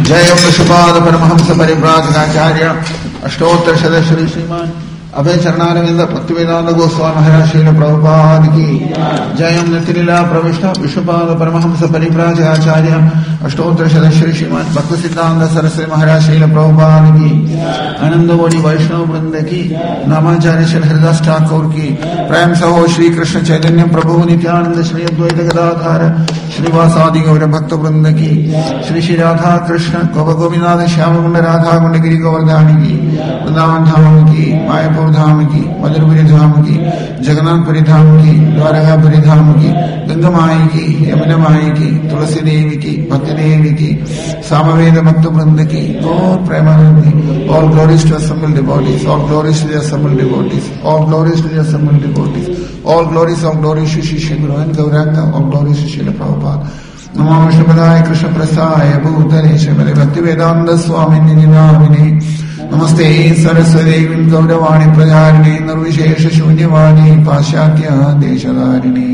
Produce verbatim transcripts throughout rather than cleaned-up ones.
जय विश्वपाद परमहंस परिव्राजकाचार्य अष्टोत्तर सदस्य श्रीमान अभय चरणारविंद भक्तिवेदांत गोस्वामी महाराज श्रील प्रभुपाद की जय नित्यलीला प्रविष्ट विश्वपाद परमहंस परिव्राजकाचार्य अष्टोत्तर सदस्य श्रीमान भक्ति सिद्धांत सरस्वती महाराज श्रील प्रभुपाद की आनंदवड़ी वैष्णव वृंद की नामाचार्य श्री हरिदास ठाकुर की प्रेम सहो श्री कृष्ण चैतन्य प्रभु नित्यानंद श्री अद्वैत गदाधार श्रीवासादि गौर भक्त वृंद की श्री श्री राधा कृष्ण गोप गोविंद श्याम कुंड राधा कुंड गिरी गोवर्धानी की वृंदावन धाम की मायापुर धाम की मधुरपुरी धाम की जगन्नाथपुरी धाम की द्वारकापुरी धाम की गंगा माई की यमुना माई की तुलसी देवी की भक्ति देवी की सामवेद भक्त वृंद की गौर प्रेमानंदी all glories to assembled devotees, all glories to the assembled devotees, all glories to the assembled devotees, all glories, all glories to Shri Shri Guru and Gauranga, all glories to Srila Prabhupada. Namo Vishnupadaya Krishna Prasaya Bhutale Srimati Bhaktivedanta Swami Nidinamine Namaste Saraswati Gauravani Prajarine Nirvishesha Shunyavani Paschatya Deshadarine.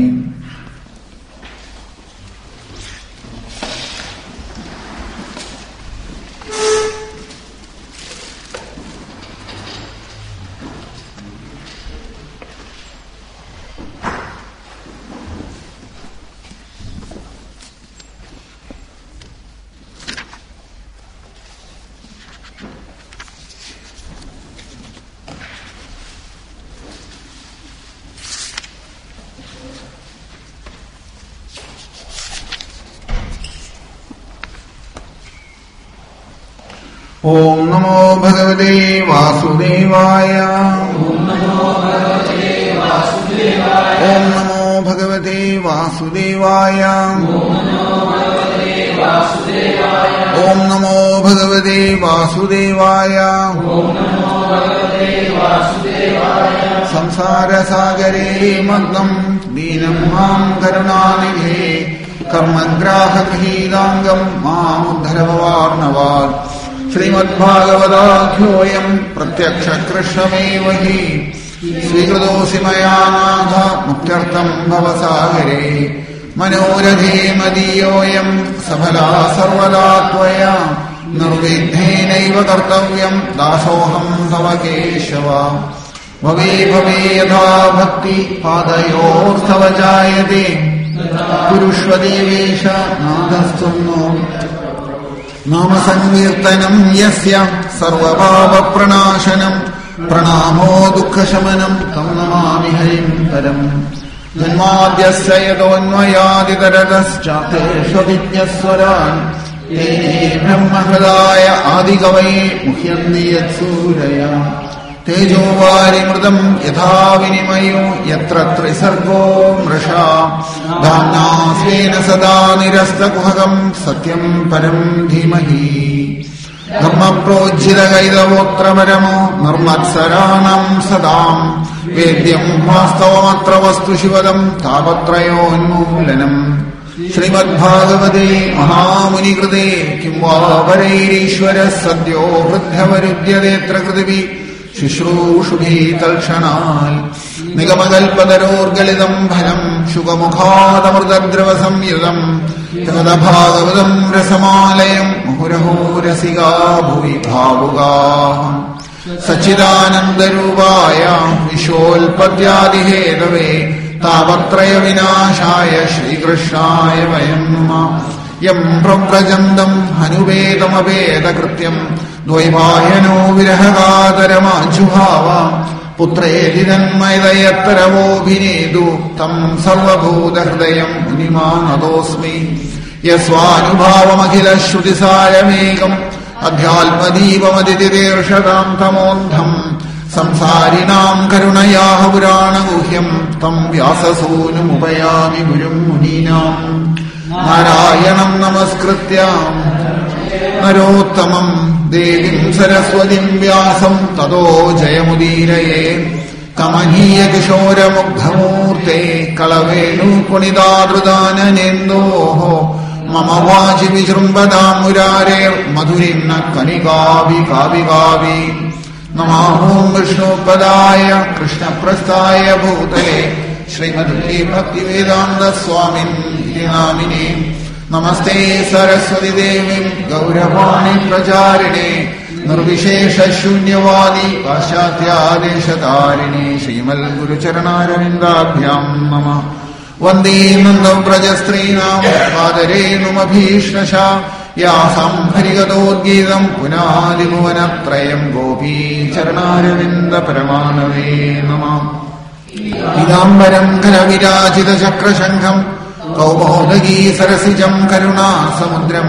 ओम नमो भगवते वासुदेवाय ओम नमो भगवते वासुदेवाय ओम नमो भगवते वासुदेवाय ओम नमो भगवते वासुदेवाय संसार सागरे मग्नं दीनं मां करुणानिधे कर्मग्राहगृहीतांगं मामुद्धर भवार्णवात् श्रीमद्भागवताख्योऽयं प्रत्यक्ष कृष्णमेव हि स्वीकृतोऽसि मया नाथ मुक्त्यर्थं भवसागरे मनोरथे मदीयोऽयं सफला सर्वदा त्वया निर्विघ्नेनैव कर्तव्यं दासोऽहं तव केशव भवे भवे यथा भक्ति पादयोर्तव जायते कुरुष्व देवेश नाथस्त्वं नो नाम संकीर्तनं यस्य सर्वपापप्रणाशनं प्रणामो दुःखशमनं तं नमामि हरिं परम् जन्माद्यस्य यतोऽन्वयादितरतश्चार्थेष्वभिज्ञस्वरान् तेने ब्रह्महृदाय आदिकवये मुह्यन्ति यत्सूरया तेजो वारिमृतं यथा विनिमयो यत्र त्रिसर्गो मृषा धाम्ना स्वेन सदा निरस्तकुहकं सत्यं परं धीमहि धर्मप्रोज्झितकैतवोत्रपरमो निर्मत्सराणां सदां वेद्यं वास्तवमत्र वस्तु शिवदं तापत्रयोन्मूलनम् श्रीमद्भागवते महामुनिकृते किं वा वरैरीश्वरः सद्यो वृद्धवरुध्यतेऽत्र कृतिभिः शुश्रूषुभिः तल्क्षणाल् निगमकल्पतरोर्गलितं फलं शुकमुखादमृतद्रवसंयुतं तदभागवतं रसमालयं मुहुरहो रसिका भुवि भावुकाः सच्चिदानन्दरूपाय विशोल्पत्यादिहेतवे तापत्रयविनाशाय श्रीकृष्णाय वयं नमः यं प्रव्रजन्तम् हनुवेदमवेदकृत्यम् द्वैपायनो विरहकातरमाजुभाव पुत्रेति तन्मयदयत्तरवोऽभिनेदु तं सर्वभूतहृदयं मुनिमानतोऽस्मि यस्वानुभावमखिलश्रुतिसारमेकम् अध्यात्मदीपमदितितीर्षतां तमोऽन्धम् संसारिणां करुणयाः पुराणगुह्यं तं व्याससूनुमुपयामि गुरुं मुनीनाम् नारायणं नमस्कृत्य नरोत्तमं देवीं सरस्वतीं व्यासं ततो जयमुदीरये कमनीयकिशोरमुग्धमूर्ते कलवेणुकुणितादृदाननेन्दोः मम वाचि विजृम्भतां मुरारेर्मधुरिं न कनिकाविकाविकावि नमः विष्णुपदाय कृष्णप्रस्थाय भूतले श्रीमद् भक्तिवेदान्त स्वामिन् नामिने നമസ്തേ സരസ്വതി ദേവി ഗൗരവാണി പ്രചാരിണേ നിർവിശേഷ ശൂന്യവാദി പാശ്ചാത്യാദേശതാരിണി ശ്രീമൽ ഗുരുചരണാരവിന്ദാഭ്യാം നമഃ. വന്ദേ നന്ദവ്രജസ്ത്രീണാം പാദരേണുമഭീഷ്ണശ യാസാം ഹരിഗതോദ്ഗീതം പുനാദിഭുവനത്രയം ഗോപീചരണാരവിന്ദ പരമാണവേ നമഃ. പീതാംബരം ഘനവിരാജിതചക്രശംഖം കൗമോദഗീ സരസിജം കരുണാസമുദ്രം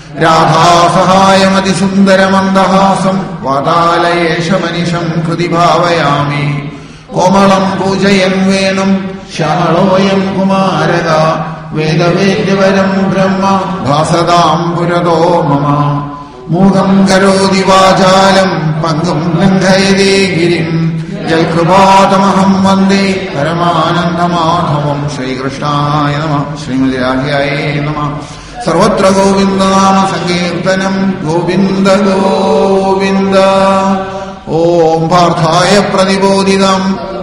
രാധാസഹായമതിസുന്ദരമന്ദഹാസം വാതാലയേശമനിശം ഹൃദി ഭാവയാമി. കോമളം പൂജയൻ വേണും ശ്യാമളോയം കുമാരക വേദവേദ്യവരം ബ്രഹ്മ ഭാസതാം പുരതോ മമ. മൂകം കരോതി വാചാലം പങ്കും ലംഘയതേ ഗിരിം ജൽകൃപാതമഹം വന്ദേ പരമാനന്ദമാധവം. ശ്രീകൃഷ്ണായ നമഃ. ശ്രീമതി രാധികായേ നമഃ. സർവത്ര ഗോവിന്ദനാമ സങ്കീർത്തനം ഗോവിന്ദ ഗോവിന്ദ. ഓം പാർത്ഥായ പ്രതിബോധിതം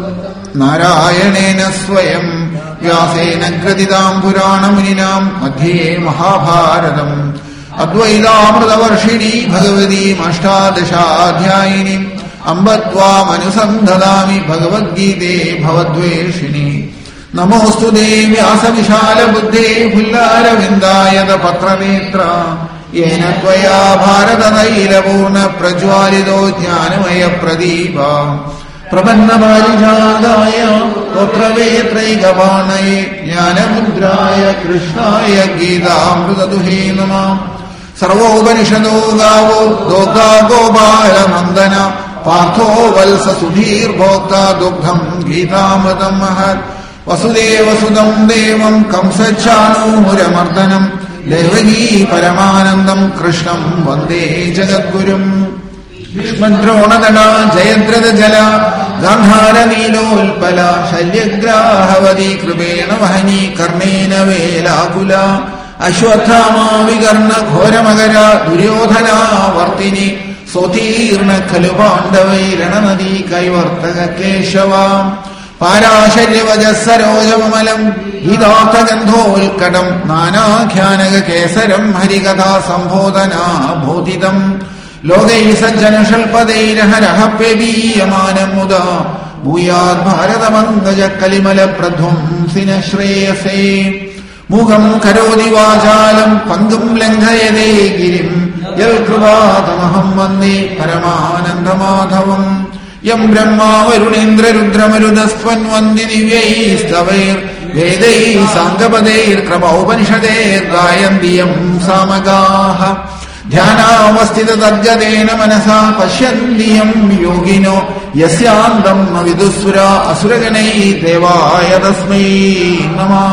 നാരായണേന സ്വയം വ്യാസേന ഗ്രഥിതാം പുരാണമുനിനാം മധ്യേ മഹാഭാരതം. അദ്വൈതാമൃതവർഷിണീ ഭഗവതീം അഷ്ടാദശാധ്യായിനി അംബ ത്വാമനുസന്ധദാമി ഭഗവദ്ഗീതേ ഭവദ്വേഷിണി. നമോസ്തുതേ വ്യാസവിശാലബുദ്ധേ പുല്ലാരവിന്ദായത പത്രനേത്ര യേന ത്വയാ ഭാരതതൈലപൂർണ്ണ പ്രജ്വാലിതോ ജ്ഞാനമയ പ്രദീപ. പ്രപന്നപാരിജാതായ ഗോത്രവേത്രൈകപാണയേ ജ്ഞാനമുദ്രായ കൃഷ്ണായ ഗീതാമൃതദുഹേ നമഃ. സർവോപനിഷദോ ഗാവോ ദോഗ്ധാ ഗോപാലനന്ദന പാർത്ഥോ വത്സ സുധീർഭോക്ത ദുഗ്ധം ഗീതാമൃതം മഹത്. വസുദേവസുതം ദേവം കംസച്ചാണൂരമർദ്ദനം ദേവകീ പരമാനന്ദം കൃഷ്ണം വന്ദേ ജഗദ്ഗുരും. ഭീഷ്മദ്രോണതട ജയദ്രഥ ജല ഗാന്ധാരനീലോൽപല ശല്യഗ്രാഹവതി കൃപേണ വഹനീ കർണേന വേലാകുല. അശ്വത്ഥാമാ വികർണ ഘോരമകര ദുര്യോധനാവർത്തിനി സ്വതീർണ ഖലു പാണ്ഡവൈരണനദീ കൈവർത്തക കേശവാം. പാരാശര്യവജസരോജമലം ഗീതാർത്ഥഗന്ധോൽക്കടം നാനാഖ്യാനക കേസരം ഹരികഥാ സംബോധനാബോധിതം. ലോകൈ സജ്ജനഷൽപദൈരഹരഹപ്യബീയമാനമുദാ ഭൂയാത് ഭാരതമംഗജ കലിമല പ്രധ്വംസിന ശ്രേയസേ. മൂകം കരോതി വാചാലം പങ്കും ലംഘയതേ ഗിരിം യൽകൃപാതമഹം വന്ദേ പരമാനന്ദമാധവം. യം ബ്രഹ്മാ വരുണേന്ദ്രരുദ്രമരുതസ്ത്വൻ വന്ദി ദിവ്യൈസ്തവൈർ വേദൈഃ സാംഗപദൈർക്രമോപനിഷദേർഗായന്തി യം സാമഗാഃ. ധ്യാനാവസ്ഥിത തദ്ഗതേന മനസാ പശ്യന്തി യം യോഗിനോ യസ്യാന്തം ന വിദുഃസുരാ അസുരഗണൈഃ ദേവായ തസ്മൈ നമഃ.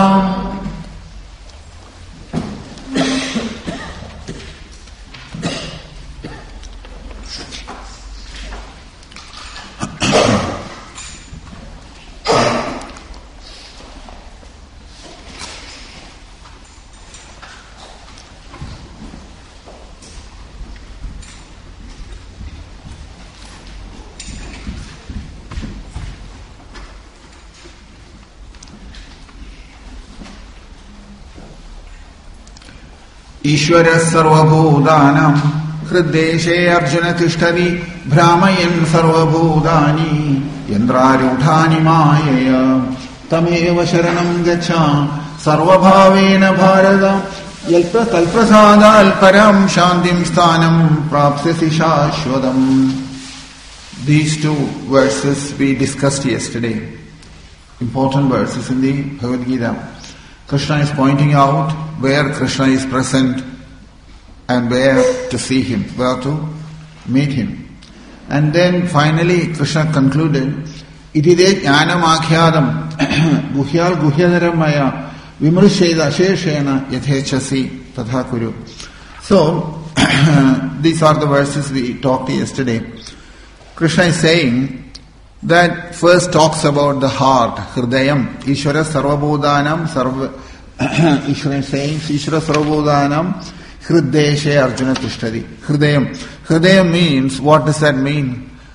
ഈശ്വര സർവഭൂതാനാം ഹൃദ്ദേശേ അർജുന തിഷ്ഠതി ഭ്രാമയൻ സർവഭൂതാനി യന്ത്രാരൂഢാനി മായയ. തമേവ ശരണം ഗച്ഛ സർവഭാവേന ഭാരത തൽപ്രസാദാൽ പരം ശാന്തിം സ്ഥാനം പ്രാപ്സ്യസി ശാശ്വതം. These two verses we discussed yesterday, important verses in the Bhagavad Gita. Krishna is pointing out where Krishna is present and where to see him, where to meet him. And then finally Krishna concluded, itide jnanam akhyadam guhyal guhyadaram maya vimrusheda asheshena yathechasi tatha kuru. So these are the verses we talked yesterday. Krishna is saying that first talks about the heart, hridayam, Ishvara sarvabodhanam, sarva, Ishvara is saying, Ishvara sarvabodhanam, hrideshe arjuna tishtadi. Hridayam. Hridayam means, what does that mean?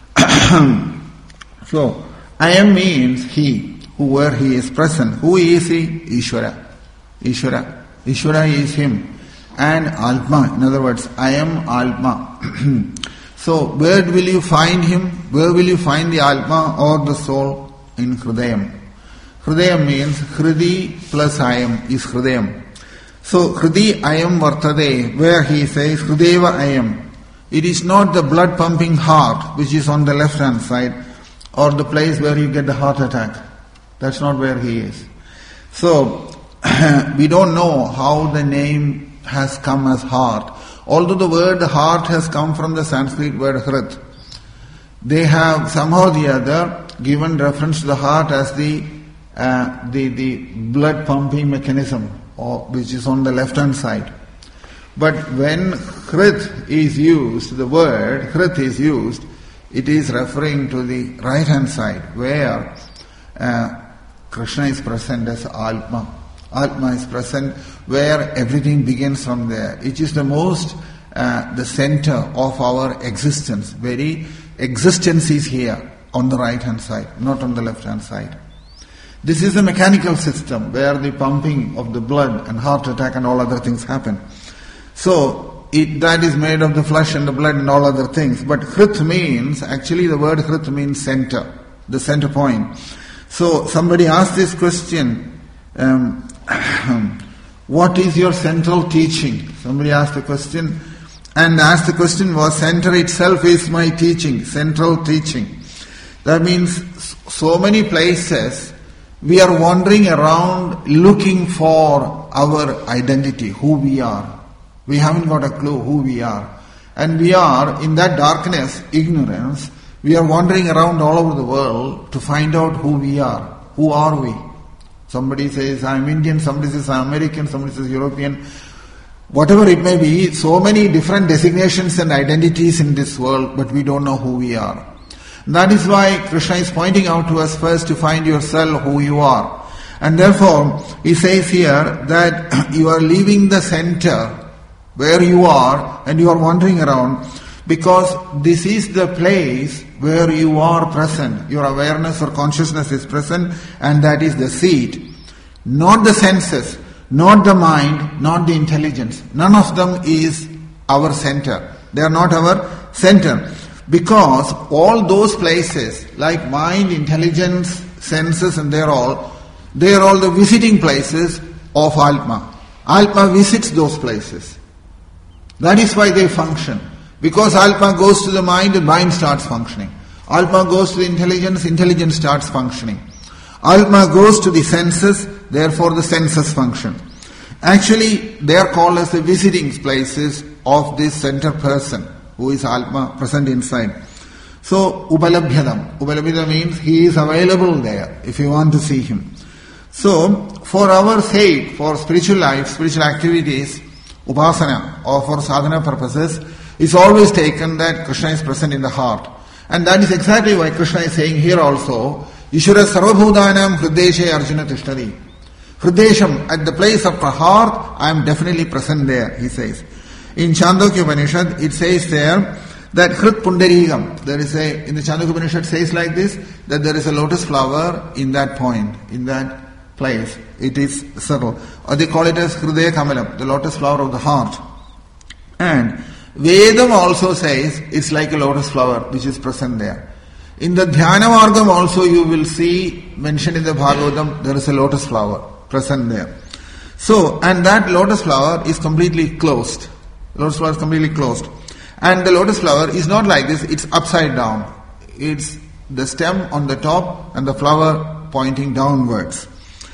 So, I am means he, who where he is present. Who is he? Ishvara. Ishvara. Ishvara is him. And Atma, in other words, I am Atma. So, where will you find him? Where will you find the Atma or the soul? In Hridayam. Hridayam means Hridi plus Ayam is Hridayam. So, Hridi Ayam Vartade, where he says Hrideva Ayam. It is not the blood pumping heart which is on the left hand side or the place where you get the heart attack. That's not where he is. So, we don't know how the name has come as heart. Although the word heart has come from the Sanskrit word hrit, they have somehow or the other given reference to the heart as the uh, the the blood pumping mechanism, or which is on the left hand side. But when hrit is used, the word hrit is used, it is referring to the right hand side where uh, Krishna is present as Atma. Atma is present where everything begins from there. It is the most, uh, the center of our existence. Very existence is here on the right hand side, not on the left hand side. This is a mechanical system where the pumping of the blood and heart attack and all other things happen. So, it, that is made of the flesh and the blood and all other things. But hrit means, actually the word hrit means center, the center point. So, somebody asked this question, um, what is your central teaching? Somebody asked the question, and asked the question was, center itself is my teaching, central teaching. That means so many places we are wandering around looking for our identity, who we are. We haven't got a clue who we are. And we are, in that darkness, ignorance, we are wandering around all over the world to find out who we are. Who are we? Somebody says, I'm Indian, somebody says, I'm American, somebody says, European. Whatever it may be, so many different designations and identities in this world, but we don't know who we are. That is why Krishna is pointing out to us first to find yourself who you are. And therefore, he says here that you are leaving the center where you are and you are wandering around because this is the place where you are present. Your awareness or consciousness is present and that is the seat. Not the senses, not the mind, not the intelligence. None of them is our center. They are not our center. Because all those places, like mind, intelligence, senses and they are all, they are all the visiting places of Atma. Atma visits those places. That is why they function. Because Atma goes to the mind, the mind starts functioning. Atma goes to the intelligence, intelligence starts functioning. Atma goes to the senses, therefore the senses function. Actually, they are called as the visiting places of this center person, who is Atma present inside. So, Upalabhyadam. Upalabhyadam means he is available there if you want to see him. So, for our sake, for spiritual life, spiritual activities, Upasana, or for sadhana purposes, is always taken that Krishna is present in the heart. And that is exactly why Krishna is saying here also, Ishvara Sarvabhutanam Hrideshe Arjuna Tishtari. Hridesham, at the place of the heart, I am definitely present there, he says. In Chandogya Upanishad, it says there that Hrit Pundarigam, there is a, in the Chandogya Upanishad says like this, that there is a lotus flower in that point, in that place. It is subtle. Or they call it as Hridaya Kamalam, the lotus flower of the heart. And Vedam also says it's like a lotus flower which is present there. In the Dhyana Margam also you will see mentioned in the Bhagavatam there is a lotus flower present there. So, and that lotus flower is completely closed. Lotus flower is completely closed. And the lotus flower is not like this, it's upside down. It's the stem on the top and the flower pointing downwards.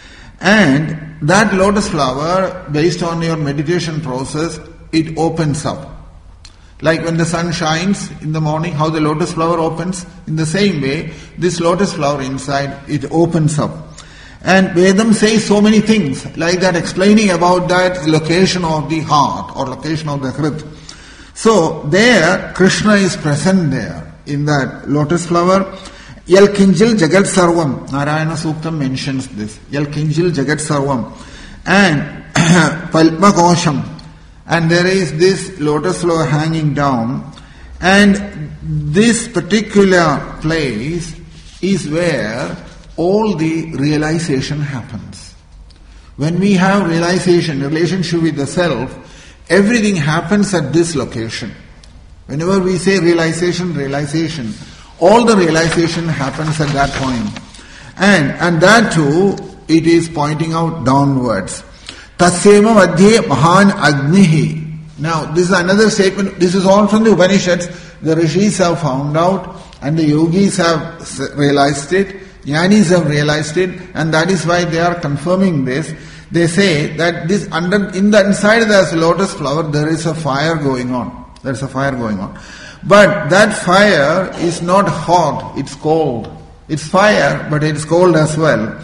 And that lotus flower, based on your meditation process, it opens up. Like when the sun shines in the morning, how the lotus flower opens, in the same way, this lotus flower inside, it opens up. And Vedam says so many things, like that, explaining about that location of the heart, or location of the hrit. So, there, Krishna is present there, in that lotus flower. Yal Kinjil Jagat Sarvam, Narayana Suktam mentions this. Yal Kinjil Jagat Sarvam. And Palpa Kosham. And there is this lotus flower hanging down. And this particular place is where all the realization happens. When we have realization, relationship with the self, everything happens at this location. Whenever we say realization, realization, all the realization happens at that point. And, and that too, it is pointing out downwards. Tasyema madhye mahan agnihi. Now, this is another statement. This is all from the Upanishads. The rishis have found out and the yogis have realized it. Jnanis have realized it, and that is why they are confirming this. They say that this under in the inside the lotus flower there is a fire going on. There is a fire going on. But that fire is not hot, it's cold. It's fire, but it's cold as well.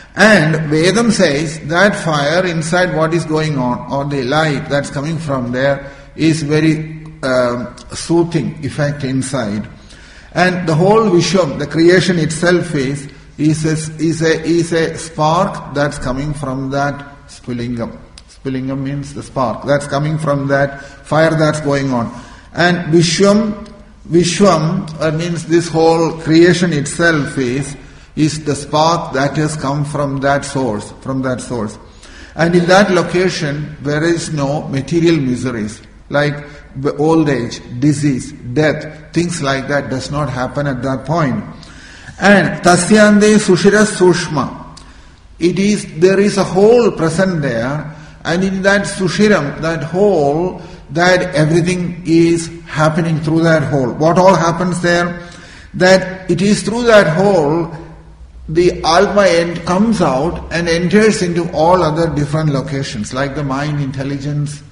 And Vedam says that fire inside what is going on, or the light that's coming from there, is very um, soothing effect inside. And the whole Vishwam, the creation itself is is a, is a, is a spark that's coming from that Spulingam. Spulingam means the spark. That's coming from that fire that's going on. And Vishwam, Vishwam uh, means this whole creation itself is, is the spark that has come from that source, from that source. And in that location, there is no material miseries, like old age, disease, death, things like that does not happen at that point. And tasyande sushira sushma. It is, there is a whole present there, and in that sushiram, that whole, that everything is happening through that whole. What all happens there? That it is through that whole, the Alma end comes out and enters into all other different locations, like the mind, intelligence,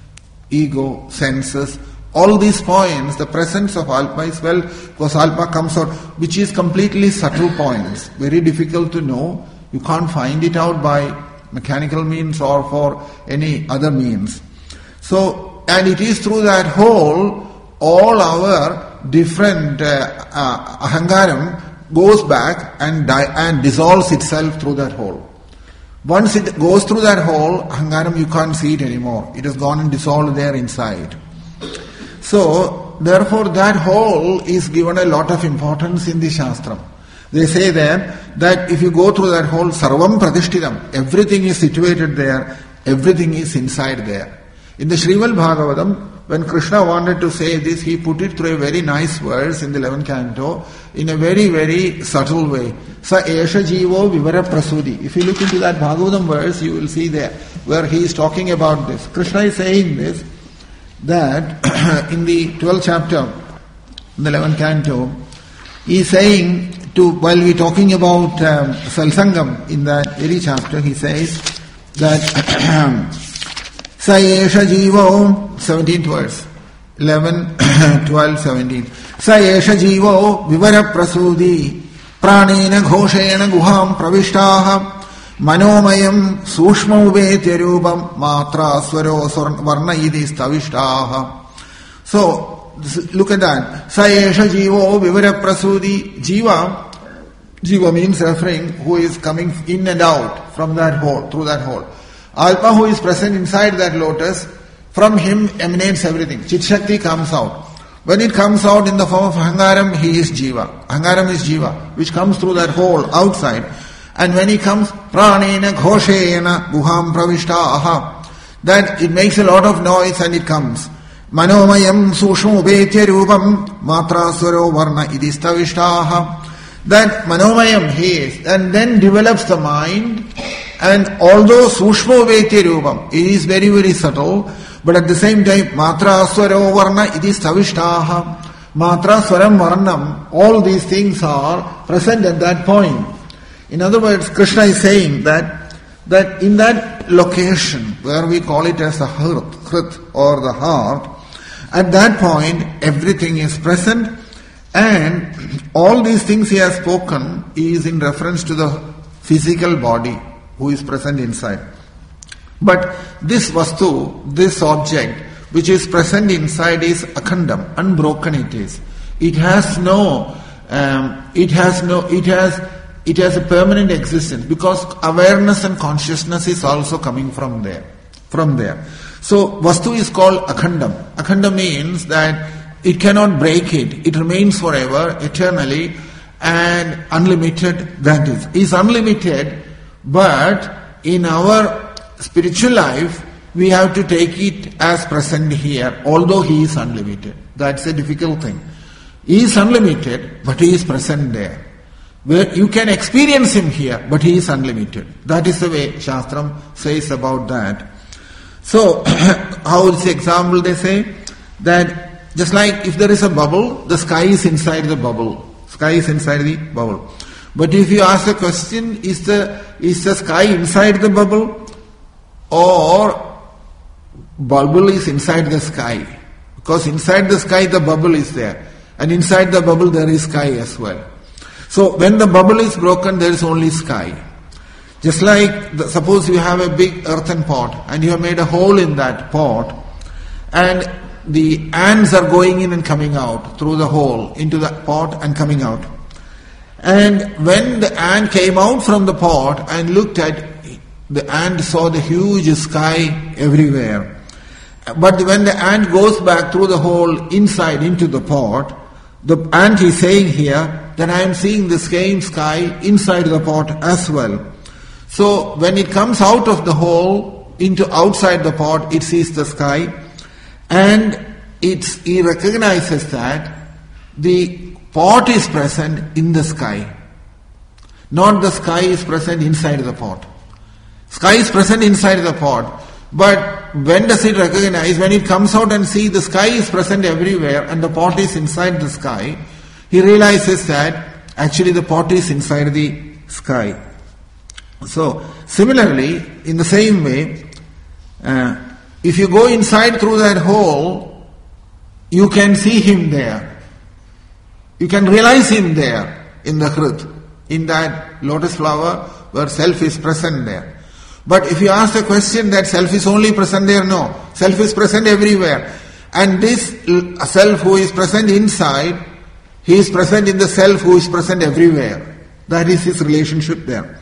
ego, senses. All these points, the presence of Alpa is well, because Alpa comes out, which is completely subtle points, very difficult to know. You can't find it out by mechanical means or for any other means. So, and it is through that whole, all our different uh, uh, ahangaram goes back and di- and dissolves itself through that hole. Once it goes through that hole, ahangaram, you can't see it anymore. It has gone and dissolved there inside. So, therefore that hole is given a lot of importance in the Shastram. They say there that if you go through that hole, sarvam pratishthidam, everything is situated there, everything is inside there. In the Srimad Bhagavatam, when Krishna wanted to say this, he put it through a very nice verse in the eleventh canto, in a very, very subtle way. Sa esha jivo vivara prasudi. If you look into that Bhagavatam verse, you will see there, where he is talking about this. Krishna is saying this, that in the twelfth chapter, in the eleventh canto, he is saying, to, while we are talking about um, Salsangam, in that very chapter, he says that Sa esha jivo, seventeenth verse, eleven, twelve, seventeen. Sa esha jivo vivara prasudi pranena ghoshena guham pravishtaha manomayam sushma ubetya rupam matra swaro varna iti stavishtaha. So, look at that. Sa esha jivo vivara prasudi. Jiva, jiva means referring who is coming in and out from that hole, through that hole. Alpa, who is present inside that lotus, from him emanates everything. Chit Shakti comes out. When it comes out in the form of Ahangaram, he is Jiva. Ahangaram is Jiva, which comes through that hole outside. And when he comes, Pranena Ghoshena Guham Pravishtaha, that it makes a lot of noise and it comes. Manomayam Sushmu Betya Rupam Matra Swaro Varna Idistavishtaha. That Manomayam he is, and then develops the mind. And although Sushmo Vetya Rupam, it is very, very subtle, but at the same time, Matra Swaro Varna iti Stavishtaha. Matra Swaram Varnam, all these things are present at that point. In other words, Krishna is saying that that in that location, where we call it as the heart, hrit, or the heart, at that point, everything is present, and all these things he has spoken is in reference to the physical body who is present inside. But this vastu, this object, which is present inside is akhandam, unbroken it is. It has no, um, it has no, it has, it has a permanent existence, because awareness and consciousness is also coming from there, from there. So vastu is called akhandam. Akhandam means that it cannot break it. It remains forever, eternally, and unlimited. That is, is unlimited. But in our spiritual life, we have to take it as present here, although he is unlimited. That's a difficult thing. He is unlimited, but he is present there. Where you can experience him here, but he is unlimited. That is the way Shastram says about that. So, how is the example they say? That just like if there is a bubble, the sky is inside the bubble. Sky is inside the bubble. But if you ask the question, is the is the sky inside the bubble, or bubble is inside the sky? Because inside the sky the bubble is there, and inside the bubble there is sky as well. So when the bubble is broken, there is only sky. Just like the, suppose you have a big earthen pot and you have made a hole in that pot, and the ants are going in and coming out through the hole into the pot and coming out. And when the ant came out from the pot and looked at, the ant saw the huge sky everywhere. But when the ant goes back through the hole inside into the pot, the ant is saying here that I am seeing the same sky inside the pot as well. So when it comes out of the hole into outside the pot, it sees the sky, and it's, he recognizes that the pot is present in the sky. Not the sky is present inside the pot. Sky is present inside the pot. But when does it recognize? When it comes out and see the sky is present everywhere and the pot is inside the sky, he realizes that actually the pot is inside the sky. So, similarly, in the same way, uh, if you go inside through that hole, you can see him there. You can realize him there in the Hrit, in that lotus flower where self is present there. But if you ask the question that self is only present there, no. Self is present everywhere. And this self who is present inside, he is present in the self who is present everywhere. That is his relationship there.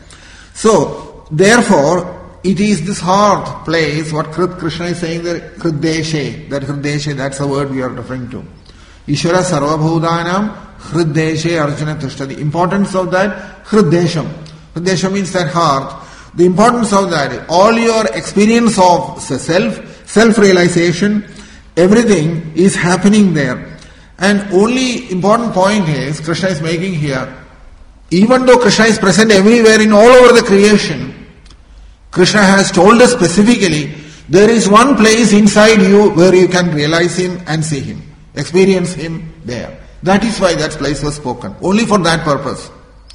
So, therefore, it is this heart place, what Krishna is saying there, Hrideshe, that Hrideshe, that's the word we are referring to. Ishvara Sarvabhudanam Hrideshe Arjuna Tishtha. The importance of that, Hridesham. Hridesham means that heart. The importance of that, all your experience of self, self-realization, everything is happening there. And only important point is, Krishna is making here, even though Krishna is present everywhere in all over the creation, Krishna has told us specifically, there is one place inside you where you can realize him and see him, experience him there. That is why that place was spoken, only for that purpose.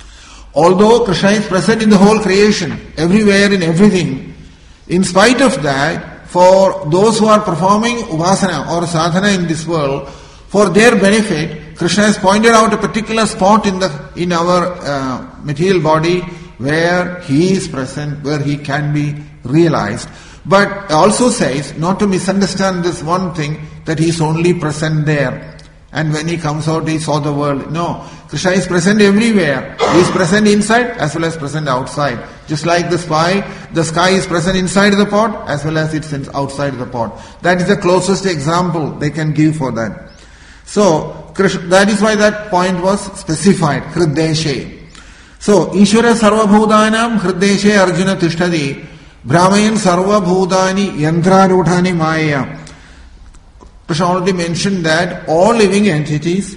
Although Krishna is present in the whole creation, everywhere in everything, in spite of that, for those who are performing upasana or sadhana in this world, for their benefit, Krishna has pointed out a particular spot in the in our uh, material body where he is present, where he can be realized. But also says, not to misunderstand this one thing, that he is only present there. And when he comes out, he saw the world. No, Krishna is present everywhere. He is present inside as well as present outside. Just like the sky, the sky is present inside the pot as well as it's outside the pot. That is the closest example they can give for that. So, Krishna, that is why that point was specified, Hrideshe. So, Ishvara Sarvabhudanam Hrideshe Arjuna Tishtadi Brahmayan Sarvabhudani Yantrarudhani Maya. Krishna already mentioned that all living entities,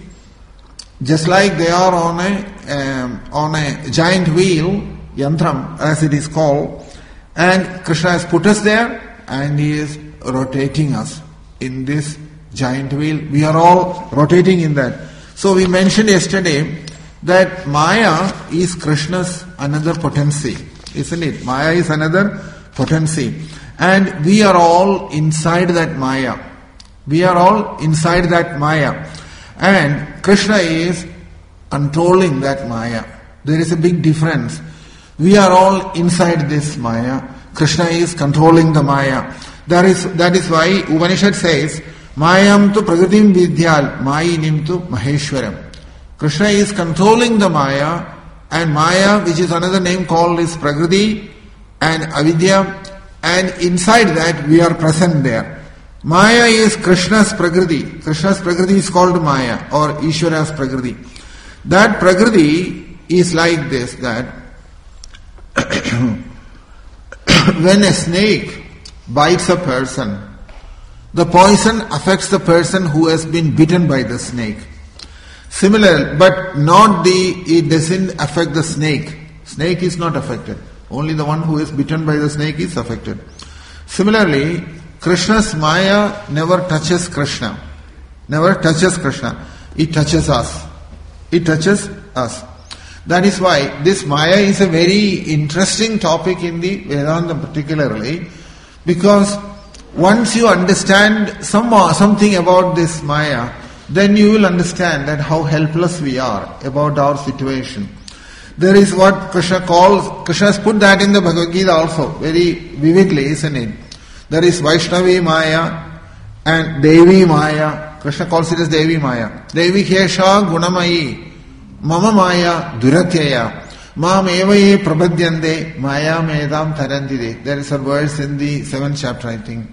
just like they are on a um, on a giant wheel, yantram as it is called, and Krishna has put us there and he is rotating us in this giant wheel. We are all rotating in that. So we mentioned yesterday that Maya is Krishna's another potency, isn't it? Maya is another potency, and we are all inside that Maya. We are all inside that Maya. And Krishna is controlling that Maya. There is a big difference. We are all inside this Maya. Krishna is controlling the Maya. That is, that is why Upanishad says, Mayam tu pragritim vidyal, mayinim tu maheshwaram. Krishna is controlling the Maya, and Maya, which is another name called, is Prakriti and Avidya, and inside that we are present there. Maya is Krishna's Prakriti. Krishna's Prakriti is called Maya, or Ishvara's Prakriti. That Prakriti is like this, that when a snake bites a person, the poison affects the person who has been bitten by the snake. Similar, but not the, it doesn't affect the snake. Snake is not affected. Only the one who is bitten by the snake is affected. Similarly, Krishna's Maya never touches Krishna. Never touches Krishna. It touches us. It touches us. That is why this Maya is a very interesting topic in the Vedanta particularly, because once you understand some, something about this Maya, then you will understand that how helpless we are about our situation. There is what Krishna calls, Krishna has put that in the Bhagavad Gita also, very vividly, isn't it? There is Vaishnavi Maya and Devi Maya. Krishna calls it as Devi Maya. Devi Kesha Gunamayi Mama Maya Duratyaya Mam Evaye Prabhadyande Maya Medam Tarandide. There is a verse in the seventh chapter, I think.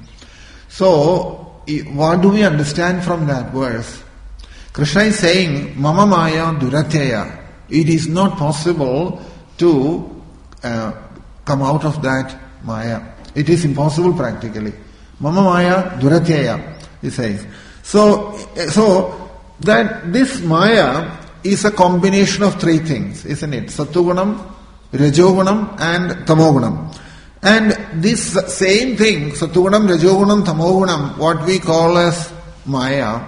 So, what do we understand from that verse? Krishna is saying, Mama Maya Duratyaya. It is not possible to uh, come out of that Maya. It is impossible practically. Mama Maya Duratyaya, he says. So, so that this Maya is a combination of three things, isn't it? Sattvagunam, Rajogunam and Tamogunam. And this same thing, Sattvagunam, Rajogunam, Tamogunam, what we call as Maya,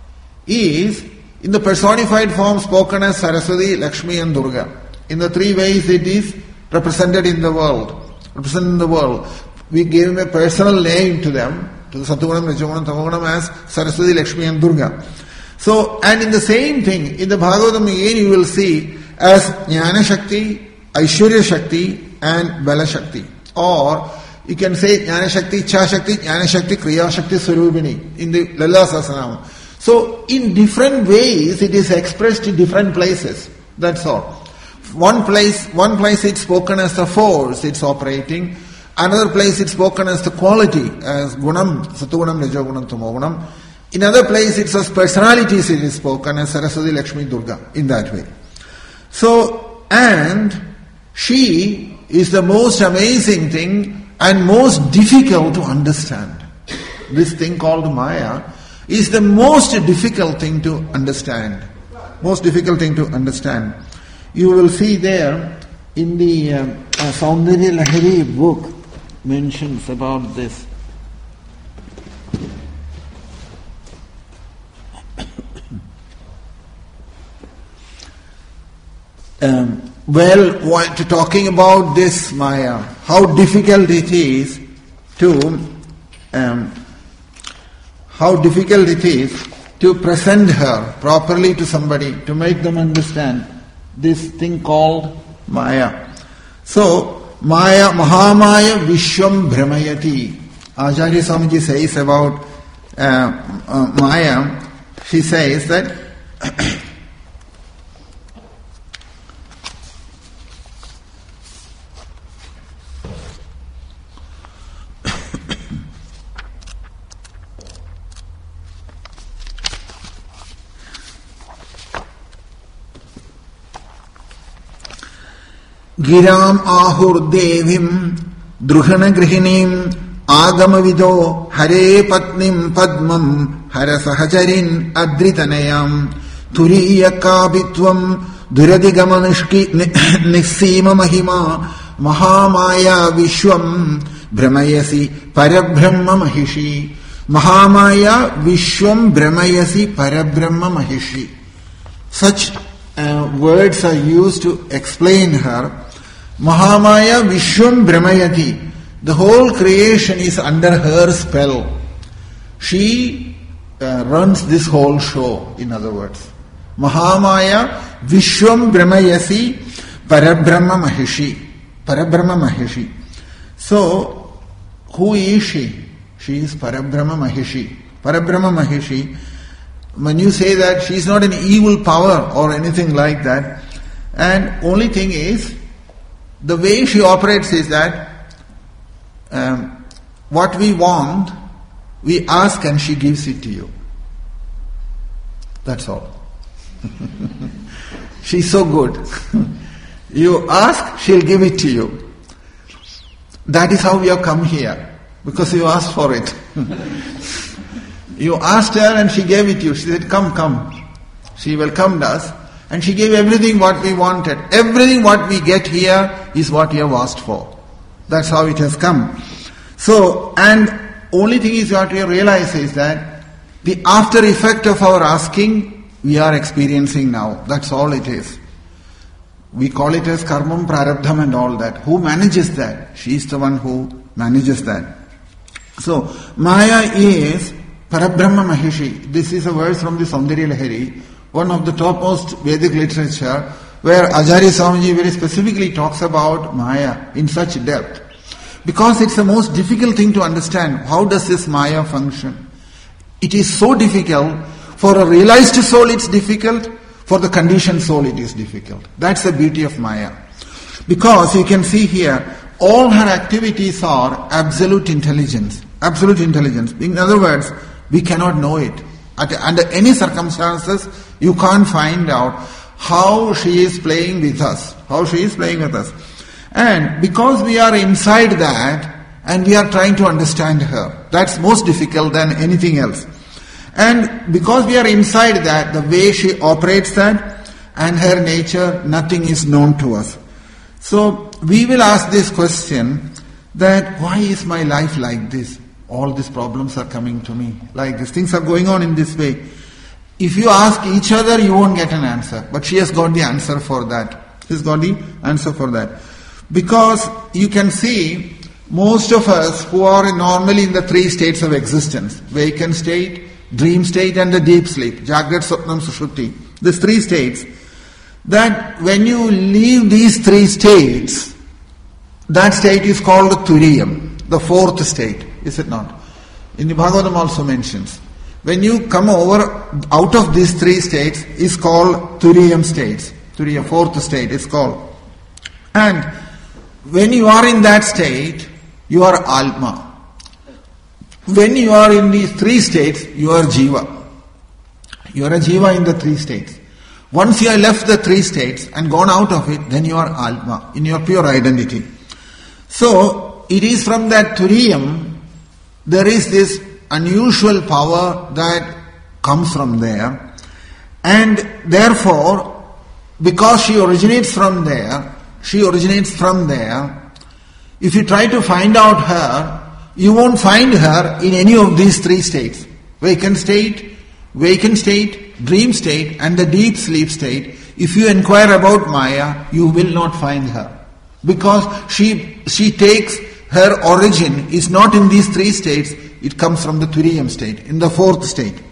is in the personified form spoken as Saraswati, Lakshmi and Durga. In the three ways it is represented in the world. Represented in the world. We gave a personal name to them, to the Sattvagunam, Rajogunam, Tamogunam as Saraswati, Lakshmi and Durga. So, and in the same thing, in the Bhagavatam again you will see as Jnana Shakti, Aishwarya Shakti and Bala Shakti. Or you can say Jnana Shakti, Cha Shakti, Jnana Shakti, Kriya Shakti, Swarupini in the Lalila Sahasranama. So, in different ways it is expressed in different places. That's all. One place, one place it's spoken as the force, it's operating. Another place it's spoken as the quality, as Gunam, Sattvagunam, Rajogunam, Tamogunam. In other place it's as personalities it is spoken as Saraswati, Lakshmi, Durga, in that way. So, and she is the most amazing thing and most difficult to understand. This thing called Maya is the most difficult thing to understand. Most difficult thing to understand. You will see there in the uh, uh, Saundarya Lahari book mentions about this. Um, well, what, talking about this Maya, how difficult it is to, um, how difficult it is to present her properly to somebody, to make them understand this thing called Maya. So, Maya, Mahamaya Vishwam Brahmayati. Acharya Swamiji says about uh, uh, Maya, she says that Giram ahur devim druhana grihinim agamavido hare patnim padmam harasahajarin adritanayam turiya kabitvam duradigamanishki nisima mahima mahamaya vishwam brahmayasi parabrahma mahishi mahamaya vishwam brahmayasi parabrahma mahishi. Such uh, words are used to explain her. Mahamaya Vishwam Brahmayati. The whole creation is under her spell. She uh, runs this whole show, in other words. Mahamaya Vishwam Brahmayasi Parabrahma Mahishi. Parabrahma Mahishi. So, who is she? She is Parabrahma Mahishi. Parabrahma Mahishi. When you say that, she is not an evil power or anything like that. And only thing is, the way she operates is that um, what we want, we ask and she gives it to you. That's all. She's so good. You ask, she'll give it to you. That is how we have come here, because you asked for it. You asked her and she gave it to you. She said, come, come. She welcomed us and she gave everything what we wanted. Everything what we get here is what you have asked for. That's how it has come. So, and only thing is what we realize is that the after effect of our asking, we are experiencing now. That's all it is. We call it as karmam, prarabdham and all that. Who manages that? She is the one who manages that. So, Maya is Parabrahma Mahishi. This is a verse from the Saundarya Lahari, one of the topmost Vedic literature, where Acharya Swamiji very specifically talks about Maya in such depth. Because it's the most difficult thing to understand. How does this Maya function? It is so difficult. For a realized soul it's difficult. For the conditioned soul it is difficult. That's the beauty of Maya. Because you can see here, all her activities are absolute intelligence. Absolute intelligence. In other words, we cannot know it. At, under any circumstances, you can't find out how she is playing with us. How she is playing with us. And because we are inside that, and we are trying to understand her, that's most difficult than anything else. And because we are inside that, the way she operates that, and her nature, nothing is known to us. So, we will ask this question, that why is my life like this? All these problems are coming to me like this. Things are going on in this way. If you ask each other, you won't get an answer. But she has got the answer for that. She has got the answer for that. Because you can see, most of us who are normally in the three states of existence, vacant state, dream state and the deep sleep, Jagrat, Swapnam, Sushupti, these three states, that when you leave these three states, that state is called Turiyam, the fourth state, is it not? In the Bhagavatam also mentions. When you come over out of these three states, is called Turiyam states. Turiyam, fourth state is called. And when you are in that state, you are Alma. When you are in these three states, you are Jiva. You are a Jiva in the three states. Once you have left the three states and gone out of it, then you are Alma, in your pure identity. So, it is from that Turiyam, there is this unusual power that comes from there. And therefore, because she originates from there, she originates from there, if you try to find out her, you won't find her in any of these three states. Vacant state, vacant state, dream state and the deep sleep state. If you inquire about Maya, you will not find her. Because she she takes, her origin is not in these three states, it comes from the Turiyam state, in the fourth state.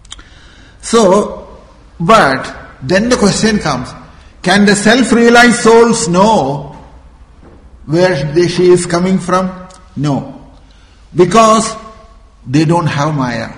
So, but then the question comes, can the self-realized souls know where they, she is coming from? No. Because they don't have Maya.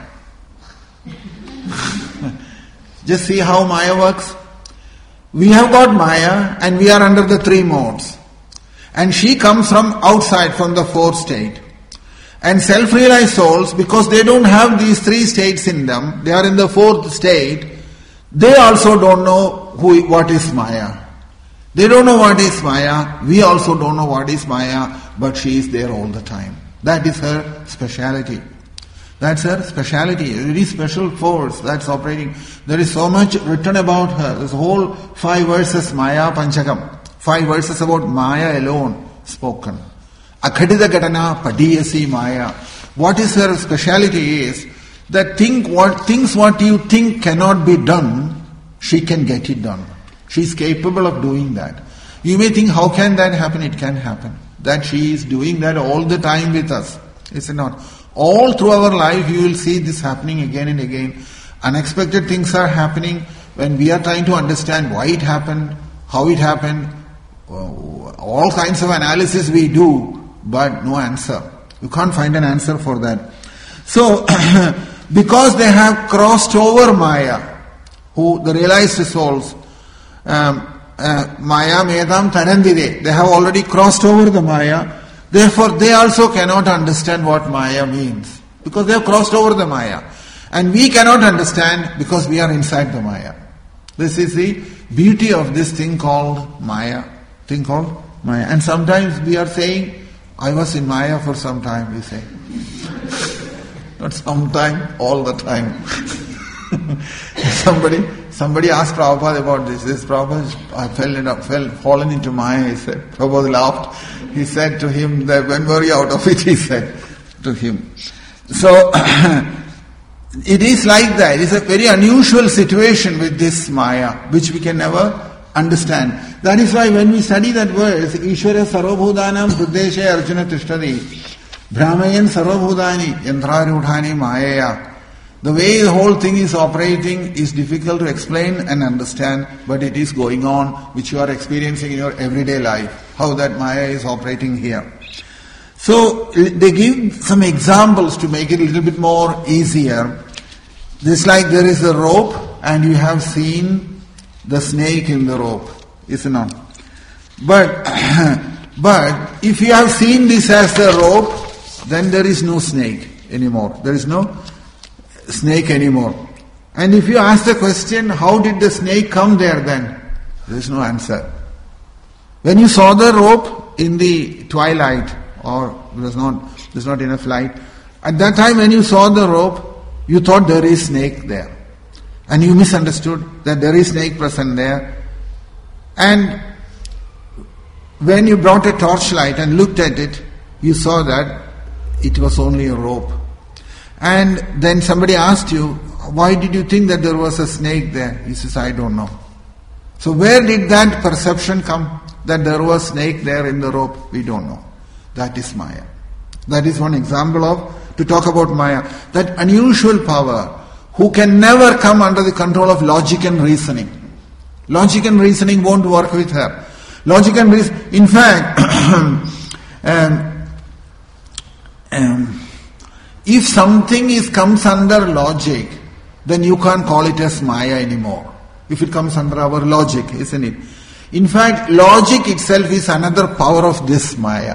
Just see how Maya works. We have got Maya and we are under the three modes. And she comes from outside, from the fourth state. And self-realized souls, because they don't have these three states in them, they are in the fourth state, they also don't know who, what is Maya. They don't know what is Maya, we also don't know what is Maya, but she is there all the time. That is her speciality. That's her speciality, a very special force that's operating. There is so much written about her. There's a whole five verses, Maya Panchakam. Five verses about Maya alone spoken. Akhadita Gatana Padiyasi Maya. What is her speciality is that think what things what you think cannot be done, she can get it done. She is capable of doing that. You may think, how can that happen? It can happen. That she is doing that all the time with us. Is it not? All through our life you will see this happening again and again. Unexpected things are happening when we are trying to understand why it happened, how it happened. All kinds of analysis we do, but no answer. You can't find an answer for that. So, because they have crossed over Maya, who the realized souls, um, uh, Maya Medam Tarandide, they have already crossed over the Maya. Therefore, they also cannot understand what Maya means, because they have crossed over the Maya. And we cannot understand because we are inside the Maya. This is the beauty of this thing called Maya. Thing called Maya. And sometimes we are saying, I was in Maya for some time, we say. Not some time, all the time. somebody somebody asked Prabhupada about this. This Prabhupada, I fell, in, fell fallen into Maya, he said. Prabhupada laughed. He said to him, that when were you out of it, he said to him. So, it is like that. It's a very unusual situation with this Maya, which we can never understand. That is why when we study that verse, Ishvara sarvabhutanam hrideshe arjuna tishtadi, Brahmayan sarvabhutani yantrarudhani mayaya. The way the whole thing is operating is difficult to explain and understand, but it is going on, which you are experiencing in your everyday life, how that Maya is operating here. So, they give some examples to make it a little bit more easier. Just like there is a rope and you have seen the snake in the rope, isn't it? But, but if you have seen this as the rope, then there is no snake anymore. There is no snake anymore. And if you ask the question, how did the snake come there then? There is no answer. When you saw the rope in the twilight, or there was not, there's not enough light, at that time when you saw the rope, you thought there is snake there. And you misunderstood that there is snake present there. And when you brought a torchlight and looked at it, you saw that it was only a rope. And then somebody asked you, why did you think that there was a snake there? He says, I don't know. So where did that perception come, that there was snake there in the rope? We don't know. That is Maya. That is one example of, to talk about Maya, that unusual power, who can never come under the control of logic and reasoning. Logic and reasoning won't work with her. Logic and reason, in fact, um, um, if something is comes under logic, then you can't call it as Maya anymore. If it comes under our logic, isn't it? In fact, logic itself is another power of this Maya.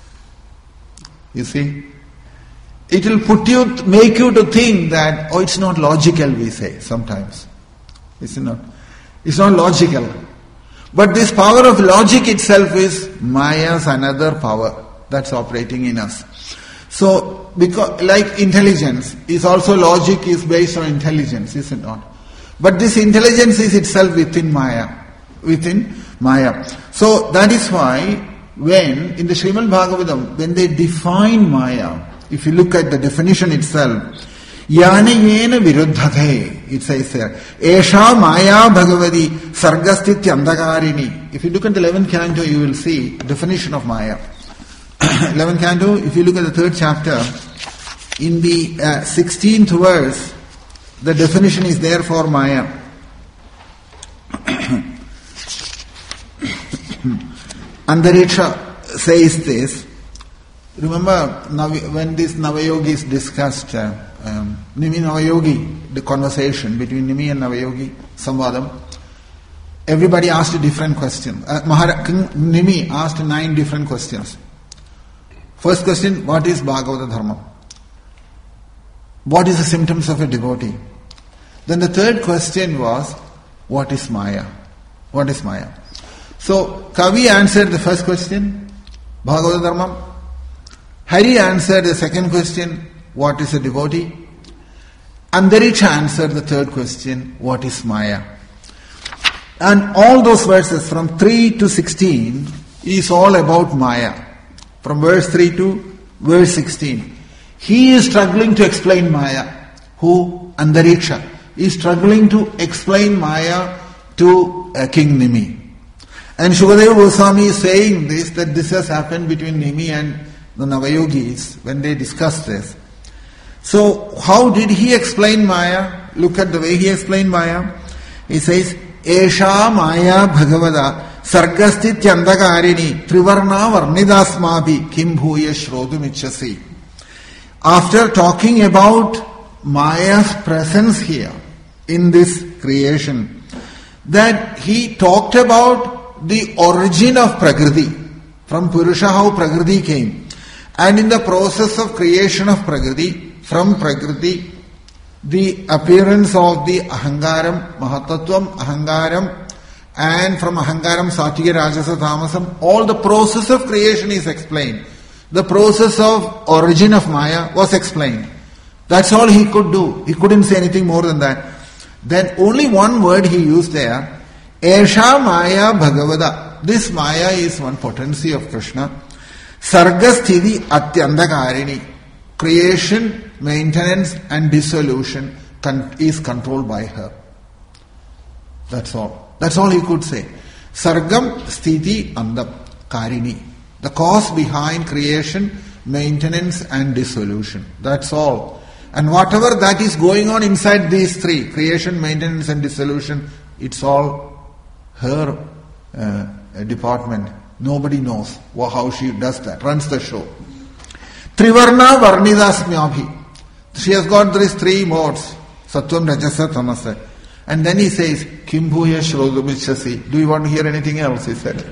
You see? It will put you, make you to think that, oh, it's not logical, we say sometimes. It's not. It's not logical. But this power of logic itself is Maya's another power that's operating in us. So, because like intelligence is also, logic is based on intelligence, is it not? But this intelligence is itself within Maya, within Maya. So that is why when in the Srimad Bhagavatam, when they define Maya, if you look at the definition itself, Yana yena viruddhate, it says there, Esha Maya Bhagavadi Sargastitya Andakarini. If you look at the eleventh canto, you will see definition of Maya. eleventh canto, if you look at the third chapter, in the uh, sixteenth verse, the definition is there for Maya. Andariksha says this. Remember when these Navayogis discussed uh, um, Nimi Navayogi, the conversation between Nimi and Navayogi, Samvadam, everybody asked a different question. Uh, Mahara, King Nimi asked nine different questions. First question, what is Bhagavata Dharma? What is the symptoms of a devotee? Then the third question was, what is Maya? What is Maya? So, Kavi answered the first question, Bhagavata Dharma. Hari answered the second question, what is a devotee? Andariksha answered the third question, what is Maya? And all those verses from three to sixteen is all about Maya. From verse three to verse sixteen. He is struggling to explain Maya. Who? Andariksha is struggling to explain Maya to uh, King Nimi. And Shukadeva Goswami is saying this, that this has happened between Nimi and the Navayogis when they discussed this. So, how did he explain Maya? Look at the way he explained Maya. He says, Esha Maya Bhagavada Sargasthityandakarini Trivarna Varnidasmabhi Kim Bhuya Shrodhumichasi. After talking about Maya's presence here in this creation, that he talked about the origin of Prakriti, from Purusha how Prakriti came. And in the process of creation of Prakriti, from Prakriti, the appearance of the Ahangaram, Mahatattvam, Ahangaram, and from Ahangaram, Sattviya, Rajasa, Tamasam, all the process of creation is explained. the process of origin of Maya was explained. That's all he could do. He couldn't say anything more than that. Then only one word he used there, Esha Maya Bhagavada. This Maya is one potency of Krishna. Sargasthiti Atyandakarini. Creation, maintenance and dissolution con- is controlled by her. That's all. That's all he could say. Sargam Sthiti Andam Karini. The cause behind creation, maintenance and dissolution. That's all. And whatever that is going on inside these three, creation, maintenance and dissolution, it's all her uh, department. Nobody knows how she does that, runs the show. Trivarna Varnidasmyabhi. She has got these three modes, Sattvam, Rajasa, Tamasa. And then he says, Kim bhuya shrodumicchasi. Do you want to hear anything else? He said.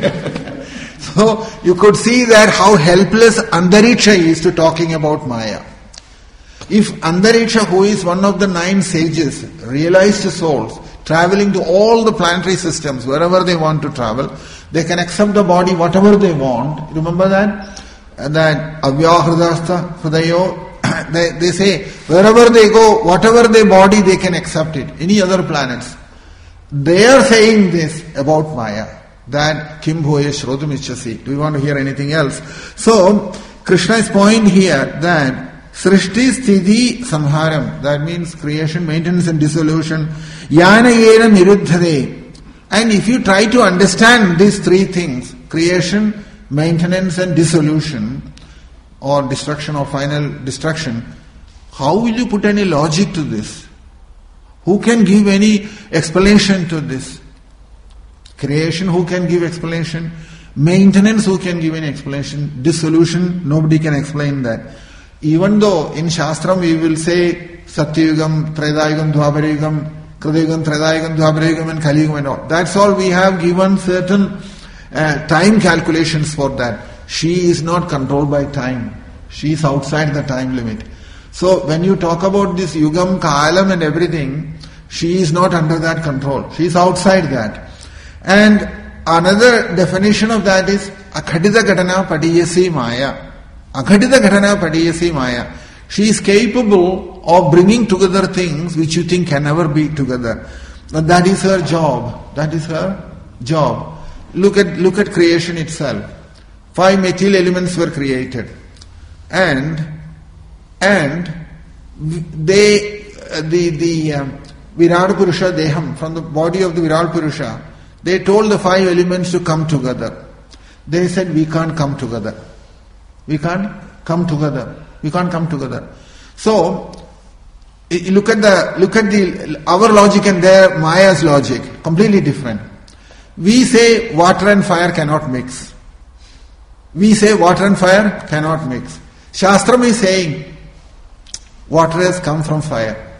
So you could see that how helpless Andariksha is to talking about Maya. If Andariksha, who is one of the nine sages, realized souls, traveling to all the planetary systems, wherever they want to travel, they can accept the body whatever they want. Remember that? And that Avyahridasta Hridayo, they, they say, wherever they go, whatever their body, they can accept it. Any other planets. They are saying this about Maya. That Kim bhuya shrodumicchasi. Do you want to hear anything else? So, Krishna's point here that Srishti Sthiti Samharam, that means creation, maintenance and dissolution, Yana Yena Niruddhade. And if you try to understand these three things, creation, maintenance and dissolution, or destruction or final destruction, how will you put any logic to this? Who can give any explanation to this? Creation, who can give explanation? Maintenance, who can give any explanation? Dissolution, nobody can explain that. Even though in Shastram we will say Satyayugam, Tredayugam, Dwaparayugam, Kridayugam, Tredayugam, Dwaparayugam and Kaliyugam and all. That's all. We have given certain uh, time calculations for that. She is not controlled by time. She is outside the time limit. So when you talk about this Yugam, Kalam and everything, she is not under that control. She is outside that. And another definition of that is Akhadita Ghatana Padiyasi Maya. Akhadita Ghatana Padiyasi Maya. She is capable of bringing together things which you think can never be together. But that is her job. That is her job. Look at look at creation itself. Five material elements were created. And and they the the um, Virat Purusha Deham, from the body of the Virat Purusha, they told the five elements to come together. They said, we can't come together. We can't come together. We can't come together. So, look at the look at the our logic and their Maya's logic, completely different. We say water and fire cannot mix. We say water and fire cannot mix. Shastram is saying water has come from fire.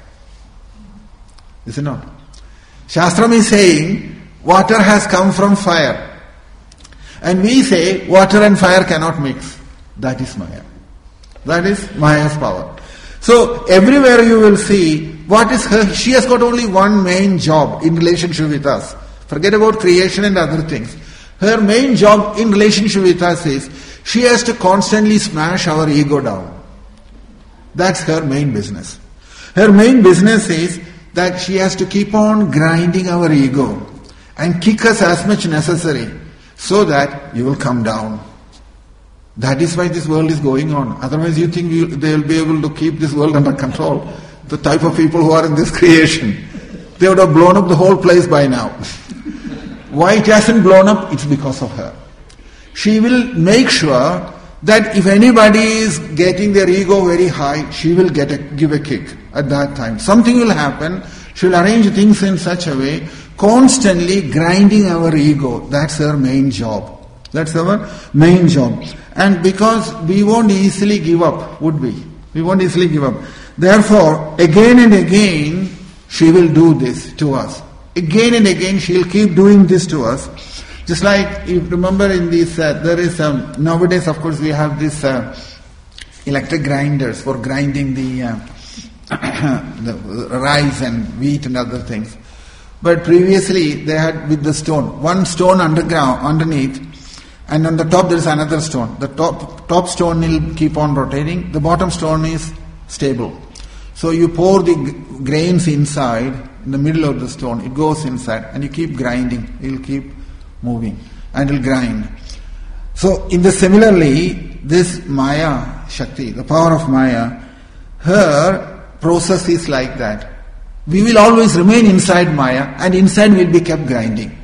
Is it not? Shastram is saying water has come from fire. And we say water and fire cannot mix. That is Maya. That is Maya's power. So everywhere you will see what is her, she has got only one main job in relationship with us. Forget about creation and other things. Her main job in relationship with us is she has to constantly smash our ego down. That's her main business. Her main business is that she has to keep on grinding our ego and kick us as much necessary so that you will come down. That is why this world is going on. Otherwise you think you, they will be able to keep this world under control. The type of people who are in this creation, they would have blown up the whole place by now. Why it hasn't blown up? It's because of her. She will make sure that if anybody is getting their ego very high, she will get a, give a kick at that time. Something will happen. She will arrange things in such a way, constantly grinding our ego. That's her main job. That's our main job. And because we won't easily give up, would we? We won't easily give up. Therefore, again and again, she will do this to us. Again and again, she will keep doing this to us. Just like, you remember in this, uh, there is, um, nowadays of course we have this uh, electric grinders for grinding the, uh, the rice and wheat and other things. But previously they had with the stone, one stone underground, underneath, and on the top there is another stone. The top top stone will keep on rotating. The bottom stone is stable. So you pour the g- grains inside, in the middle of the stone. It goes inside, and you keep grinding. It will keep moving, and it will grind. So in the similarly, this Maya Shakti, the power of Maya, her process is like that. We will always remain inside Maya, and inside will be kept grinding.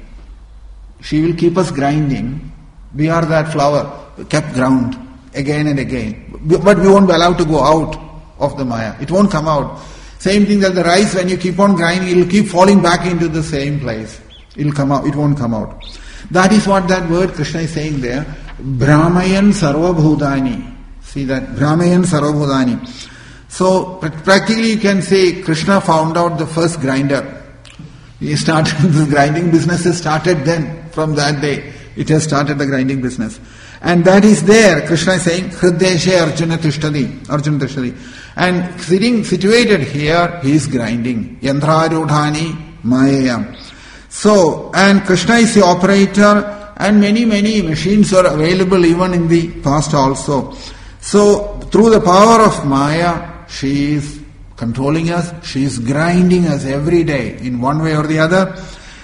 She will keep us grinding. We are that flower, kept ground again and again. But we won't be allowed to go out of the Maya. It won't come out. Same thing that the rice, when you keep on grinding, it will keep falling back into the same place. It will come out. It won't come out. That is what that word Krishna is saying there. Brahmayan Sarvabhutani. See that? Brahmayan Sarvabhutani. So practically you can say Krishna found out the first grinder. He started this grinding business has started then. From that day, it has started the grinding business. And that is there. Krishna is saying, Hrideshe Arjuna Tishtadi. Arjuna Tishtadi. And sitting situated here, he is grinding. Yantrarudhani Mayayam. So, and Krishna is the operator, and many, many machines are available even in the past also. So, through the power of Maya, she is controlling us, she is grinding us every day in one way or the other.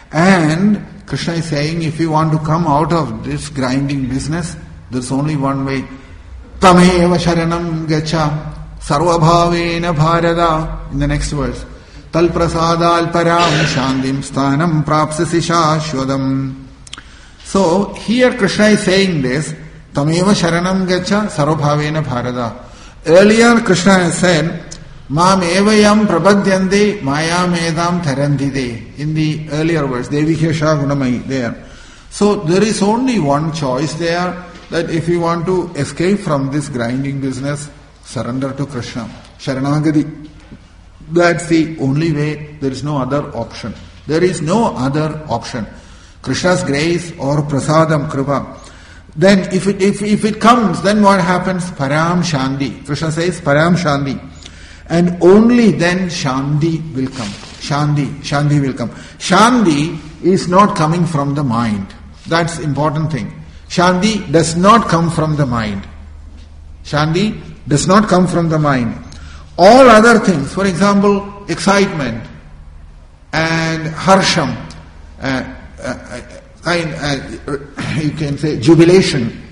And Krishna is saying, if you want to come out of this grinding business, there's only one way. Tameva sharanam gacha sarvabhavena bharata. In the next verse. Tal prasadal param shandim sthanam prapsasi shashwadam. So, here Krishna is saying this, Tameva sharanam gacha sarvabhavena bharata. Earlier Krishna has said, Mam evayam prabhadyante maya medam tharandide. In the earlier verse, Devi Kesha Gunamai there. So there is only one choice there, that if you want to escape from this grinding business, surrender to Krishna. Sharanagati. That's the only way. There is no other option. There is no other option. Krishna's grace or prasadam kripa. Then if it, if, if it comes, then what happens? Param Shanti. Krishna says Param Shanti. And only then Shanti will come. Shanti, Shanti will come. Shanti is not coming from the mind. That's important thing. Shanti does not come from the mind. Shanti does not come from the mind. All other things, for example, excitement and harsham, uh, uh, uh, uh, you can say jubilation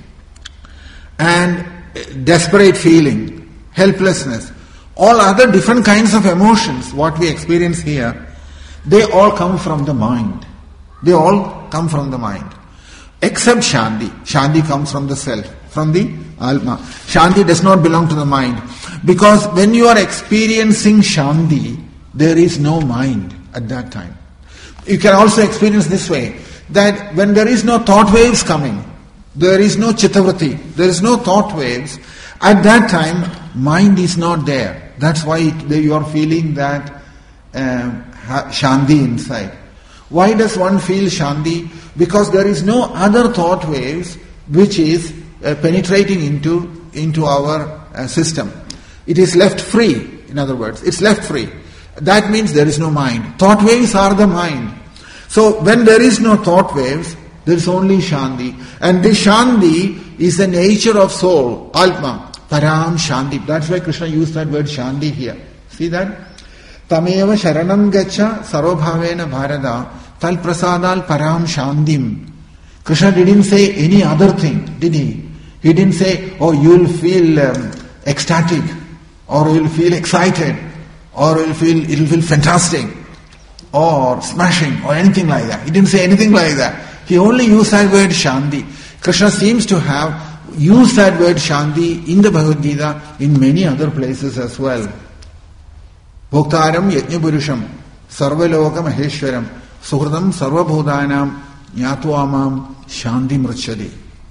and desperate feeling, helplessness, all other different kinds of emotions, what we experience here, they all come from the mind. They all come from the mind. Except Shanti. Shanti comes from the self, from the Alma. Shanti does not belong to the mind. Because when you are experiencing Shanti, there is no mind at that time. You can also experience this way, that when there is no thought waves coming, there is no chittavriti, there is no thought waves, at that time, mind is not there. That's why it, you are feeling that um, Shanti inside. Why does one feel Shanti? Because there is no other thought waves which is uh, penetrating into, into our uh, system. It is left free, in other words. It's left free. That means there is no mind. Thought waves are the mind. So when there is no thought waves, there is only Shanti. And this Shanti is the nature of soul, Atma, Param Shanti. That's why Krishna used that word Shanti here. See that? Tameva sharanam gacha sarvabhavena bharata tal prasadal param shantim. Krishna didn't say any other thing, did he? He didn't say, oh, you'll feel um, ecstatic, or you'll feel excited, or you'll feel, it'll feel fantastic, or smashing, or anything like that. He didn't say anything like that. He only used that word Shanti. Krishna seems to have used that word Shanti in the Bhagavad Gita in many other places as well. Bhoktaram Yajnapurusham Sarvaloka Maheshwaram Suhradam Sarvabhudanam Nyatwamam Shanti Mrachadi.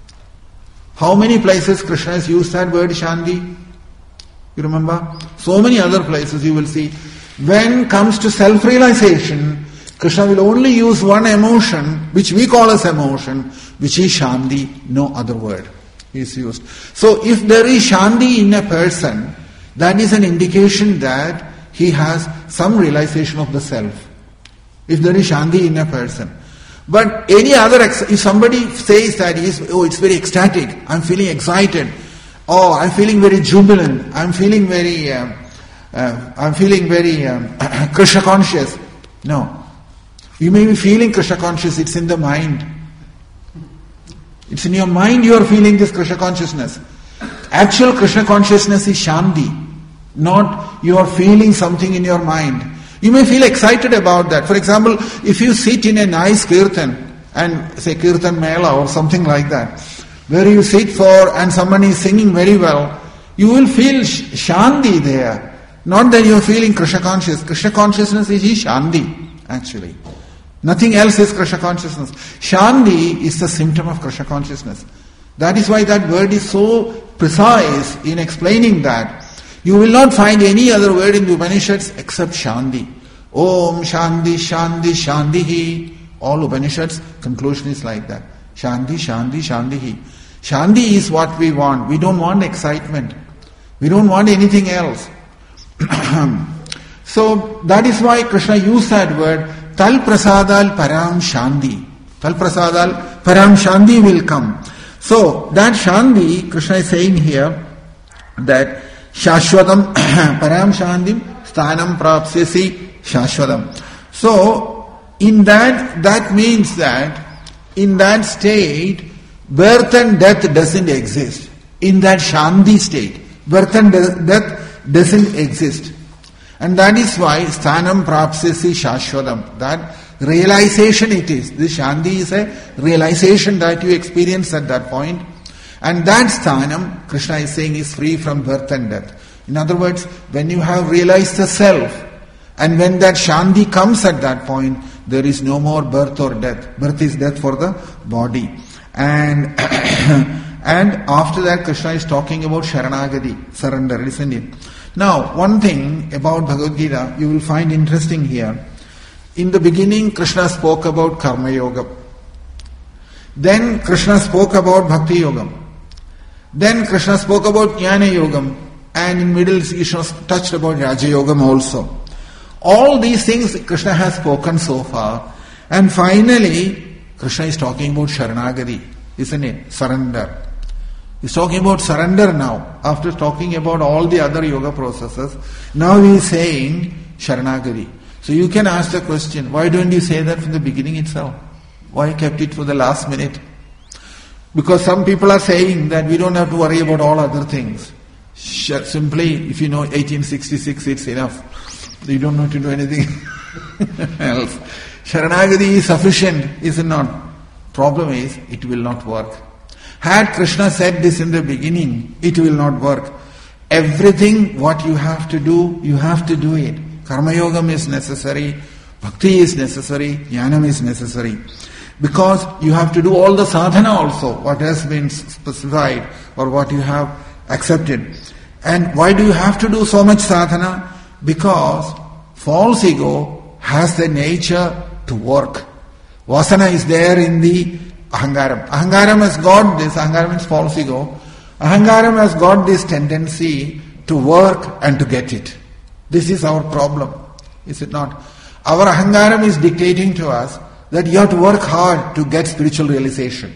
How many places Krishna has used that word Shanti? You remember? So many other places you will see. When comes to self-realization, Krishna will only use one emotion, which we call as emotion, which is Shanti, no other word is used. So if there is Shanti in a person, that is an indication that he has some realization of the self. If there is Shanti in a person. But any other, ex- if somebody says that he is, oh, it's very ecstatic, I'm feeling excited, oh, I'm feeling very jubilant, I'm feeling very, um, uh, I'm feeling very um, Krishna conscious. No. You may be feeling Krishna conscious, it's in the mind. It's in your mind you are feeling this Krishna consciousness. Actual Krishna consciousness is Shanti, not you are feeling something in your mind. You may feel excited about that. For example, if you sit in a nice kirtan, and say kirtan mela or something like that, where you sit for and someone is singing very well, you will feel sh- Shanti there. Not that you are feeling Krishna conscious. Krishna consciousness is Shanti, actually. Nothing else is Krishna consciousness. Shanti is the symptom of Krishna consciousness. That is why that word is so precise in explaining that. You will not find any other word in the Upanishads except Shanti. Om Shanti Shanti Shantihi. All Upanishads conclusion is like that. Shanti Shanti Shantihi. Shanti is what we want. We don't want excitement. We don't want anything else. So that is why Krishna used that word. Tal prasadal param Shanti. Tal prasadal param Shanti will come. So that Shanti, Krishna is saying here that Shashwatam param Shantim sthanam prapsyasi Shashwatam. So in that, that means that in that state, birth and death doesn't exist. In that Shanti state, birth and de- death doesn't exist. And that is why sthanam prapsyasi Shashwatam. That realization it is. This Shanti is a realization that you experience at that point. And that sthanam, Krishna is saying, is free from birth and death. In other words, when you have realized the self, and when that Shanti comes at that point, there is no more birth or death. Birth is death for the body. And and after that, Krishna is talking about Sharanagati, surrender, isn't it? Now, one thing about Bhagavad Gita, you will find interesting here. In the beginning, Krishna spoke about Karma Yoga. Then Krishna spoke about Bhakti Yoga. Then Krishna spoke about Jnana Yogam, and in middle Krishna touched about Raja Yogam also. All these things Krishna has spoken so far, and finally Krishna is talking about Sharanagati, isn't it? Surrender. He's talking about surrender now. After talking about all the other yoga processes, now he is saying Sharanagati. So you can ask the question, why don't you say that from the beginning itself? Why kept it for the last minute? Because some people are saying that we don't have to worry about all other things. Simply, if you know eighteen sixty-six, it's enough. You don't need to do anything else. Sharanagati is sufficient, is it not? Problem is, it will not work. Had Krishna said this in the beginning, it will not work. Everything what you have to do, you have to do it. Karma Yogam is necessary, Bhakti is necessary, Jnanam is necessary. Because you have to do all the sadhana also, what has been specified or what you have accepted. And why do you have to do so much sadhana? Because false ego has the nature to work. Vasana is there in the Ahangaram. Ahangaram has got this, Ahangaram means false ego. Ahangaram has got this tendency to work and to get it. This is our problem, is it not? Our Ahangaram is dictating to us that you have to work hard to get spiritual realization.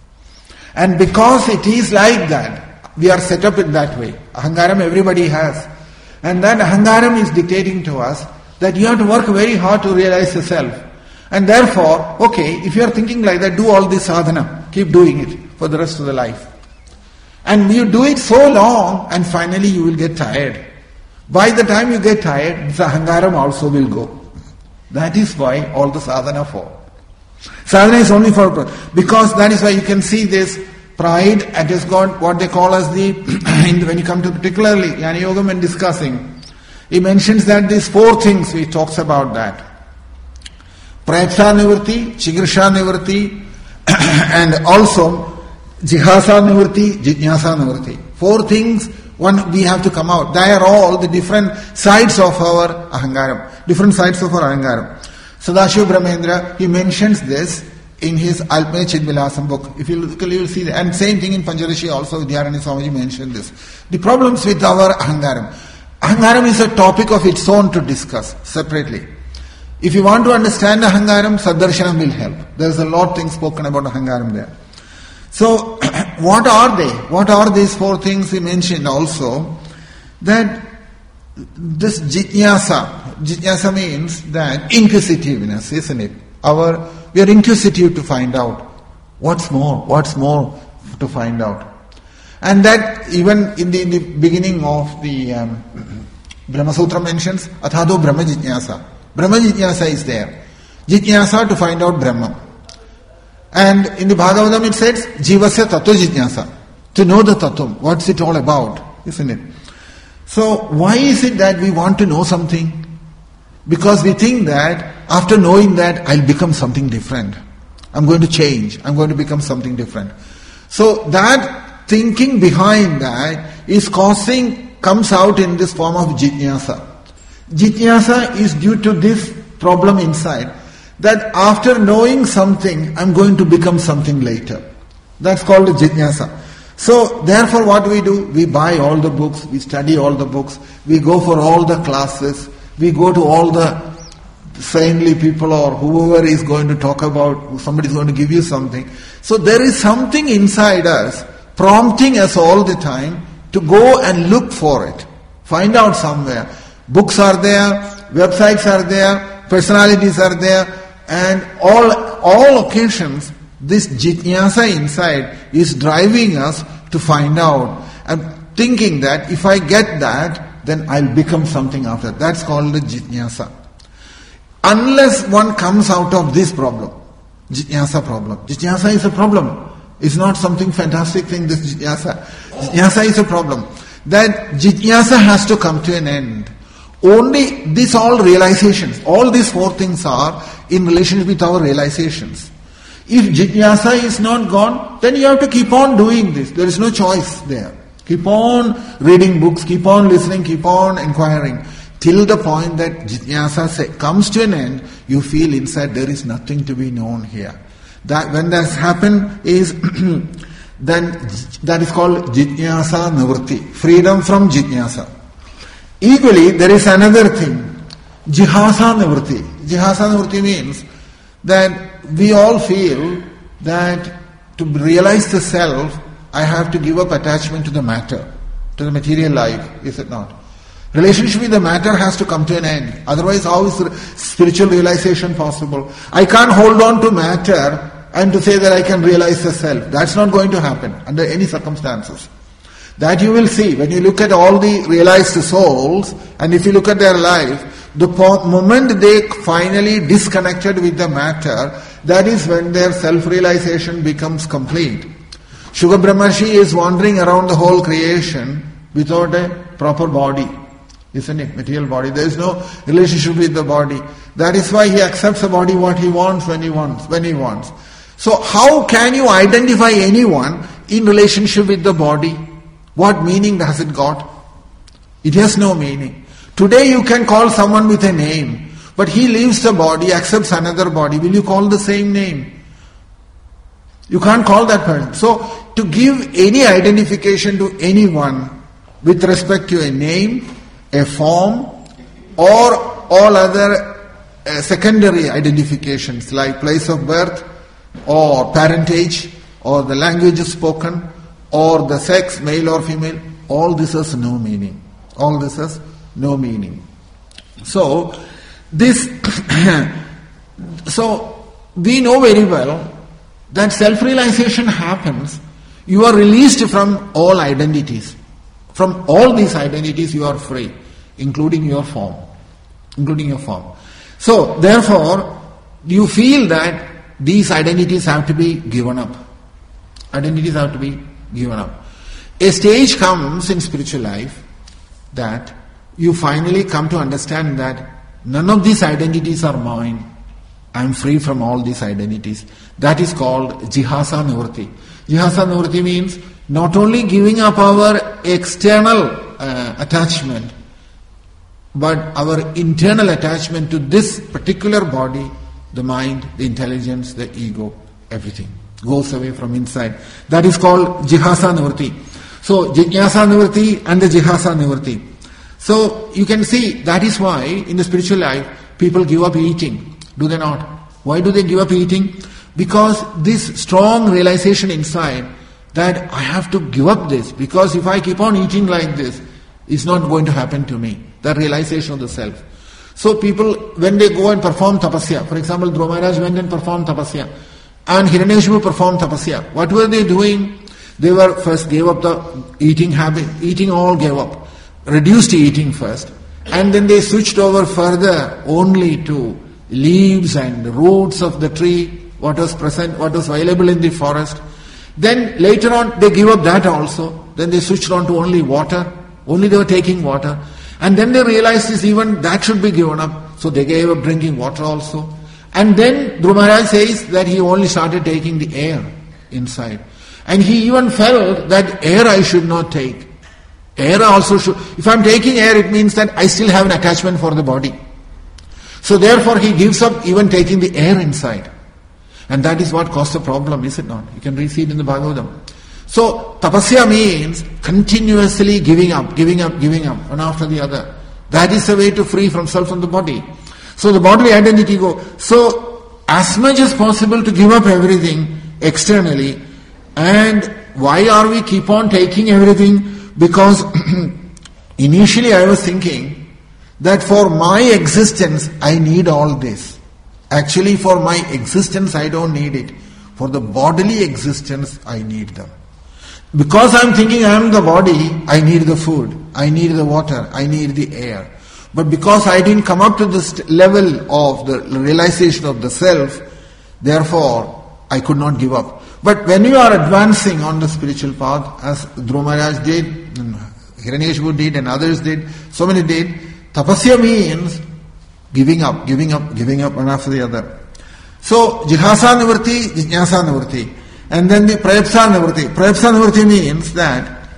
And because it is like that, we are set up in that way. Ahangaram everybody has. And that Ahangaram is dictating to us that you have to work very hard to realize the self. And therefore, okay, if you are thinking like that, do all this sadhana. Keep doing it for the rest of the life. And you do it so long, and finally you will get tired. By the time you get tired, the Ahangaram also will go. That is why all the sadhana for. Sadhana is only for, because that is why you can see this pride, it has got what they call as the, when you come to particularly Jnana Yoga when discussing, he mentions that these four things, he talks about that. Prayatsa Nivritti, Chigrisha Nivritti, and also Jihasa Nivritti, Jijnasa Nivritti. Four things, one we have to come out. They are all the different sides of our Ahangaram, different sides of our Ahangaram. Sadashiva Brahmendra, he mentions this in his Alpana Chidvilasam book. If you look, you will see that. And same thing in Panchadashi also, Vidhyaranya Swamiji mentioned this. The problems with our Ahangaram. Ahangaram is a topic of its own to discuss separately. If you want to understand Ahangaram, Saddarshanam will help. There is a lot of things spoken about Ahangaram there. So, what are they? What are these four things he mentioned also? That this jitnyasa, jitnyasa means that inquisitiveness, isn't it? Our, we are inquisitive to find out what's more, what's more to find out. And that even in the, in the beginning of the um, Brahma Sutra mentions, Athado Brahma Jitnyasa. Brahma Jitnyasa is there. Jitnyasa to find out Brahma. And in the Bhagavatam it says, Jivasya Tattva Jitnyasa. To know the Tattvam, what's it all about, isn't it? So why is it that we want to know something? Because we think that after knowing that I'll become something different. I'm going to change. I'm going to become something different. So that thinking behind that is causing, comes out in this form of jitnyasa. Jitnyasa is due to this problem inside, that after knowing something, I'm going to become something later. That's called jitnyasa. So therefore what we do? We buy all the books, we study all the books, we go for all the classes, we go to all the saintly people or whoever is going to talk about, somebody is going to give you something. So there is something inside us prompting us all the time to go and look for it. Find out somewhere. Books are there, websites are there, personalities are there, and all, all occasions this jitnyasa inside is driving us to find out and thinking that if I get that, then I'll become something after. That's called the jitnyasa. Unless one comes out of this problem, jitnyasa problem. Jitnyasa is a problem. It's not something fantastic thing, this jitnyasa. Jitnyasa is a problem. That jitnyasa has to come to an end. Only these all realizations, all these four things are in relationship with our realizations. If jitnyasa is not gone, then you have to keep on doing this. There is no choice there. Keep on reading books, keep on listening, keep on inquiring. Till the point that jitnyasa comes to an end, you feel inside there is nothing to be known here. That when that's happened is then that is called jitnyasa nivritti, freedom from jitnyasa. Equally, there is another thing, jihasa nivritti. Jihasa nivritti means that we all feel that to realize the self, I have to give up attachment to the matter, to the material life, is it not? Relationship with the matter has to come to an end. Otherwise, how is spiritual realization possible? I can't hold on to matter and to say that I can realize the self. That's not going to happen under any circumstances. That you will see when you look at all the realized souls, and if you look at their life, the moment they finally disconnected with the matter, that is when their self-realization becomes complete. Shuka Brahmarshi is wandering around the whole creation without a proper body. Isn't it? Material body. There is no relationship with the body. That is why he accepts the body what he wants when he wants, when he wants. So how can you identify anyone in relationship with the body? What meaning has it got? It has no meaning. Today you can call someone with a name, but he leaves the body, accepts another body. Will you call the same name? You can't call that person. So to give any identification to anyone with respect to a name, a form, or all other uh, secondary identifications like place of birth, or parentage, or the language spoken, or the sex, male or female, all this has no meaning. All this has no meaning. So, this, so we know very well that self-realization happens, you are released from all identities. From all these identities you are free, including your form. Including your form. So, therefore, you feel that these identities have to be given up. Identities have to be given up. A stage comes in spiritual life that you finally come to understand that none of these identities are mine. I am free from all these identities. That is called jihasa nivritti. Jihasa nivritti means not only giving up our external uh, attachment, but our internal attachment to this particular body, the mind, the intelligence, the ego, everything goes away from inside. That is called jihasa nivritti. So jitnyasa nivritti and the jihasa nivritti. So you can see that is why in the spiritual life people give up eating, do they not? Why do they give up eating? Because this strong realization inside that I have to give up this, because if I keep on eating like this, it's not going to happen to me. The realization of the self. So people, when they go and perform tapasya, for example, Dhruva Maharaj went and performed tapasya, and Hiranyakashipu performed tapasya. What were they doing? They were first gave up the eating habit, eating all gave up, reduced eating first, and then they switched over further only to leaves and roots of the tree, what was present, what was available in the forest. Then later on they give up that also. Then they switched on to only water. Only they were taking water. And then they realized this, even that should be given up. So they gave up drinking water also. And then Dhruva Maharaj says that he only started taking the air inside. And he even felt that air I should not take. Air also should. If I am taking air, it means that I still have an attachment for the body. So therefore he gives up even taking the air inside. And that is what caused the problem, is it not? You can read it in the Bhagavatam. So tapasya means continuously giving up, giving up, giving up, one after the other. That is the way to free from self and the body. So the bodily identity go. So as much as possible to give up everything externally. And why are we keep on taking everything? Because initially I was thinking that for my existence I need all this. Actually for my existence I don't need it. For the bodily existence I need them. Because I am thinking I am the body, I need the food, I need the water, I need the air. But because I didn't come up to this level of the realization of the self, therefore I could not give up. But when you are advancing on the spiritual path, as Dhruva Maharaj did, Hiranyakashipu did, and others did, so many did, tapasya means giving up, giving up, giving up one after the other. So jihasa nivritti, jnasa nivritti. And then the prayapsa nivritti. Prayapsa nivritti means that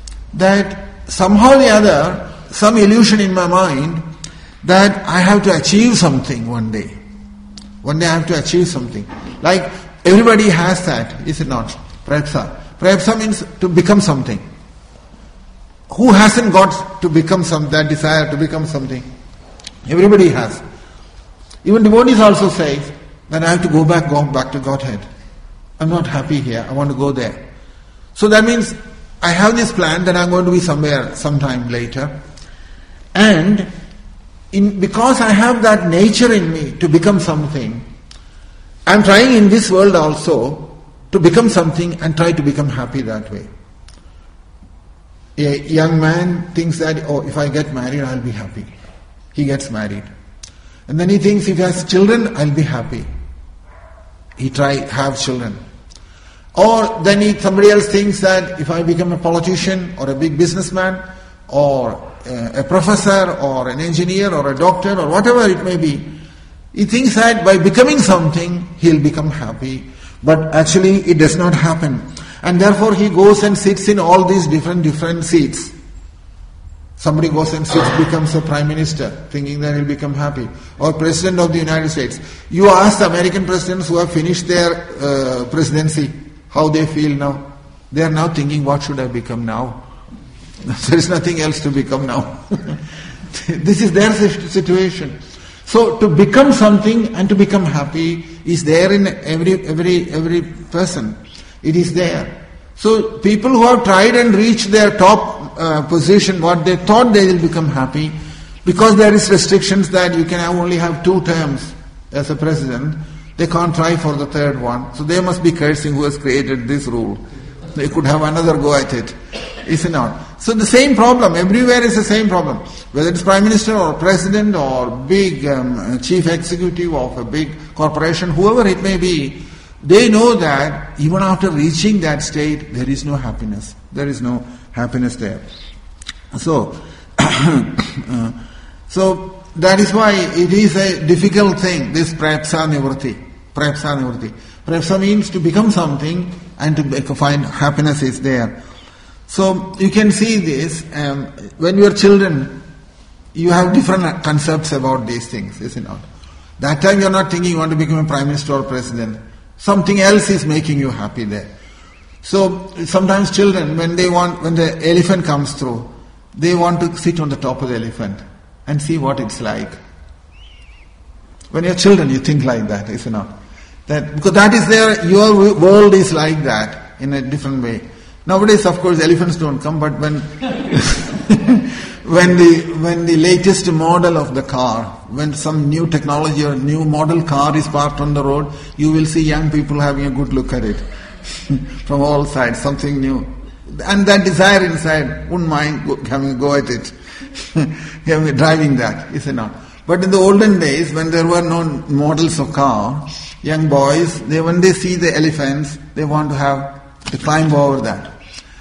that somehow or the other, some illusion in my mind that I have to achieve something one day. One day I have to achieve something. Like everybody has that, is it not? Prayapsa. Prayapsa means to become something. Who hasn't got to become some, that desire to become something? Everybody has. Even devotees also say that I have to go back, go back to Godhead. I'm not happy here, I want to go there. So that means I have this plan that I'm going to be somewhere sometime later. And in, because I have that nature in me to become something, I'm trying in this world also to become something and try to become happy that way. A young man thinks that, oh, if I get married, I'll be happy. He gets married. And then he thinks if he has children, I'll be happy. He try have children. Or then he, somebody else thinks that if I become a politician or a big businessman or a, a professor or an engineer or a doctor or whatever it may be, he thinks that by becoming something, he'll become happy. But actually it does not happen. And therefore he goes and sits in all these different, different seats. Somebody goes and sits, becomes a prime minister, thinking that he'll become happy. Or president of the United States. You ask the American presidents who have finished their uh, presidency, how they feel now. They are now thinking, what should I become now? There is nothing else to become now. This is their situation. So to become something and to become happy is there in every every every person. It is there. So people who have tried and reached their top uh, position, what they thought they will become happy, because there is restrictions that you can have only have two terms as a president, they can't try for the third one. So they must be cursing who has created this rule. They could have another go at it. Is it not? So the same problem, everywhere is the same problem. Whether it's prime minister or president or big um, chief executive of a big corporation, whoever it may be, they know that even after reaching that state, there is no happiness. There is no happiness there. So, uh, so that is why it is a difficult thing, this prayapsa nivritti. Prayapsa nivritti. Prayapsa means to become something and to find happiness is there. So you can see this, um, when you are children, you have different concepts about these things, is it not? That time you are not thinking you want to become a prime minister or president. Something else is making you happy there. So sometimes children, when they want, when the elephant comes through, they want to sit on the top of the elephant and see what it's like. When you're children, you think like that, is it not? That, because that is there, your world is like that, in a different way. Nowadays, of course, elephants don't come, but when when the when the latest model of the car, when some new technology or new model car is parked on the road, you will see young people having a good look at it from all sides, something new. And that desire inside, wouldn't mind go, having a go at it, driving that, is it not? But in the olden days, when there were no models of car, young boys, they when they see the elephants, they want to have to climb over that.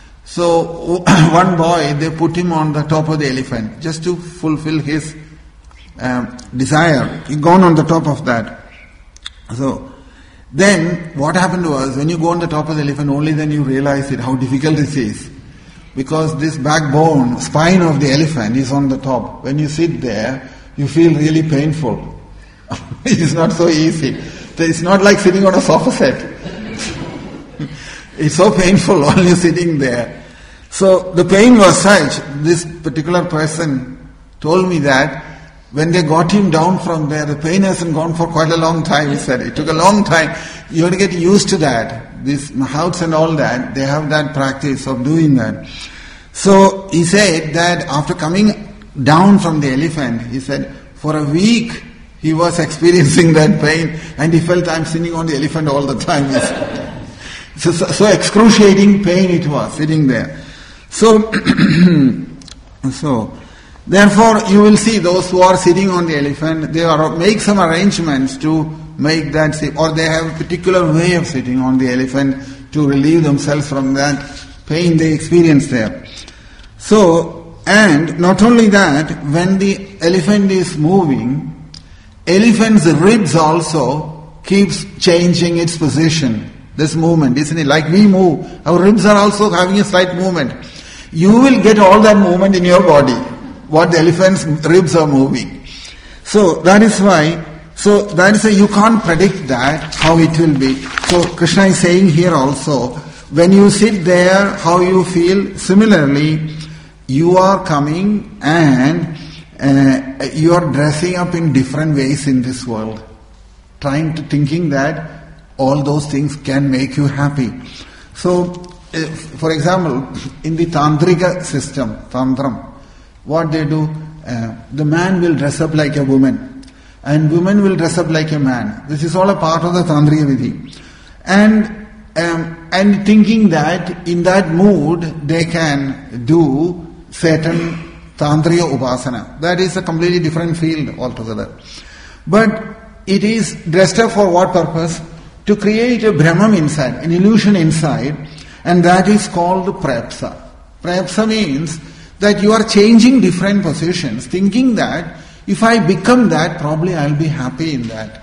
So one boy, they put him on the top of the elephant just to fulfill his um, desire. He gone on the top of that. So then what happened was, when you go on the top of the elephant, only then you realize it, how difficult this is. Because this backbone, spine of the elephant is on the top. When you sit there, you feel really painful. It's not so easy. It's not like sitting on a sofa set. It's so painful while you're sitting there. So the pain was such, this particular person told me that when they got him down from there, the pain hasn't gone for quite a long time, he said. It took a long time. You have to get used to that. These mahouts and all that, they have that practice of doing that. So he said that after coming down from the elephant, he said, for a week he was experiencing that pain and he felt, I'm sitting on the elephant all the time. So, so, so excruciating pain it was, sitting there. So, so, therefore you will see those who are sitting on the elephant, they are make some arrangements to make that, or they have a particular way of sitting on the elephant to relieve themselves from that pain they experience there. So, and not only that, when the elephant is moving, elephant's ribs also keeps changing its position. This movement, isn't it? Like we move, our ribs are also having a slight movement. You will get all that movement in your body, what the elephant's ribs are moving. So that is why, so that is why you can't predict that, how it will be. So Krishna is saying here also, when you sit there, how you feel, similarly, you are coming and uh, you are dressing up in different ways in this world, trying to thinking that all those things can make you happy. So, uh, for example, in the Tantrika system, Tantram, what they do, uh, the man will dress up like a woman, and woman will dress up like a man. This is all a part of the Tantriya Vidhi. And, um, and thinking that in that mood they can do certain Tantriya Upasana. That is a completely different field altogether. But it is dressed up for what purpose? To create a Brahman inside, an illusion inside, and that is called Prapsa. Prapsa means that you are changing different positions, thinking that if I become that, probably I'll be happy in that.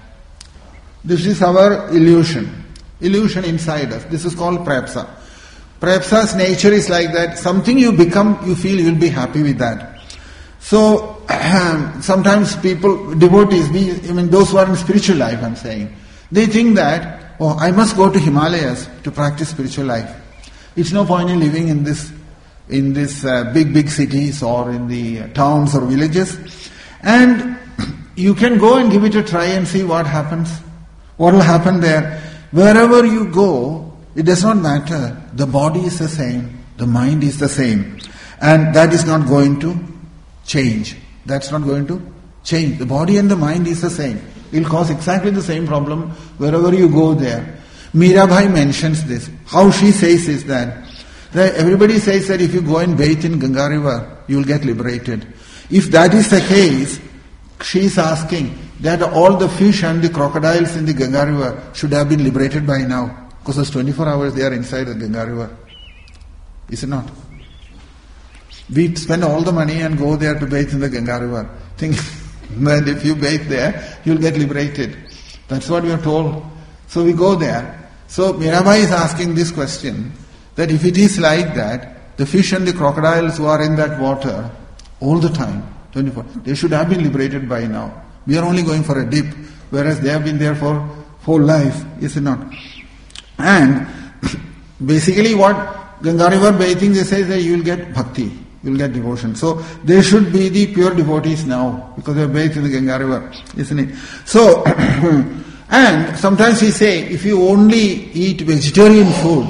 This is our illusion. Illusion inside us. This is called Prapsa. Prapsa's nature is like that. Something you become, you feel you'll be happy with that. So, sometimes people, devotees, I mean those who are in spiritual life, I'm saying, they think that, oh, I must go to Himalayas to practice spiritual life. It's no point in living in this, in this uh, big, big cities or in the uh, towns or villages. And you can go and give it a try and see what happens. What will happen there? Wherever you go, it does not matter. The body is the same. The mind is the same. And that is not going to change. That's not going to change. The body and the mind is the same. It will cause exactly the same problem wherever you go there. Mirabai mentions this. How she says is that, that everybody says that if you go and bathe in Ganga river, you will get liberated. If that is the case, she is asking that all the fish and the crocodiles in the Ganga river should have been liberated by now. Because those twenty-four hours they are inside the Ganga river. Is it not? We spend all the money and go there to bathe in the Ganga river. Think that if you bathe there, you'll get liberated. That's what we are told. So we go there. So Mirabai is asking this question, that if it is like that, the fish and the crocodiles who are in that water all the time, twenty-four, they should have been liberated by now. We are only going for a dip, whereas they have been there for whole life, is it not? And basically what Ganga river bathing, they say that you will get bhakti. you will get devotion. So they should be the pure devotees now, because they are bathed in the Ganga river, isn't it? So, and sometimes we say, if you only eat vegetarian food,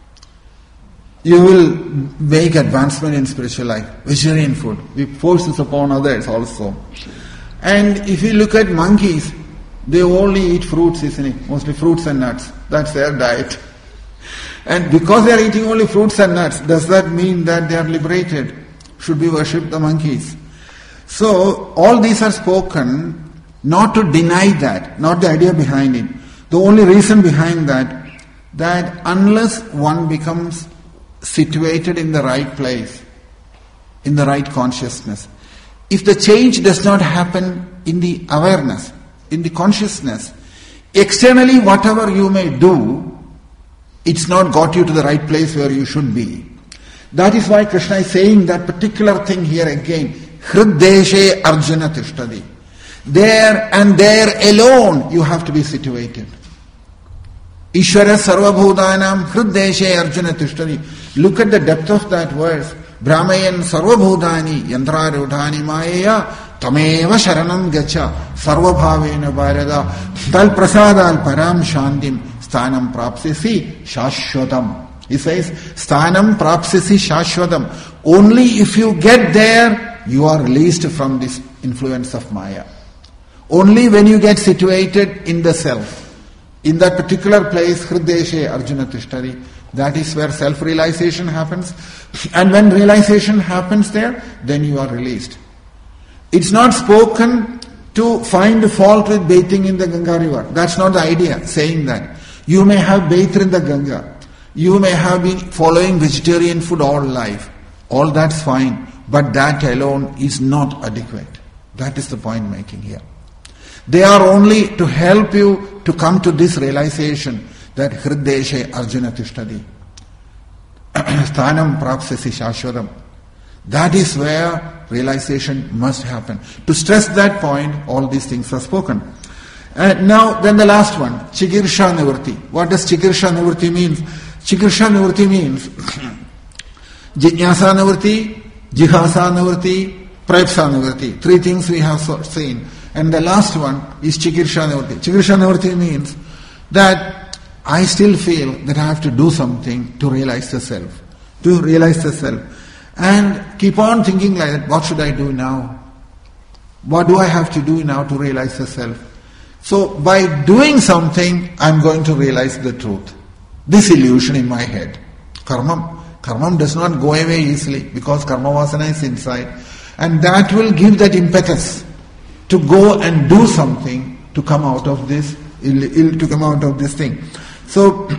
you will make advancement in spiritual life. Vegetarian food. We force this upon others also. And if you look at monkeys, they only eat fruits, isn't it? Mostly fruits and nuts. That's their diet. And because they are eating only fruits and nuts, does that mean that they are liberated? Should we worship the monkeys? So, all these are spoken not to deny that, not the idea behind it. The only reason behind that, that unless one becomes situated in the right place, in the right consciousness, if the change does not happen in the awareness, in the consciousness, externally whatever you may do, it's not got you to the right place where you should be. That is why Krishna is saying that particular thing here again. Hriddeshe Arjuna Tishtadi. There and there alone you have to be situated. Ishvara Sarvabhutanam Hriddeshe Arjuna Tishtadi. Look at the depth of that verse. Brahmayan Sarvabhutani Yantrarudhani Maya Tameva Sharanam Gacha Sarvabhavena Bharada Dal Prasadal Param Shantim Sthanam Prapsisi Shashwatam. He says, Sthanam Prapsisi Shashwatam. Only if you get there, you are released from this influence of Maya. Only when you get situated in the self, in that particular place, Hriddeshe Arjuna Tishtari, that is where self-realization happens. And when realization happens there, then you are released. It's not spoken to find fault with bathing in the Ganga river. That's not the idea, saying that. You may have bathed in the Ganga. You may have been following vegetarian food all life. All that's fine. But that alone is not adequate. That is the point making here. They are only to help you to come to this realization that Hriddeshe Arjuna Tishtadi. Sthanam Prapsasi Shashwadam. That is where realization must happen. To stress that point, all these things are spoken. And now, then the last one, Chikirsha Nivritti. What does Chikirsha Nivritti mean? Chikirsha Nivritti means Jijnasa Nivritti, Jihasa Nivritti, Prayapsa Nivritti. Three things we have seen. And the last one is Chikirsha Nivritti. Chikirsha Nivritti means that I still feel that I have to do something to realize the self. To realize the self. And keep on thinking like that, what should I do now? What do I have to do now to realize the self? So by doing something, I'm going to realize the truth. This illusion in my head. Karmam. Karmam does not go away easily because karma vasana is inside. And that will give that impetus to go and do something to come out of this, ill, ill, to come out of this thing. So,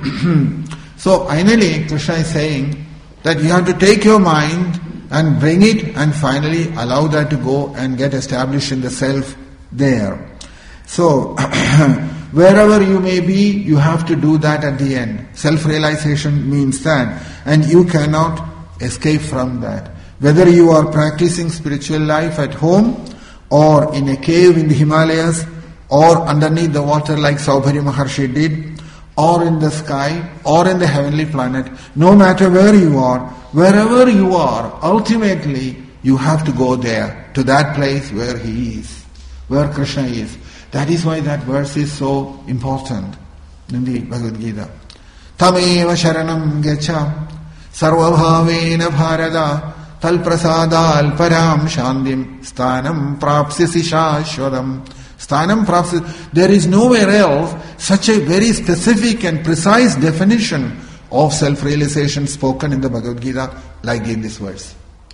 so finally Krishna is saying that you have to take your mind and bring it and finally allow that to go and get established in the self there. So, wherever you may be, you have to do that at the end. Self-realization means that. And you cannot escape from that. Whether you are practicing spiritual life at home, or in a cave in the Himalayas, or underneath the water like Saubhari Maharshi did, or in the sky, or in the heavenly planet, no matter where you are, wherever you are, ultimately you have to go there, to that place where He is, where Krishna is. That is why that verse is so important in the Bhagavad Gita. Tameva sharanam gacha sarvabhavena bharada tal prasadal param shandim sthanam prapsisi shashwadam. Sthanam prapsisi. There is nowhere else such a very specific and precise definition of self-realization spoken in the Bhagavad Gita like in this verse.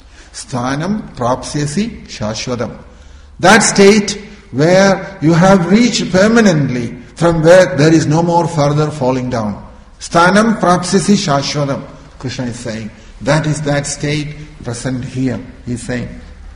Sthanam prapsisi shashwadam. That state where you have reached permanently, from where there is no more further falling down. Sthanam prapsisi shashwadam, Krishna is saying. That is that state present here, he is saying.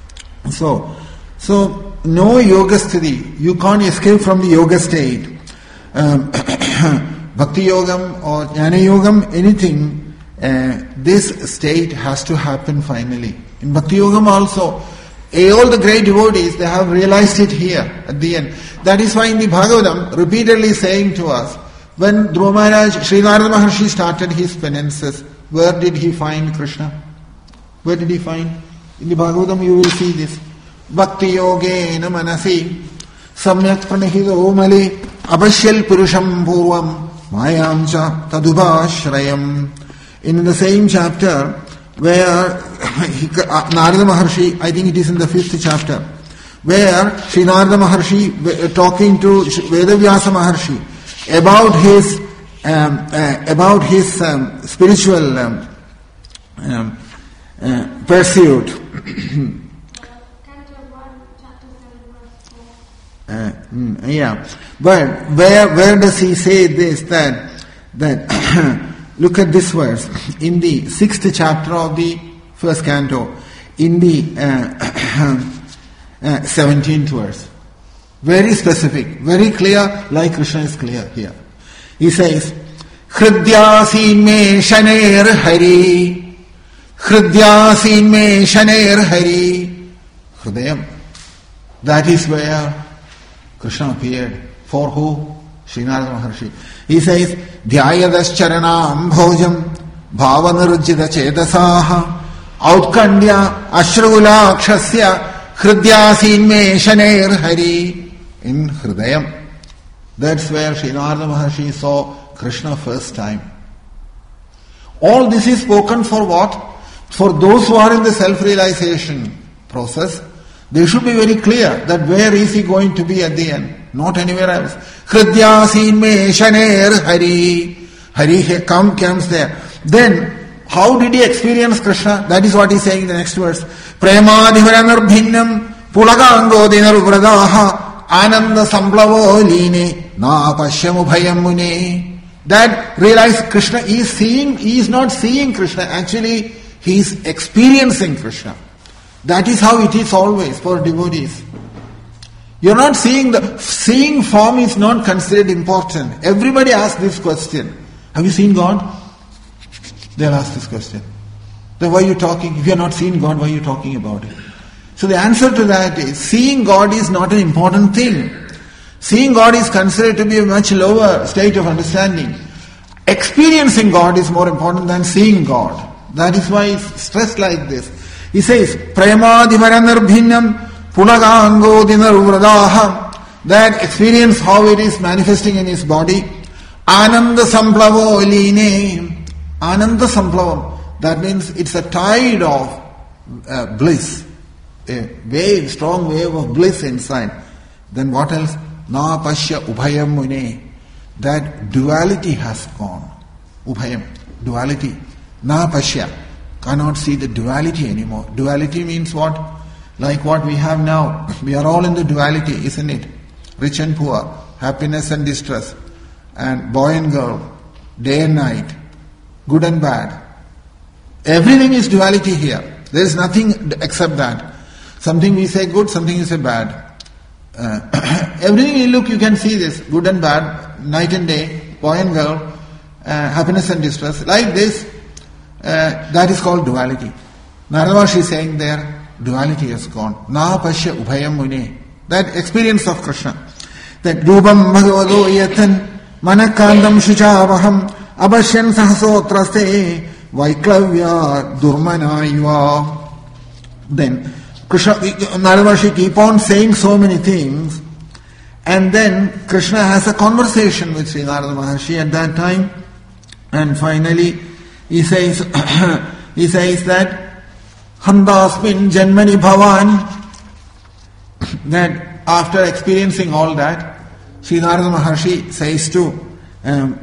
So, so no yoga sthiti. You can't escape from the yoga state. Um, Bhakti yogam or jnana yogam, anything, uh, this state has to happen finally. In Bhakti yogam also, all the great devotees, they have realized it here at the end. That is why in the Bhagavatam, repeatedly saying to us, when Dhruva Maharaj, Sri Narada Maharshi started his penances, where did he find Krishna? Where did he find? In the Bhagavatam you will see this. Bhakti yogena manasi samyak pranihito mali abashyal purusham purvam mayamcha tadubashrayam. In the same chapter where he, Narada Maharshi, I think it is in the fifth chapter, where Sri Narada Maharshi talking to Vedavyasa Maharshi about his um, uh, about his um, spiritual um, um, uh, pursuit. uh, mm, yeah, but where where does he say this? That that look at this verse in the sixth chapter of the first canto, in the uh, uh, seventeenth verse. Very specific, very clear, like Krishna is clear here. He says, Hridyasin me shaner hari, Hridyasin me shaner hari, Hridayam. That is where Krishna appeared. For who? Sri Narada Maharshi. He says, Dhyayadas charanam bhojam bhavanarujita chedasaha outkandya ashrulakshasya hridyasin me shaner hari. In Hridayam. That's where Sri Narada Maharshi saw Krishna first time. All this is spoken for what? For those who are in the self-realization process. They should be very clear that where is he going to be at the end. Not anywhere else. Hridyasin me shaner hari. Hari come comes there. Then, how did he experience Krishna? That is what he is saying in the next verse. Premadhivaranur bhinnam pulagango dinar vradaha ananda samplavo line na pashyamu bhayam mune. That realize Krishna is seeing, he is not seeing Krishna. Actually, he is experiencing Krishna. That is how it is always for devotees. You are not seeing the, seeing form is not considered important. Everybody asks this question. Have you seen God? They'll ask this question. Then why are you talking? If you are not seeing God, why are you talking about it? So the answer to that is, seeing God is not an important thing. Seeing God is considered to be a much lower state of understanding. Experiencing God is more important than seeing God. That is why it's stressed like this. He says, Premadivaranur bhinnam pulagango dinarvradaha. That experience how it is manifesting in his body. Ananda samplavo line. Ananda samplavam. That means it's a tide of uh, bliss. A wave, strong wave of bliss inside. Then what else? Na pashya ubhayam mune. That duality has gone. Ubhayam, duality. Na pashya. Cannot see the duality anymore. Duality means what? Like what we have now. We are all in the duality, isn't it? Rich and poor, happiness and distress, and boy and girl, day and night, good and bad. Everything is duality here. There is nothing except that. Something we say good, something we say bad. Uh, everything you look, you can see this, good and bad, night and day, boy and girl, uh, happiness and distress. Like this, uh, that is called duality. Narada Maharshi is saying there, duality has gone. Na pashya ubhayam mune. That experience of Krishna. That rupam bhagavado yatan manakandam shuchavaham abhashyan sahasotraste vaiklavya durmanayva. Then Krishna, Narada Maharshi keep on saying so many things, and then Krishna has a conversation with Sri Narada Maharshi at that time, and finally he says he says that Handasmin Janmani Bhavan. That after experiencing all that, Sri Narada Maharshi says to um,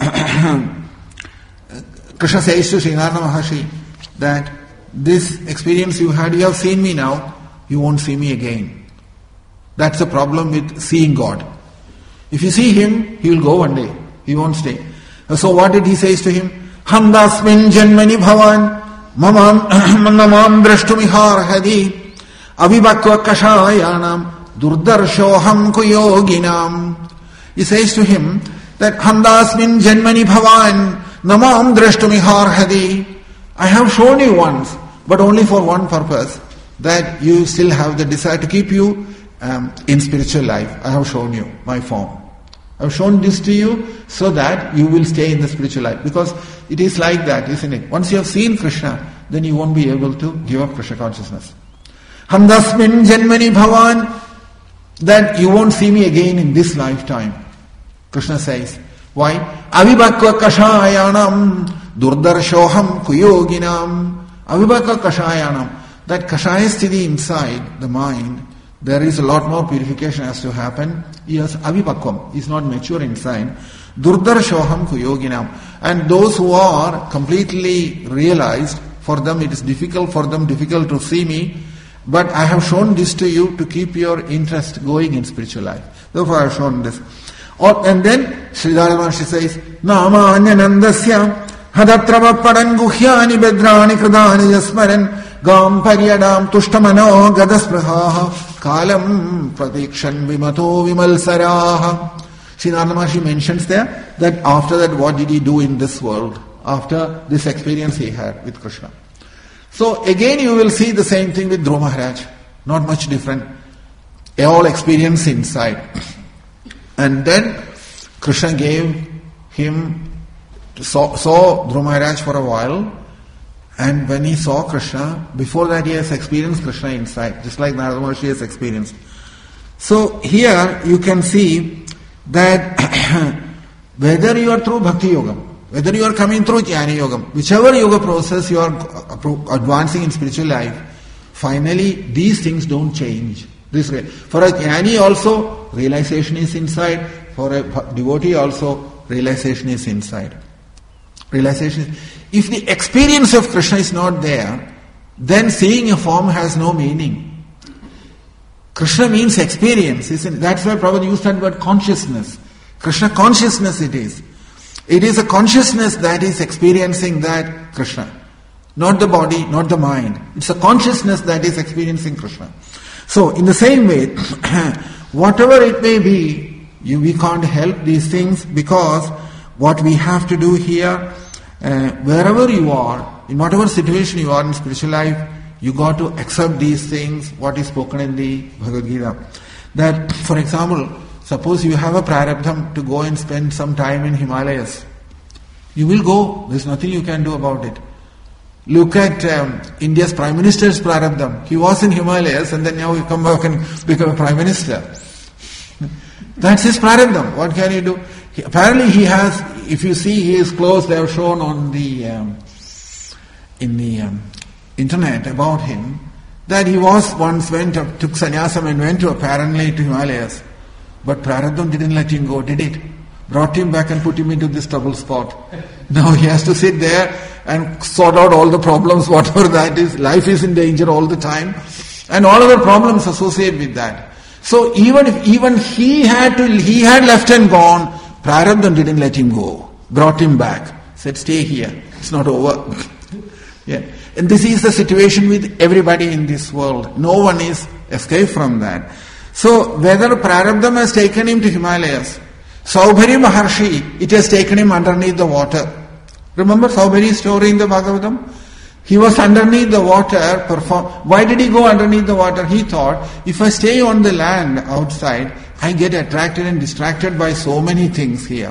Krishna says to Sri Narada Maharshi that this experience you had, you have seen me now, you won't see me again. That's the problem with seeing God. If you see him, he will go one day. He won't stay. So what did he say to him? Handasmin janmani bhavan mamam namam drashtumihar avibhakva kashayanam durdarshoham kuyoginam. He says to him that Handasmin janmani bhavan namam drashtumihar. I have shown you once, but only for one purpose, that you still have the desire to keep you um, in spiritual life. I have shown you my form. I have shown this to you so that you will stay in the spiritual life. Because it is like that, isn't it? Once you have seen Krishna, then you won't be able to give up Krishna consciousness. Handasmin Janmani Bhavan, that you won't see me again in this lifetime. Krishna says. Why? Avibhakva kashayanam durdarshoham kuyoginam. Avibhakva kashayanam. That kashaya sthiti inside the mind, there is a lot more purification has to happen. Yes, avibhakvam is not mature inside. Durdarshoham kuyoginam. And those who are completely realized, for them it is difficult for them, difficult to see me. But I have shown this to you to keep your interest going in spiritual life. Therefore I have shown this. Or, and then Sridhara Maharshi says, Nama Anyanandasya Hadatrava Padan Guhyani Bedrani Kradani Jasmaran Gam Paryadam Tushtamano Gadaspraha Kalam Pratikshan Vimato Vimalsaraha. Sridhara Maharshi mentions there that after that what did he do in this world? After this experience he had with Krishna. So again you will see the same thing with Dhruva Maharaj. Not much different. All experience inside. And then Krishna gave him, saw, saw Dhruva Maharaj for a while, and when he saw Krishna, before that he has experienced Krishna inside, just like Narada Maharshi has experienced. So here you can see that whether you are through Bhakti Yoga, whether you are coming through Jnana Yoga, whichever yoga process you are advancing in spiritual life, finally these things don't change. This way. For a jnani also, realization is inside. For a devotee also, realization is inside. Realization is, if the experience of Krishna is not there, then seeing a form has no meaning. Krishna means experience, isn't it? That's why Prabhupada used that word consciousness. Krishna consciousness it is. It is a consciousness that is experiencing that Krishna. Not the body, not the mind. It's a consciousness that is experiencing Krishna. So, in the same way, whatever it may be, you, we can't help these things, because what we have to do here, uh, wherever you are, in whatever situation you are in spiritual life, you got to accept these things, what is spoken in the Bhagavad Gita. That, for example, suppose you have a prarabdham to go and spend some time in Himalayas. You will go, there's nothing you can do about it. Look at um, India's Prime Minister's prarabdham. He was in Himalayas and then now he come back and become a Prime Minister. That's his prarabdham. What can you do? He, apparently he has, if you see his clothes, they are shown on the, um, in the um, internet about him, that he was once went up, took sannyasam and went to apparently to Himalayas. But prarabdham didn't let him go, did it? Brought him back and put him into this trouble spot. Now he has to sit there and sort out all the problems, whatever that is. Life is in danger all the time. And all other problems associated with that. So even if even he had to, he had left and gone, prarabdham didn't let him go. Brought him back. Said, stay here. It's not over. Yeah. And this is the situation with everybody in this world. No one is escaped from that. So whether prarabdham has taken him to Himalayas, Saubhari Maharshi, it has taken him underneath the water. Remember Saubhari's story in the Bhagavatam? He was underneath the water. Perform. Why did he go underneath the water? He thought, if I stay on the land outside, I get attracted and distracted by so many things here.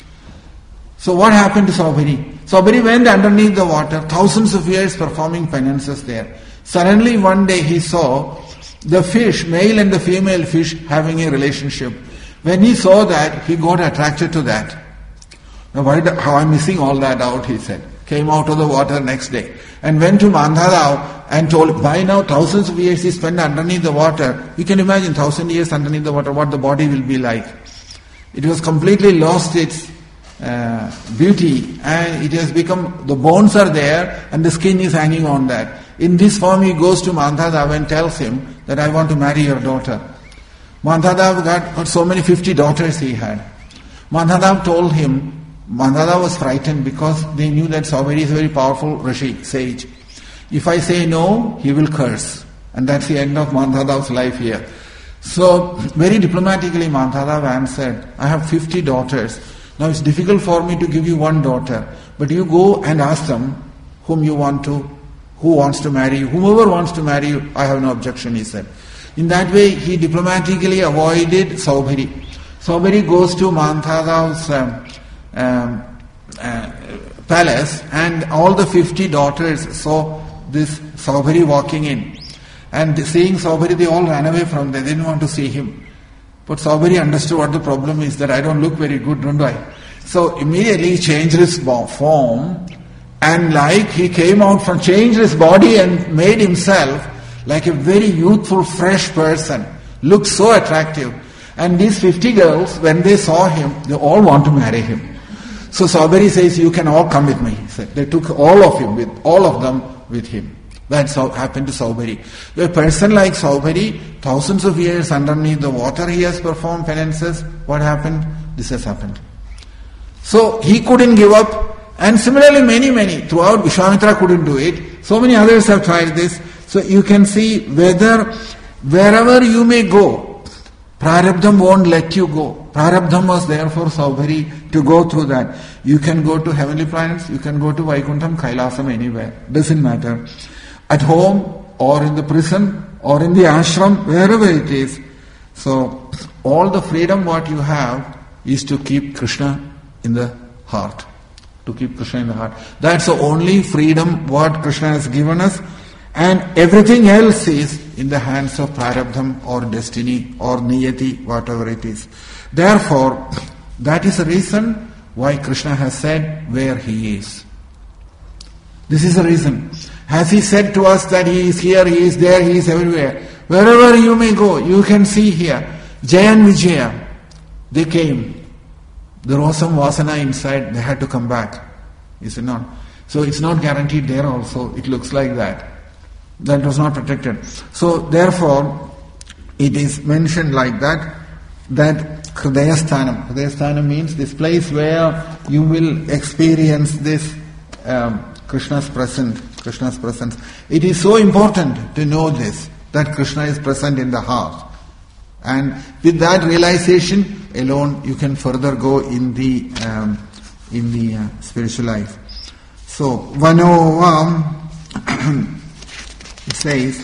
So what happened to Saubhari? Saubhari went underneath the water, thousands of years performing penances there. Suddenly one day he saw the fish, male and the female fish, having a relationship. When he saw that, he got attracted to that. Now, why, how I'm missing all that out, he said. Came out of the water next day. And went to Mandhadav and told, by now thousands of years he spent underneath the water. You can imagine thousand years underneath the water, what the body will be like. It was completely lost its uh, beauty, and it has become, the bones are there and the skin is hanging on that. In this form he goes to Mandhadav and tells him that I want to marry your daughter. Mandhadav got, got so many, fifty daughters he had. Mandhadav told him, Mandhadav was frightened because they knew that Saubhari is a very powerful rishi, sage. If I say no, he will curse. And that's the end of Mandhadav's life here. So, very diplomatically Mandhadav answered, I have fifty daughters. Now it's difficult for me to give you one daughter. But you go and ask them whom you want to, who wants to marry you. Whomever wants to marry you, I have no objection, he said. In that way, he diplomatically avoided Saubhari. Saubhari goes to Mandhadav's um, um, uh, palace, and all the fifty daughters saw this Saubhari walking in. And seeing Saubhari, they all ran away from there. They didn't want to see him. But Saubhari understood what the problem is, that I don't look very good, don't I? So immediately he changed his form, and like he came out from, changed his body and made himself like a very youthful, fresh person. Looked so attractive. And these fifty girls, when they saw him, they all want to marry him. So Saubhari says, you can all come with me. He said, they took all of him, with all of them with him. That's how happened to Saubhari. A person like Saubhari, thousands of years underneath the water, he has performed penances. What happened? This has happened. So he couldn't give up, and similarly many, many, throughout Vishwamitra couldn't do it. So many others have tried this. So you can see whether, wherever you may go, Prarabdham won't let you go. Prarabdham was there for Saubhari to go through that. You can go to heavenly planets, you can go to Vaikuntham, Kailasam, anywhere. Doesn't matter. At home, or in the prison, or in the ashram, wherever it is. So all the freedom what you have is to keep Krishna in the heart. To keep Krishna in the heart. That's the only freedom what Krishna has given us, and everything else is in the hands of Prarabdham or destiny or Niyati, whatever it is. Therefore, that is the reason why Krishna has said where he is. This is the reason. Has he said to us that he is here, he is there, he is everywhere? Wherever you may go, you can see here. Jaya and Vijaya, they came. There was some vasana inside, they had to come back. Is it not? So it's not guaranteed there also, it looks like that. That was not protected. So therefore, it is mentioned like that, that Hridayasthanam. Hridayasthanam means this place where you will experience this um, Krishna's presence. Krishna's presence. It is so important to know this, that Krishna is present in the heart. And with that realization alone, you can further go in the um, in the uh, spiritual life. So, Vano um, it says,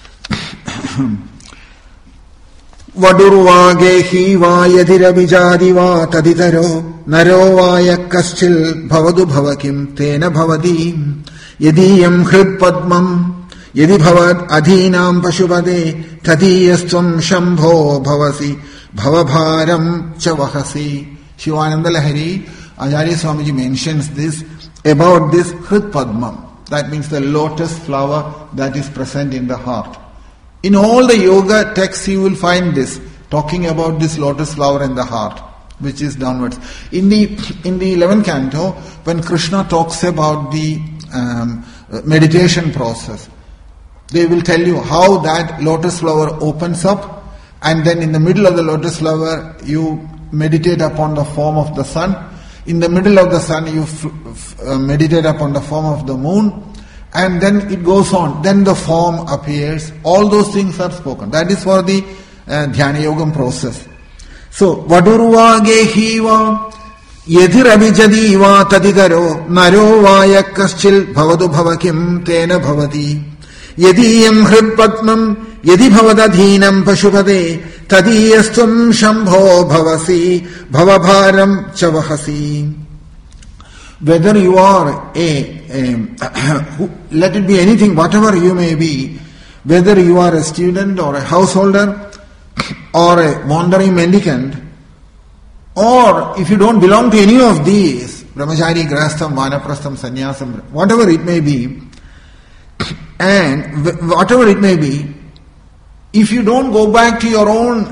Vadurva gehi va yadirabhijadi va taditaro naro va yakkaschil bhavadu bhavakim tena bhavadi yadiyam hrid padmam yadi bhavad adhinam pashubade tadiyastvam shambho bhavasi bhavabharam chavahasi. Shivananda Lahari, Acharya Swamiji mentions this about this hrid padmam. That means the lotus flower that is present in the heart. In all the yoga texts you will find this, talking about this lotus flower in the heart, which is downwards. In the in the eleventh canto, when Krishna talks about the um, meditation process, they will tell you how that lotus flower opens up, and then in the middle of the lotus flower you meditate upon the form of the sun. In the middle of the sun you f- f- uh, meditate upon the form of the moon, and then it goes on. Then the form appears. All those things are spoken. That is for the uh, Dhyana Yogam process. So, Vadurva gehiva yadirabhijadiva tadidaro naro va yakkaschil bhavadu bhavakim tena bhavati yadiyam hrid padmam yadi bhavadadhinam pashupade tadiyastvam shambho bhavasi bhavabharam chavahasi. Whether you are a, a let it be anything, whatever you may be, whether you are a student or a householder or a wandering mendicant, or if you don't belong to any of these, brahmachari, grahastham, vanaprastham, sannyasam, whatever it may be, and whatever it may be, if you don't go back to your own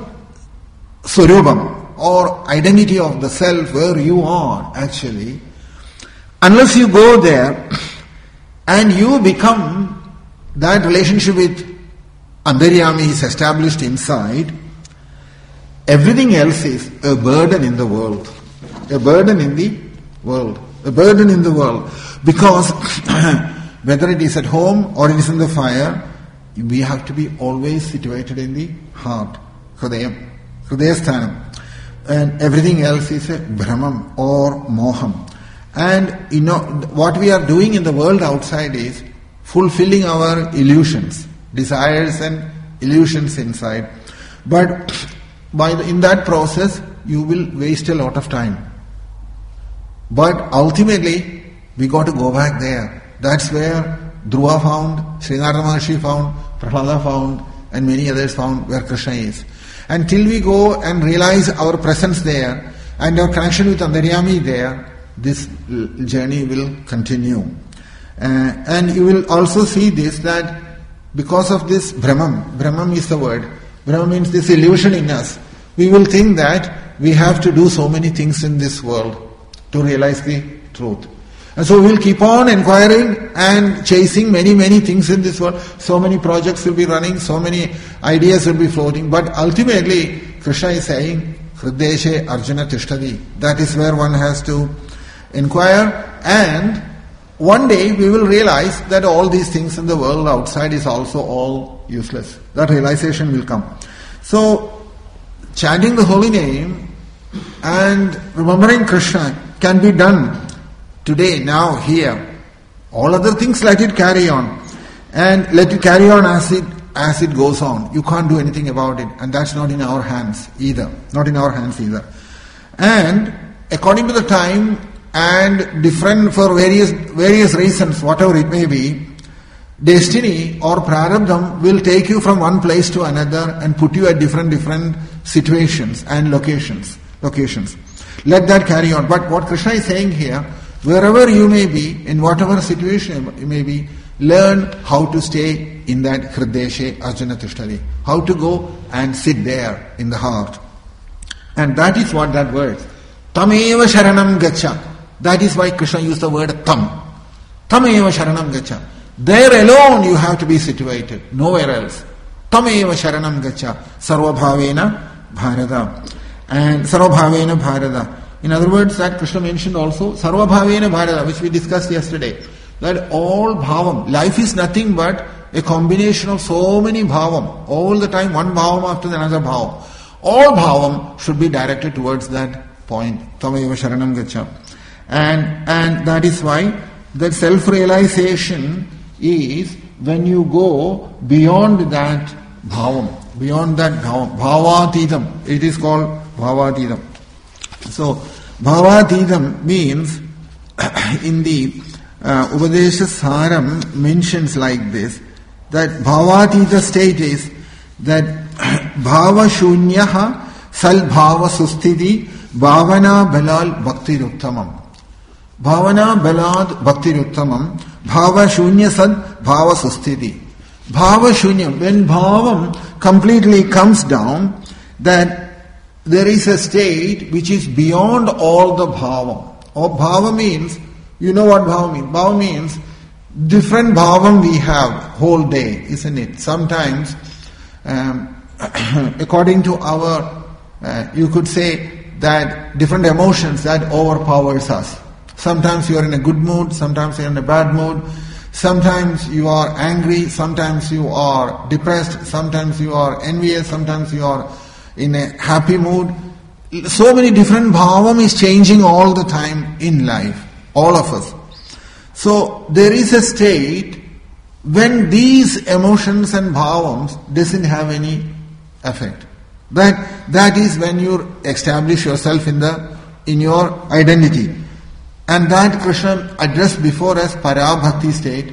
swarupam or identity of the self where you are actually, unless you go there and you become, that relationship with Antaryami is established inside, everything else is a burden in the world. A burden in the world. A burden in the world. Because whether it is at home or it is in the fire, we have to be always situated in the heart. Hridayam. Hridayasthanam. And everything else is a Brahmam or Moham. And you know, what we are doing in the world outside is fulfilling our illusions, desires and illusions inside. But by the, in that process, you will waste a lot of time. But ultimately, we got to go back there. That's where Dhruva found, Srinarada Maharshi found, Prahlada found, and many others found where Krishna is. Until we go and realize our presence there and our connection with Antaryami there, this journey will continue. Uh, and you will also see this, that because of this Brahman, Brahman is the word, Brahman means this illusion in us, we will think that we have to do so many things in this world to realize the truth. And so we will keep on inquiring and chasing many, many things in this world. So many projects will be running, so many ideas will be floating. But ultimately, Krishna is saying, Hrideshe Arjuna Tishtadi. That is where one has to inquire. And one day we will realize that all these things in the world outside is also all useless. That realization will come. So, chanting the holy name and remembering Krishna can be done today, now, here. All other things, let it carry on. And let it carry on as it as it goes on. You can't do anything about it. And that's not in our hands either. Not in our hands either. And according to the time and different for various various reasons, whatever it may be, destiny or prarabdham will take you from one place to another and put you at different different situations and locations. Locations. Let that carry on. But what Krishna is saying here, wherever you may be, in whatever situation you may be, learn how to stay in that Hrideshe Arjuna Tishtadi. How to go and sit there in the heart. And that is what that word, Tameva Sharanam Gacha. That is why Krishna used the word Tam. Tameva Sharanam Gacha. There alone you have to be situated, nowhere else. Tameva Sharanam Gacha. Sarvabhavena Bharata. And Sarvabhavena Bharata. In other words, that Krishna mentioned also, Sarvabhavena Bharata, which we discussed yesterday. That all bhavam, life is nothing but a combination of so many bhavam. All the time, one bhavam after another bhavam. All bhavam should be directed towards that point. Tameva Sharanam Gacha. And, and that is why that self-realization is when you go beyond that bhavam, beyond that bhavam, bhavatidam. It is called bhavatidam. So, bhavatidam means in the uh, Upadesha Saram mentions like this, that bhavatida state is that bhava shunyaha sal bhava sustiti bhavana balal bhakti uttamam. Bhavana balad bhakti uttamam. Bhava shunya sad bhava sustiti. Bhava shunyam, when bhavam completely comes down, that there is a state which is beyond all the bhava. Or bhava means, you know what bhava means? Bhava means different bhavam we have whole day, isn't it? Sometimes, um, according to our, uh, you could say that different emotions that overpowers us. Sometimes you are in a good mood, sometimes you are in a bad mood, sometimes you are angry, sometimes you are depressed, sometimes you are envious, sometimes you are in a happy mood. So many different bhavam is changing all the time in life, all of us. So there is a state when these emotions and bhavams doesn't have any effect. That that is when you establish yourself in the in your identity. And that Krishna addressed before as Parabhakti state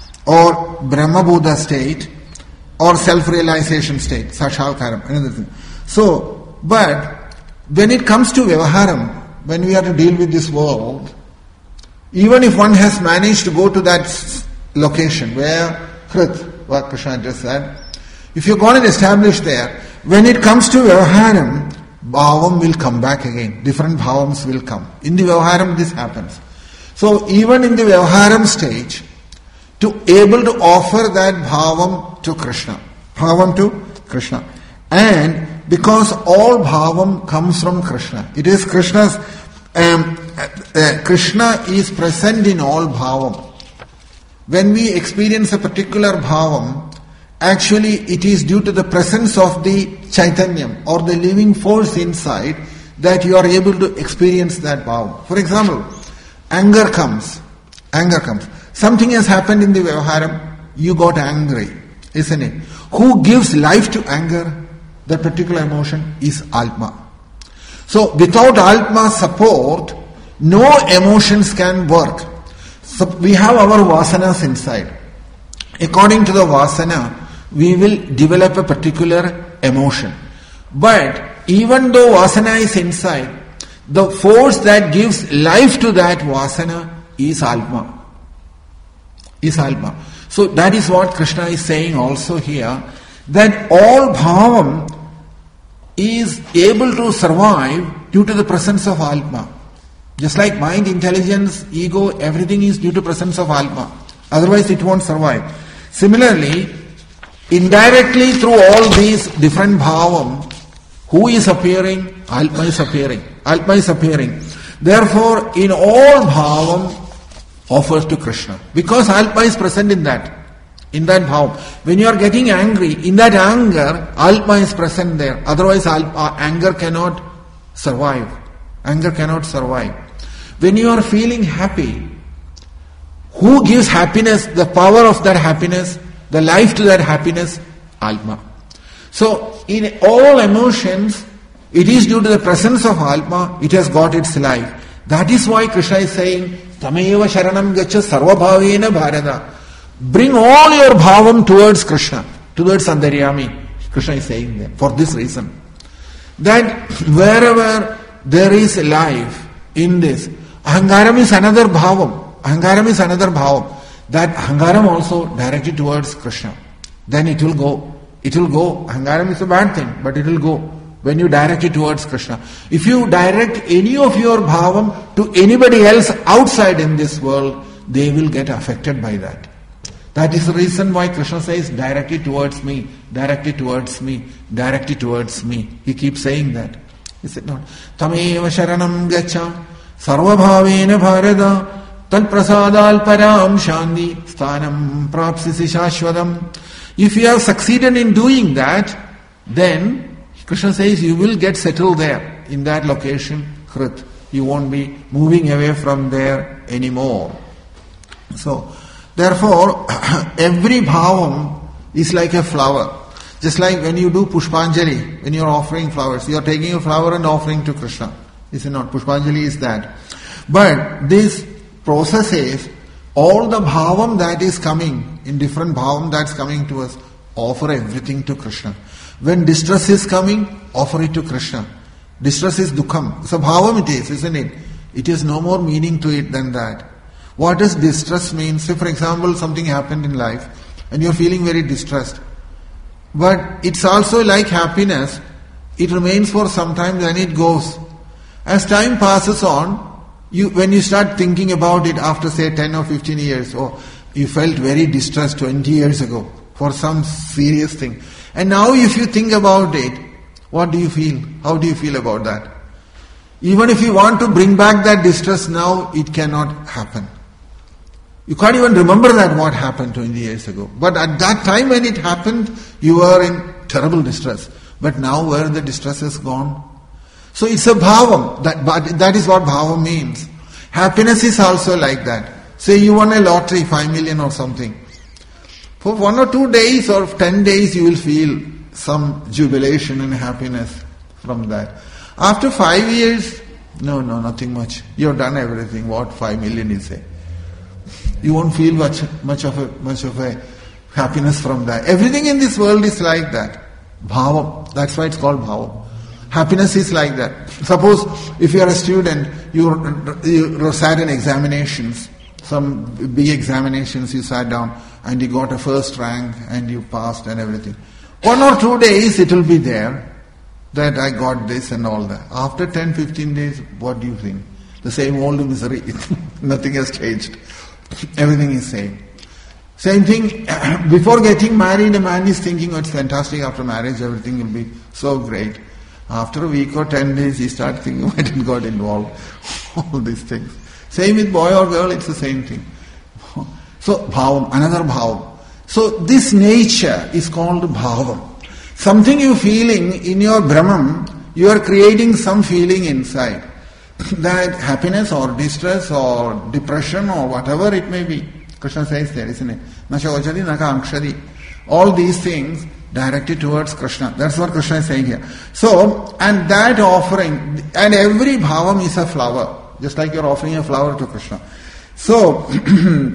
or Brahmabodha state or self-realization state, Sashalkaram, another thing. So, but when it comes to Vyavaharam, when we have to deal with this world, even if one has managed to go to that location where Krit, what Krishna just said, if you're gone and established there, when it comes to Vyavaharam, bhavam will come back again. Different bhavams will come. In the Vyavaharam this happens. So even in the Vyavaharam stage, to able to offer that bhavam to Krishna. Bhavam to Krishna. And because all bhavam comes from Krishna. It is Krishna's, um, uh, Krishna is present in all bhavam. When we experience a particular bhavam, actually it is due to the presence of the Chaitanyam or the living force inside that you are able to experience that bhavam. For example, anger comes. Anger comes. Something has happened in the Vyavaharam, you got angry, isn't it? Who gives life to anger? That particular emotion is Atma. So without Atma's support, no emotions can work. So we have our vasanas inside. according to the vasana, we will develop a particular emotion. But even though vasana is inside, the force that gives life to that vasana is Atma. Is Atma. So that is what Krishna is saying also here, that all bhavam is able to survive due to the presence of Atma. Just like mind, intelligence, ego, everything is due to presence of Atma. Otherwise it won't survive. Similarly, indirectly through all these different bhavam, who is appearing? Atma is appearing. Atma is appearing. Therefore, in all bhavam offers to Krishna. Because Atma is present in that. In that bhavam. When you are getting angry, in that anger, Atma is present there. Otherwise, Atma, anger cannot survive. Anger cannot survive. When you are feeling happy, who gives happiness, the power of that happiness, the life to that happiness? Atma. So, in all emotions, it is due to the presence of Atma, it has got its life. That is why Krishna is saying, Tameva Sharanam Gacha Sarva Bhavena Bharata. Bring all your bhavam towards Krishna, towards Antaryami. Krishna is saying that for this reason. That wherever there is life in this, Ahangaram is another bhavam. Ahangaram is another bhavam. That Ahangaram also directed towards Krishna. Then it will go. It will go. Ahangaram is a bad thing, but it will go when you direct it towards Krishna. If you direct any of your bhavam to anybody else outside in this world, they will get affected by that. That is the reason why Krishna says, direct it towards me, direct it towards me, direct it towards me. He keeps saying that. Is it not? Tameva sharanam gacha sarva bhavena bharata tal prasadal param shandi sthanam prapsisi shashwadam. If you have succeeded in doing that, then Krishna says you will get settled there, in that location, Krit. You won't be moving away from there anymore. So, therefore, every bhavam is like a flower. Just like when you do Pushpanjali, when you are offering flowers, you are taking a flower and offering to Krishna. Is it not? Pushpanjali is that. But this process is, all the bhavam that is coming, in different bhavam that's coming to us, offer everything to Krishna. When distress is coming, offer it to Krishna. Distress is dukkham. So bhavam it is, isn't it? It has no more meaning to it than that. What does distress mean? Say for example, something happened in life and you're feeling very distressed. But it's also like happiness. It remains for some time, then it goes. As time passes on, you when you start thinking about it after say ten or fifteen years, or you felt very distressed twenty years ago for some serious thing. And now if you think about it, what do you feel? How do you feel about that? Even if you want to bring back that distress now, it cannot happen. You can't even remember that what happened twenty years ago. But at that time when it happened, you were in terrible distress. But now where the distress is gone? So it's a bhavam. That, but that is what bhavam means. Happiness is also like that. Say you won a lottery, five million or something. For one or two days or ten days you will feel some jubilation and happiness from that. After five years, no, no, nothing much. You've done everything. What five million is say? You won't feel much, much of a, much of a happiness from that. Everything in this world is like that. Bhavam. That's why it's called bhavam. Happiness is like that. Suppose if you are a student, you, you sat in examinations, some big examinations, you sat down and you got a first rank and you passed and everything. One or two days it will be there that I got this and all that. After ten, fifteen days, what do you think? The same old misery. Nothing has changed. Everything is same. Same thing, before getting married, a man is thinking, oh, it's fantastic, after marriage everything will be so great. After a week or ten days, he starts thinking, why didn't got involved? All these things. Same with boy or girl, it's the same thing. So, bhavam, another bhavam. So, this nature is called bhavam. Something you're feeling in your Brahman, you are creating some feeling inside. That happiness or distress or depression or whatever it may be. Krishna says there, isn't it? Nashojadi, naka ankshadi. All these things directed towards Krishna. That's what Krishna is saying here. So, and that offering, and every bhavam is a flower. Just like you're offering a flower to Krishna. So,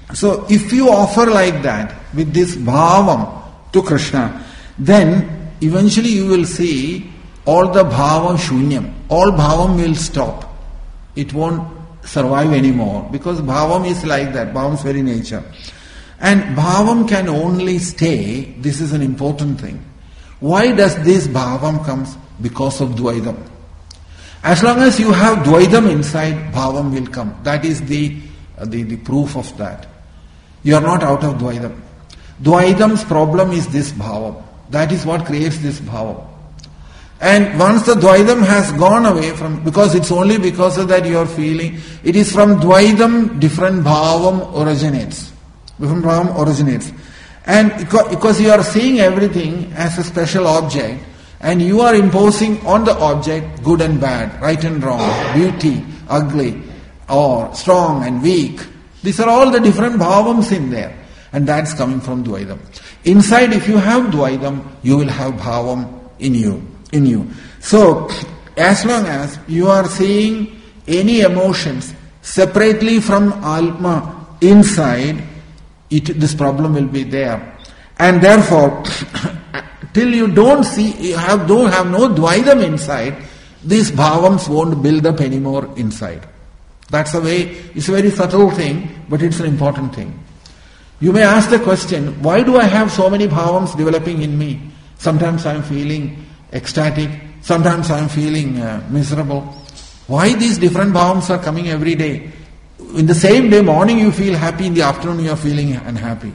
So if you offer like that, with this bhavam to Krishna, then eventually you will see all the bhavam shunyam, all bhavam will stop. It won't survive anymore, because bhavam is like that, bhavam is very nature. And bhavam can only stay, this is an important thing. Why does this bhavam comes? Because of dvaidam. As long as you have dvaidam inside, bhavam will come. That is the, uh, the, the proof of that. You are not out of dvaidam. Dvaidam's problem is this bhavam. That is what creates this bhavam. And once the dvaidam has gone away from, because it's only because of that you are feeling, it is from dvaidam different bhavam originates. Different bhavam originates. And because you are seeing everything as a special object, and you are imposing on the object good and bad, right and wrong, beauty, ugly, or strong and weak. These are all the different bhavams in there. And that's coming from dvaidam. Inside, if you have dvaidam, you will have bhavam in you. In you. So, as long as you are seeing any emotions separately from Atma inside, it, this problem will be there. And therefore, till you don't see, you have, don't have no dvaidam inside, these bhavams won't build up anymore inside. That's the way, it's a very subtle thing, but it's an important thing. You may ask the question, why do I have so many bhavams developing in me? Sometimes I am feeling ecstatic, sometimes I am feeling uh, miserable. Why these different bhavams are coming every day? In the same day, morning you feel happy, in the afternoon you are feeling unhappy.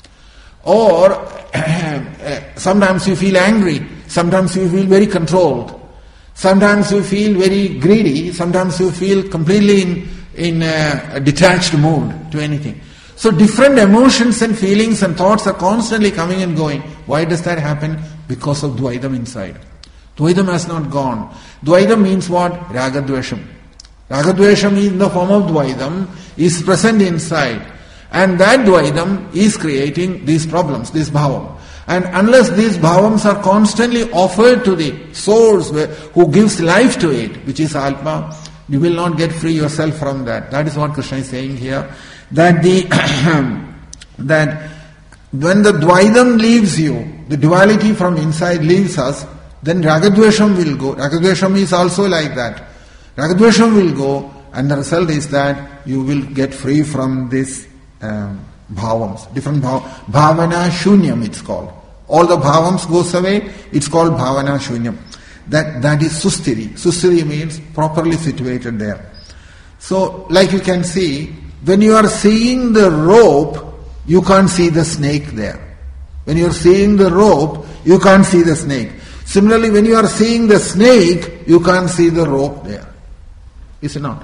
Or uh, sometimes you feel angry, sometimes you feel very controlled, sometimes you feel very greedy, sometimes you feel completely in, in a detached mood to anything. So different emotions and feelings and thoughts are constantly coming and going. Why does that happen? Because of dvaidam inside. Dvaidam has not gone. Dvaidam means what? Ragadvesham. Ragadvesham in the form of dvaidam is present inside. And that dvaidam is creating these problems, this bhavam. And unless these bhavams are constantly offered to the source where, who gives life to it, which is Atma, you will not get free yourself from that. That is what Krishna is saying here. That the that when the dvaidam leaves you, the duality from inside leaves us, then ragadvesham will go. Ragadvesham is also like that. Ragadvesham will go, and the result is that you will get free from this um, bhavams. Different bhav, bhavana shunyam it's called. All the bhavams goes away, it's called bhavana shunyam. That that is sustiri. Sustiri means properly situated there. So, like you can see, when you are seeing the rope, you can't see the snake there. When you are seeing the rope, you can't see the snake. Similarly, when you are seeing the snake, you can't see the rope there. Is it not?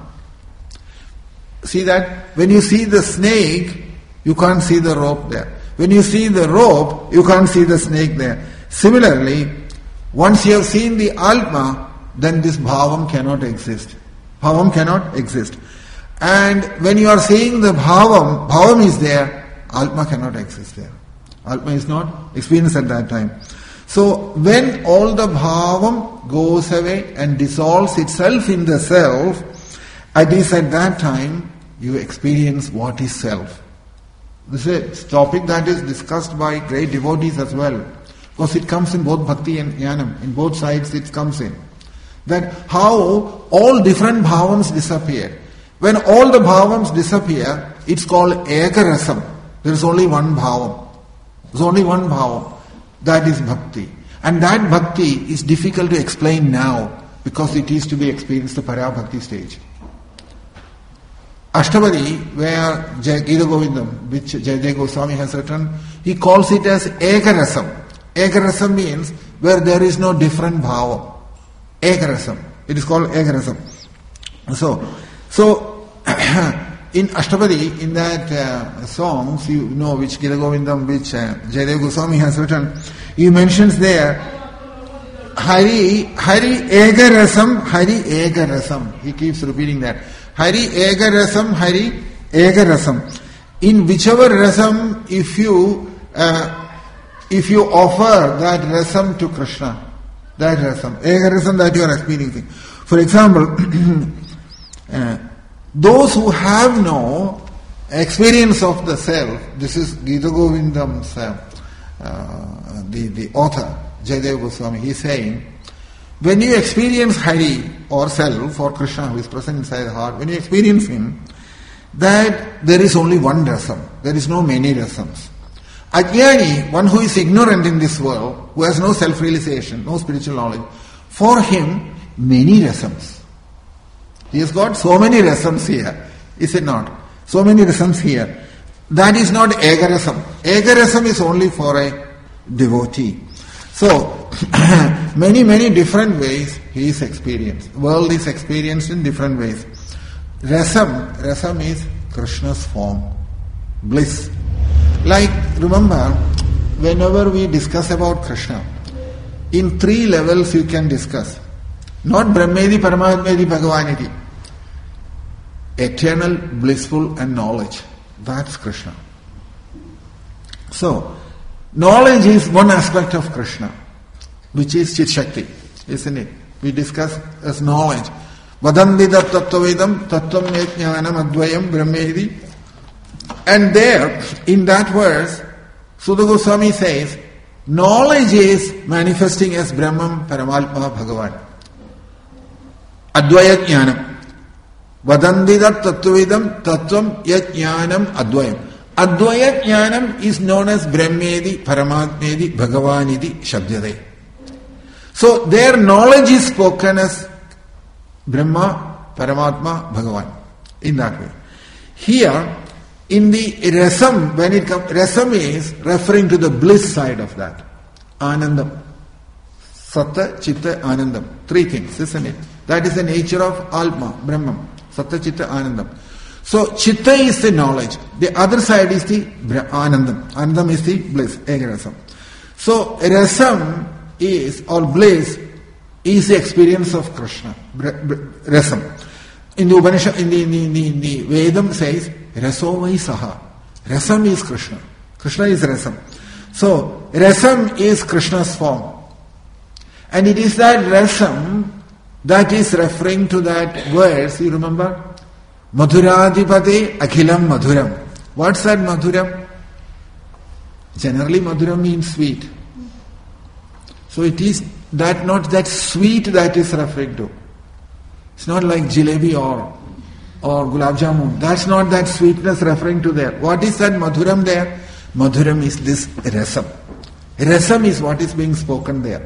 See that? When you see the snake, you can't see the rope there. When you see the rope, you can't see the snake there. Similarly, once you have seen the Atma, then this bhavam cannot exist. Bhavam cannot exist. And when you are seeing the bhavam, bhavam is there, Atma cannot exist there. Atma is not experienced at that time. So when all the bhavam goes away and dissolves itself in the self, at least at that time you experience what is self. This is a topic that is discussed by great devotees as well. Because it comes in both bhakti and jnanam. In both sides it comes in. That how all different bhavams disappear. When all the bhavams disappear, it's called ekarasam. There is only one bhavam. There is only one bhavam. That is bhakti. And that bhakti is difficult to explain now because it is to be experienced the para bhakti stage. Ashtabadi, where Gita Govindam, which Jayadeva Goswami has written, he calls it as ekarasam. Ekarasam means where there is no different bhavam. Ekarasam. It is called ekarasam. So, so in Ashtabadi, in that uh, songs, you know which Gita Govindam, which uh, Jayadeva Goswami has written, he mentions there, Hari, Hari Egarasam, Hari Egarasam. He keeps repeating that. Hari Egarasam, Hari Egarasam. In whichever rasam, if you uh, if you offer that rasam to Krishna, that rasam, Egarasam that you are experiencing. For example, uh, those who have no experience of the self, this is Gita Govindam's, uh, uh, the, the author, Jayadeva Goswami, he is saying, when you experience Hari or self or Krishna who is present inside the heart, when you experience him, that there is only one rasam, there is no many rasams. Ajnani, one who is ignorant in this world, who has no self-realization, no spiritual knowledge, for him, many rasams. He has got so many rasams here, is it not? So many rasams here. That is not Egarasam. Egarasam is only for a devotee. So, many, many different ways he is experienced. World is experienced in different ways. Rasam, rasam is Krishna's form, bliss. Like, remember, whenever we discuss about Krishna, in three levels you can discuss. Not Brahmedi, Paramatmedi, Bhagavaniti. Eternal, blissful and knowledge. That's Krishna. So, knowledge is one aspect of Krishna, which is Chit Shakti, isn't it? We discuss as knowledge. Vadandida tattvavedam tattvam jnanam advayam brahmedi. And there, in that verse, Sudha Goswami says, knowledge is manifesting as Brahman, Paramatma, Bhagavan. Advaya jnanam. Vadandida tattvavedam tattvam jnanam advayam. Advaya jnanam is known as Brahmedi, Paramatmedi, Bhagavanidi, Shabdade. So their knowledge is spoken as Brahma, Paramatma, Bhagavan. In that way. Here, in the rasam, when it comes, rasam is referring to the bliss side of that. Anandam. Satta, Chitta, Anandam. Three things, isn't it? That is the nature of Alma, Brahman. Satta, Chitta, Anandam. So, Chitta is the knowledge. The other side is the Anandam. Anandam is the bliss, Egarasam. So, rasam is, or bliss, is the experience of Krishna. Rasam. In the Upanishad, in the, in the, in the, in the Vedam says, Raso vai saha. Rasam is Krishna. Krishna is rasam. So, rasam is Krishna's form. And it is that rasam that is referring to that verse, you remember? Madhuradipade akhilam madhuram. What's that madhuram? Generally madhuram means sweet. So it is that not that sweet that is referring to. It's not like jalebi or or gulab jamun. That's not that sweetness referring to there. What is that madhuram there? Madhuram is this rasam. Rasam is what is being spoken there.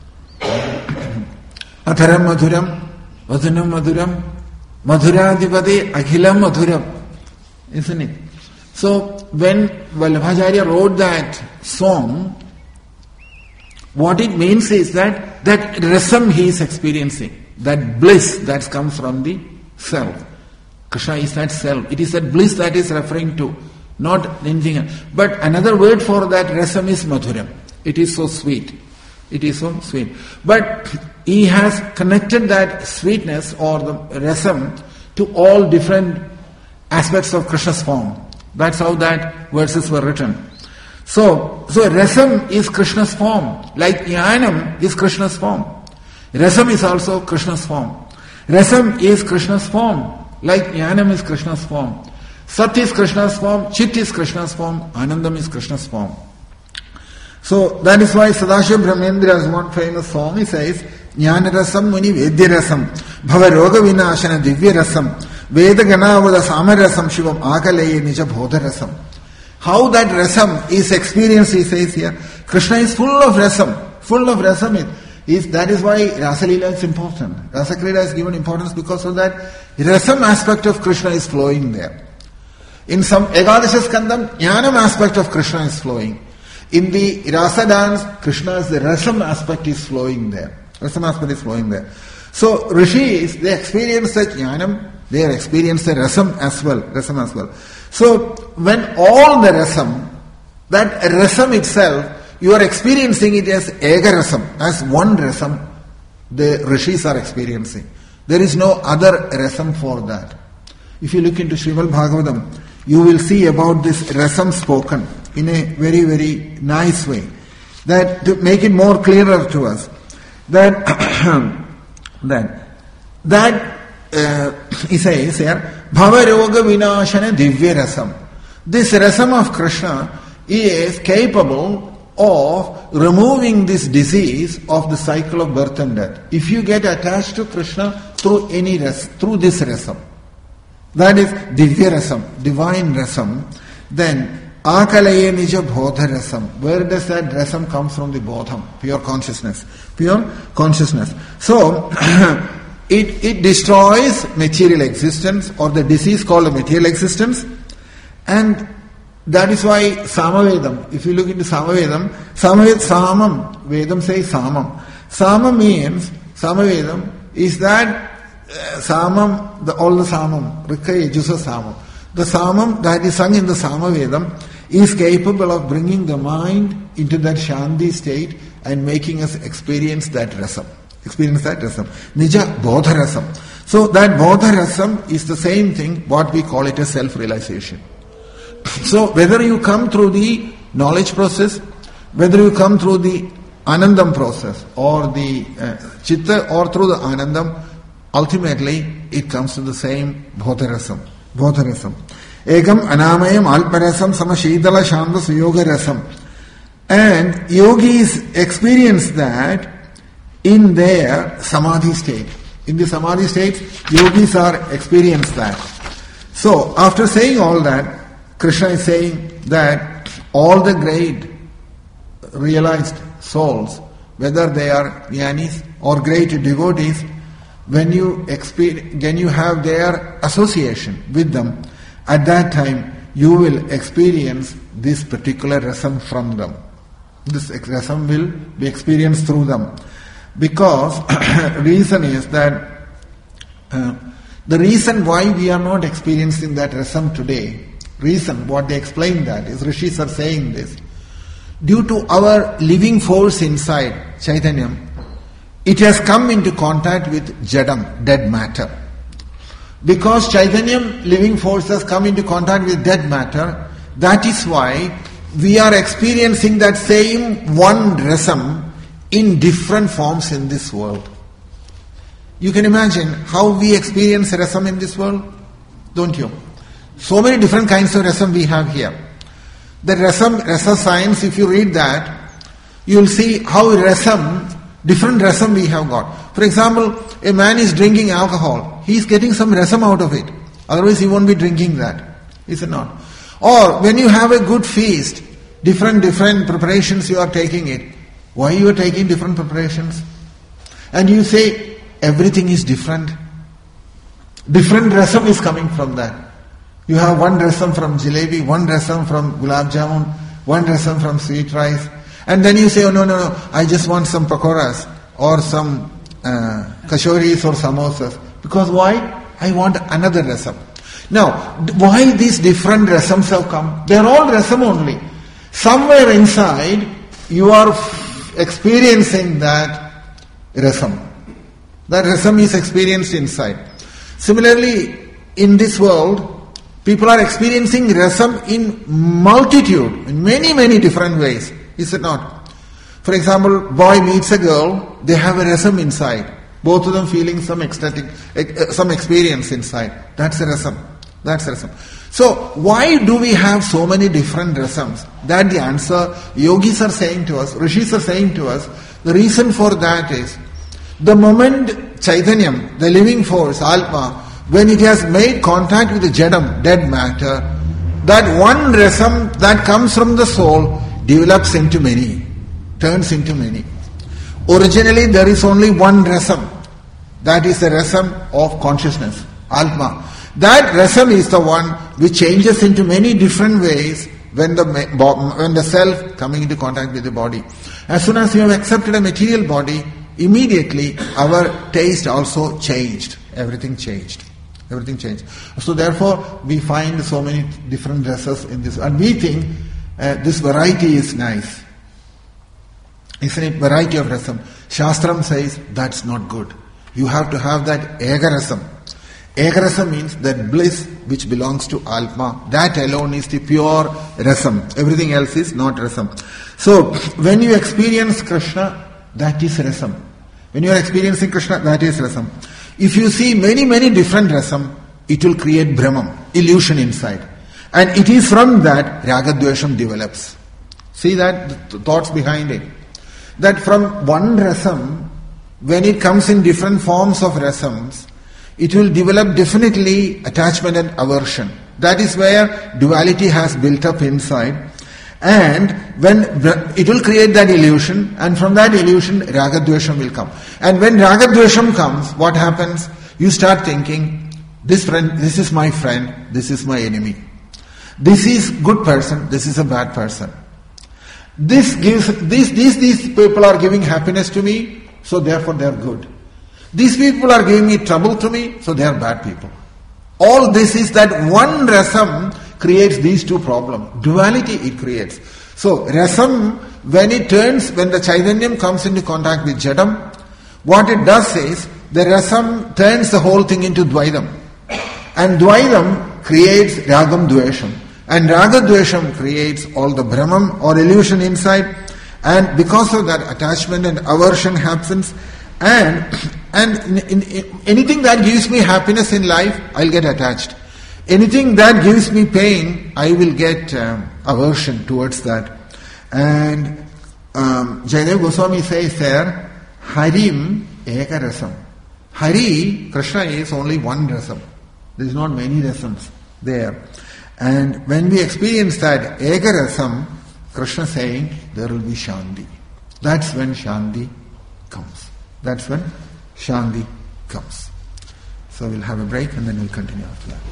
Atharam madhuram, vadhanam madhuram, madhuradipade akhilam madhuram. Isn't it? So when Vallabhacharya wrote that song, what it means is that that rasam he is experiencing, that bliss that comes from the self. Krishna is that self. It is that bliss that is referring to, not anything else. But another word for that rasam is madhuram. It is so sweet. It is so sweet. But he has connected that sweetness or the rasam to all different aspects of Krishna's form. That's how that verses were written. So, so rasam is Krishna's form. Like jnanam is Krishna's form. Rasam is also Krishna's form. Rasam is Krishna's form. Like jnanam is Krishna's form. Sat is Krishna's form. Chit is Krishna's form. Anandam is Krishna's form. So that is why Sadashiva Brahmendra has one famous song. He says, Jnanarasam muni vedyarasam bhava roga vinashana divyarasam veda ganavada samarasam shivam akalaye nija bodharasam. How that rasam is experienced, he says here. Krishna is full of rasam. Full of rasam is. Is, that is why Rasalila is important. Rasakrida is given importance because of that rasam aspect of Krishna is flowing there. In some Ekadasha Skandam, Jnanam aspect of Krishna is flowing. In the Rasa dance, Krishna's the rasam aspect is flowing there. Rasam aspect is flowing there. So Rishis, they experience the Jnanam, they experience the rasam as well. Rasam as well. So when all the rasam, that rasam itself, you are experiencing it as ega rasam, as one rasam, the rishis are experiencing. There is no other rasam for that. If you look into Srimad Bhagavatam, you will see about this rasam spoken in a very, very nice way. That to make it more clearer to us, that that that uh, he says here, Bhava Roga Vinashana Divya Rasam. This Rasam of Krishna is capable of removing this disease of the cycle of birth and death. If you get attached to Krishna through any ras, through this Rasam, that is Divya Rasam, divine Rasam, then Akalaye Nija Bodha Rasam. Where does that Rasam come from? The Bodham, pure consciousness. Pure consciousness. So, it, it destroys material existence, or the disease called material existence, and that is why Samavedam, if you look into Samavedam, Samaved, Samam, Vedam says Samam. Samam means, Samavedam is that uh, Samam, the, all the Samam, Rikka Yajusa Samam. The Samam that is sung in the Samavedam is capable of bringing the mind into that Shanti state and making us experience that Rasam. Experience that Rasam. Nija Bodha Rasam. So that Bodha Rasam is the same thing, what we call it as self-realization. So whether you come through the knowledge process, whether you come through the Anandam process or the uh, Chitta or through the Anandam, ultimately it comes to the same Bodharasam. Bodharasam. Ekam Anamayam Alparasam Samashidala Shanda Suyoga Rasam. And yogis experience that in their Samadhi state. In the Samadhi state, yogis are experience that. So after saying all that, Krishna is saying that all the great realized souls, whether they are jnanis or great devotees, when you experience, when you have their association with them, at that time you will experience this particular rasam from them. This rasam will be experienced through them. Because reason is that uh, the reason why we are not experiencing that rasam today, reason, what they explain that is, Rishis are saying this, due to our living force inside Chaitanyam, it has come into contact with Jadam, dead matter. Because Chaitanyam, living force, has come into contact with dead matter, that is why we are experiencing that same one rasam in different forms in this world. You can imagine how we experience rasam in this world, don't you? So many different kinds of rasam we have here. The rasam, rasa science, if you read that, you will see how rasam, different rasam we have got. For example, a man is drinking alcohol. He is getting some rasam out of it. Otherwise he won't be drinking that. Is it not? Or when you have a good feast, different, different preparations you are taking it. Why you are taking different preparations? And you say, everything is different. Different rasam is coming from that. You have one rasam from jalebi, one rasam from gulab jamun, one rasam from sweet rice. And then you say, oh no, no, no, I just want some pakoras or some uh, kashoris or samosas. Because why? I want another rasam. Now, why these different rasams have come? They are all rasam only. Somewhere inside, you are f- experiencing that rasam. That rasam is experienced inside. Similarly, in this world, people are experiencing rasam in multitude, in many, many different ways. Is it not? For example, boy meets a girl, they have a rasam inside. Both of them feeling some ecstatic, uh, some experience inside. That's a rasam. That's a rasam. So, why do we have so many different rasams? That the answer, yogis are saying to us, rishis are saying to us, the reason for that is, the moment Chaitanyam, the living force, Atma, when it has made contact with the Jadam, dead matter, that one rasam that comes from the soul develops into many, turns into many. Originally there is only one rasam, that is the rasam of consciousness, Atma. That rasam is the one which changes into many different ways when the when the self coming into contact with the body. As soon as you have accepted a material body, immediately our taste also changed. Everything changed. Everything changed. So therefore, we find so many different rasas in this. And we think uh, this variety is nice. Isn't it? Variety of rasam. Shastram says that's not good. You have to have that egarasam. Egarasam means that bliss which belongs to Atma. That alone is the pure rasam. Everything else is not rasam. So, when you experience Krishna, that is rasam. When you are experiencing Krishna, that is rasam. If you see many, many different rasam, it will create Brahman, illusion inside. And it is from that Ragadvesham develops. See that, the thoughts behind it. That from one rasam, when it comes in different forms of rasams, it will develop definitely attachment and aversion. That is where duality has built up inside. And when it will create that illusion, and from that illusion, Ragadvesham will come. And when Ragadvesham comes, what happens? You start thinking, this friend, this is my friend, this is my enemy. This is good person, this is a bad person. This gives, these, these, these people are giving happiness to me, so therefore they are good. These people are giving me trouble to me, so they are bad people. All this is that one rasam creates these two problems. Duality it creates. So rasam, when it turns, when the Chaitanyam comes into contact with Jadam, what it does is, the rasam turns the whole thing into Dvaidam. And Dvaidam creates Ragam Dvesham. And Ragadvesham creates all the Brahman or illusion inside. And because of that, attachment and aversion happens. And and in, in, in, anything that gives me happiness in life, I'll get attached. Anything that gives me pain, I will get um, aversion towards that. And um, Jayadev Goswami says there, Harim Eka Rasam. Hari, Krishna is only one rasam. There is not many rasams there. And when we experience that Eka Rasam, Krishna saying, there will be Shanti. That's when Shanti comes. That's when Shanti comes. So we'll have a break and then we'll continue after that.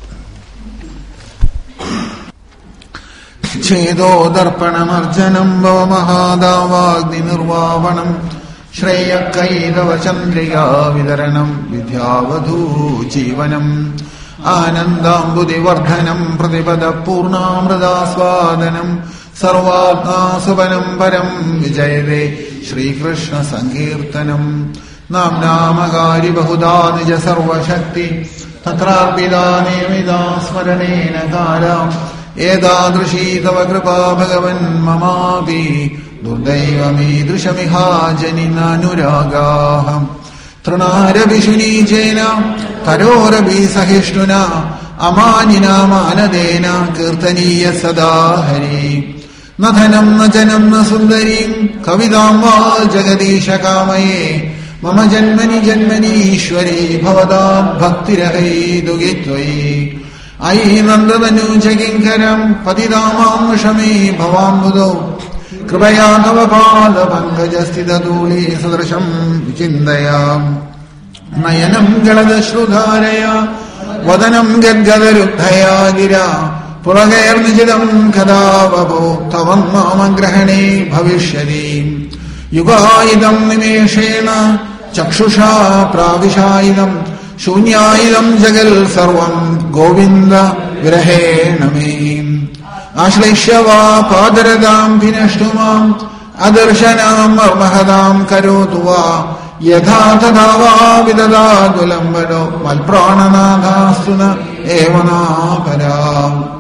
Chedo darpanam arjanam bhava mahadavagni nirvavanam shreya kaidava chandriya vidaranam vidyavadhu jivanam anandambudi vardhanam pratipada purnamrada swadanam sarvatma subanam param vijayade Shri Krishna Sankirtanam namnamagari bahuda nija sarva shakti tatrarpida nivida smaranena karam edadrushi tava kripa bhagavan mamapi durdevami drushamiha janina nuragaham trunarabi shunijena karorabi sahishnuna amanina manadena kirtaniya sada hari Nathanam na janam na sundarim kavidam va jagadisha kamaye mama janmani janmani ishwari bhavada bhakti rahe dugitvai ayi nandavanu jaginkaram patidamam shami bhavam budo kripaya tava pada pankajastida duli sadrasham vichindayam nayanam galadashrudharaya vadanam gadgadarudhaya gira Puragairnijidam kadavabo tavam mamagrahane bhavishyadi Yugaidam nimeshena chakshusha pravishayidam Shunyayidam jagal sarvam govinda virahename Ashleishyava padaradam vinashtumam Adarshanam armahadam karotuva Yatha tadava vidadadulambado malprananadhastuna evana param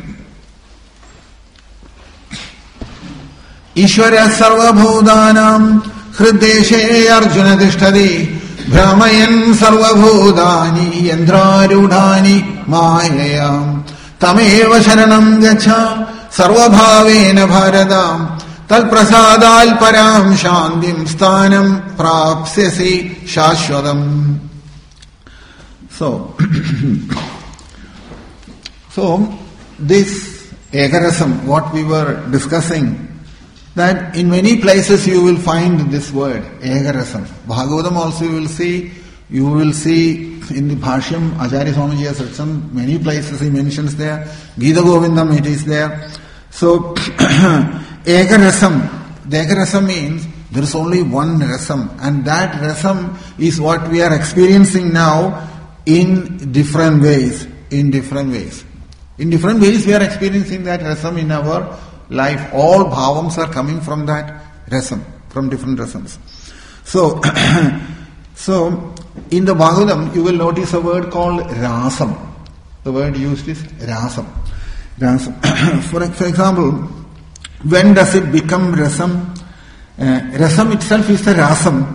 Ishwarya sarva bhudanam hrideshe arjuna tishtadi Brahmayan sarva bhudani yandrarudhani mayayam Tameva sharanam gacha sarva bhavena bharadam Tal prasadal param shantim sthanam prapsyasi shashwadam. So, so this Ekarasam, what we were discussing, that in many places you will find this word, Ekarasam. Bhagavatam also you will see, you will see in the Bhashyam, Acharya Swamiji has written many places he mentions there, Gita Govindam it is there. So, Ekarasam, the Ekarasam means there is only one rasam, and that rasam is what we are experiencing now in different ways, in different ways. In different ways we are experiencing that rasam in our life. All bhavams are coming from that rasam, from different rasams. So, so in the Bhagavatam you will notice a word called rasam. The word used is rasam. Rasam. for, for example, when does it become rasam? Uh, rasam itself is the rasam.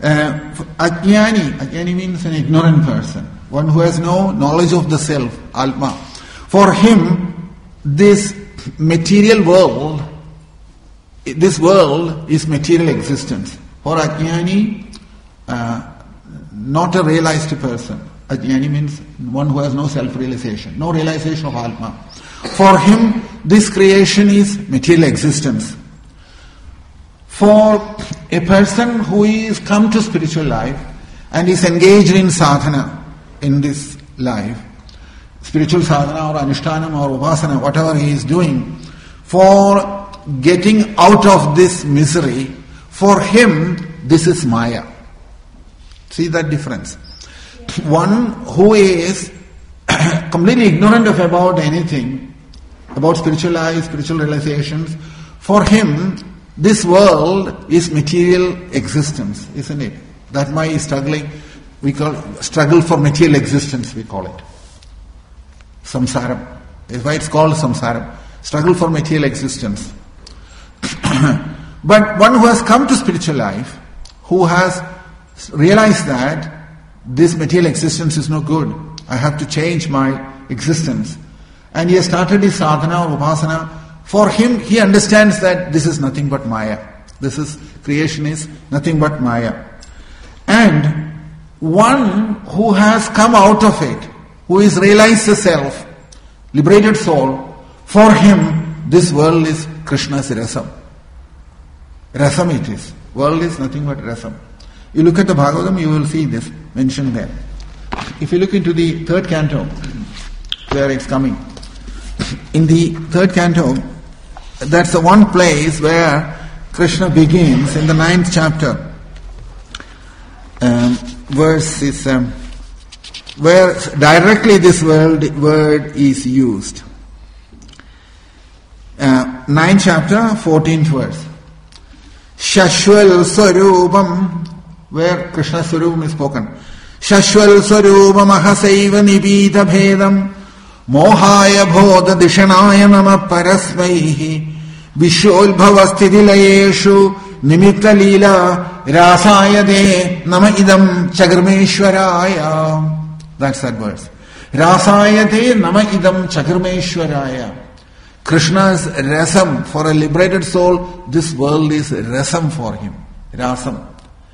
Uh, Ajnani, Ajnani means an ignorant person, one who has no knowledge of the self, Atma. For him, this material world, this world is material existence. For Ajnani, uh, not a realized person. Ajnani means one who has no self-realization, no realization of Atma. For him, this creation is material existence. For a person who is come to spiritual life and is engaged in sadhana in this life, spiritual sadhana or anushthanam or upasana, whatever he is doing, for getting out of this misery, for him this is Maya. See that difference. One who is completely ignorant of about anything, about spiritual life, spiritual realizations, for him this world is material existence, isn't it? That Maya is struggling, we call it, struggle for material existence, we call it. Samsaram. That's why it's called samsaram. Struggle for material existence. But one who has come to spiritual life, who has realized that this material existence is no good, I have to change my existence, and he has started his sadhana or upasana, for him, he understands that this is nothing but Maya. This is, creation is nothing but Maya. And one who has come out of it, who is realized the self, liberated soul, for him, this world is Krishna's rasam. Rasam it is. World is nothing but rasam. You look at the Bhagavatam, you will see this mentioned there. If you look into the third canto, where it's coming, in the third canto, that's the one place where Krishna begins in the ninth chapter. Um, verse is um, where directly this word, word is used. Uh, ninth chapter, fourteenth verse. Shashwal Swarupam, where Krishna's Swarupam is spoken. Shashwal Swarupam ahasaiva nibita bhedam mohaya bodha dishanaya nama parasvaihi Vishwolbhavastitilayeshu nimitta lila rasayade nama idam chakarmeshwaraya. That's that verse. Rasayade nama idam chakarmeshwaraya. Krishna's rasam, for a liberated soul, this world is rasam for him. Rasam.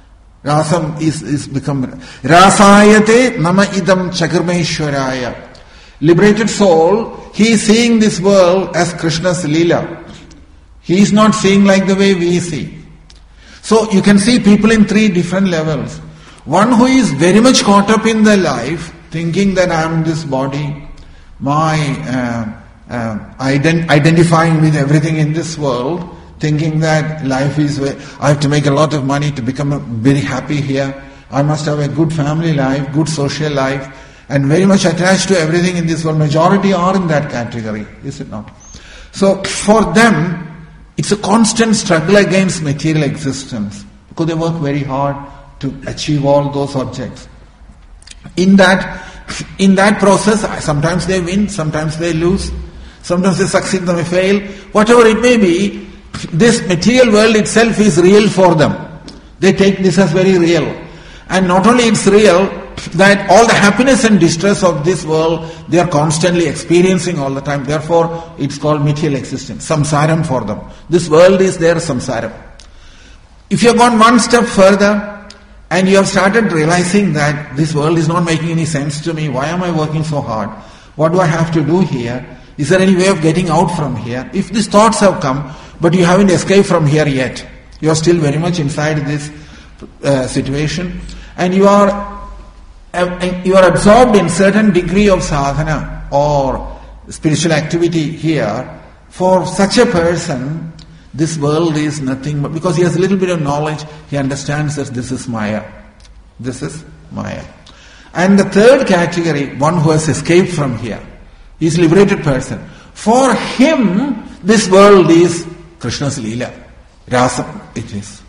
Rasam is, is become Rasayate nama idam chakarmeshwaraya. Liberated soul, he is seeing this world as Krishna's lila. He is not seeing like the way we see. So you can see people in three different levels. One who is very much caught up in their life, thinking that I am this body, my uh, uh, ident- identifying with everything in this world, thinking that life is, I have to make a lot of money to become very happy here. I must have a good family life, good social life, and very much attached to everything in this world. Majority are in that category, is it not? So for them, it's a constant struggle against material existence, because they work very hard to achieve all those objects. In that, in that process, sometimes they win, sometimes they lose, sometimes they succeed, they may fail. Whatever it may be, this material world itself is real for them. They take this as very real. And not only it's real, that all the happiness and distress of this world, they are constantly experiencing all the time. Therefore, it's called material existence, samsaram for them. This world is their samsaram. If you have gone one step further, and you have started realizing that this world is not making any sense to me, why am I working so hard? What do I have to do here? Is there any way of getting out from here? If these thoughts have come, but you haven't escaped from here yet, you are still very much inside this uh, situation, and you are you are absorbed in certain degree of sadhana or spiritual activity here, for such a person, this world is nothing but, because he has a little bit of knowledge, he understands that this is Maya. This is Maya. And the third category, one who has escaped from here, is liberated person. For him, this world is Krishna's Leela. Rasa it is.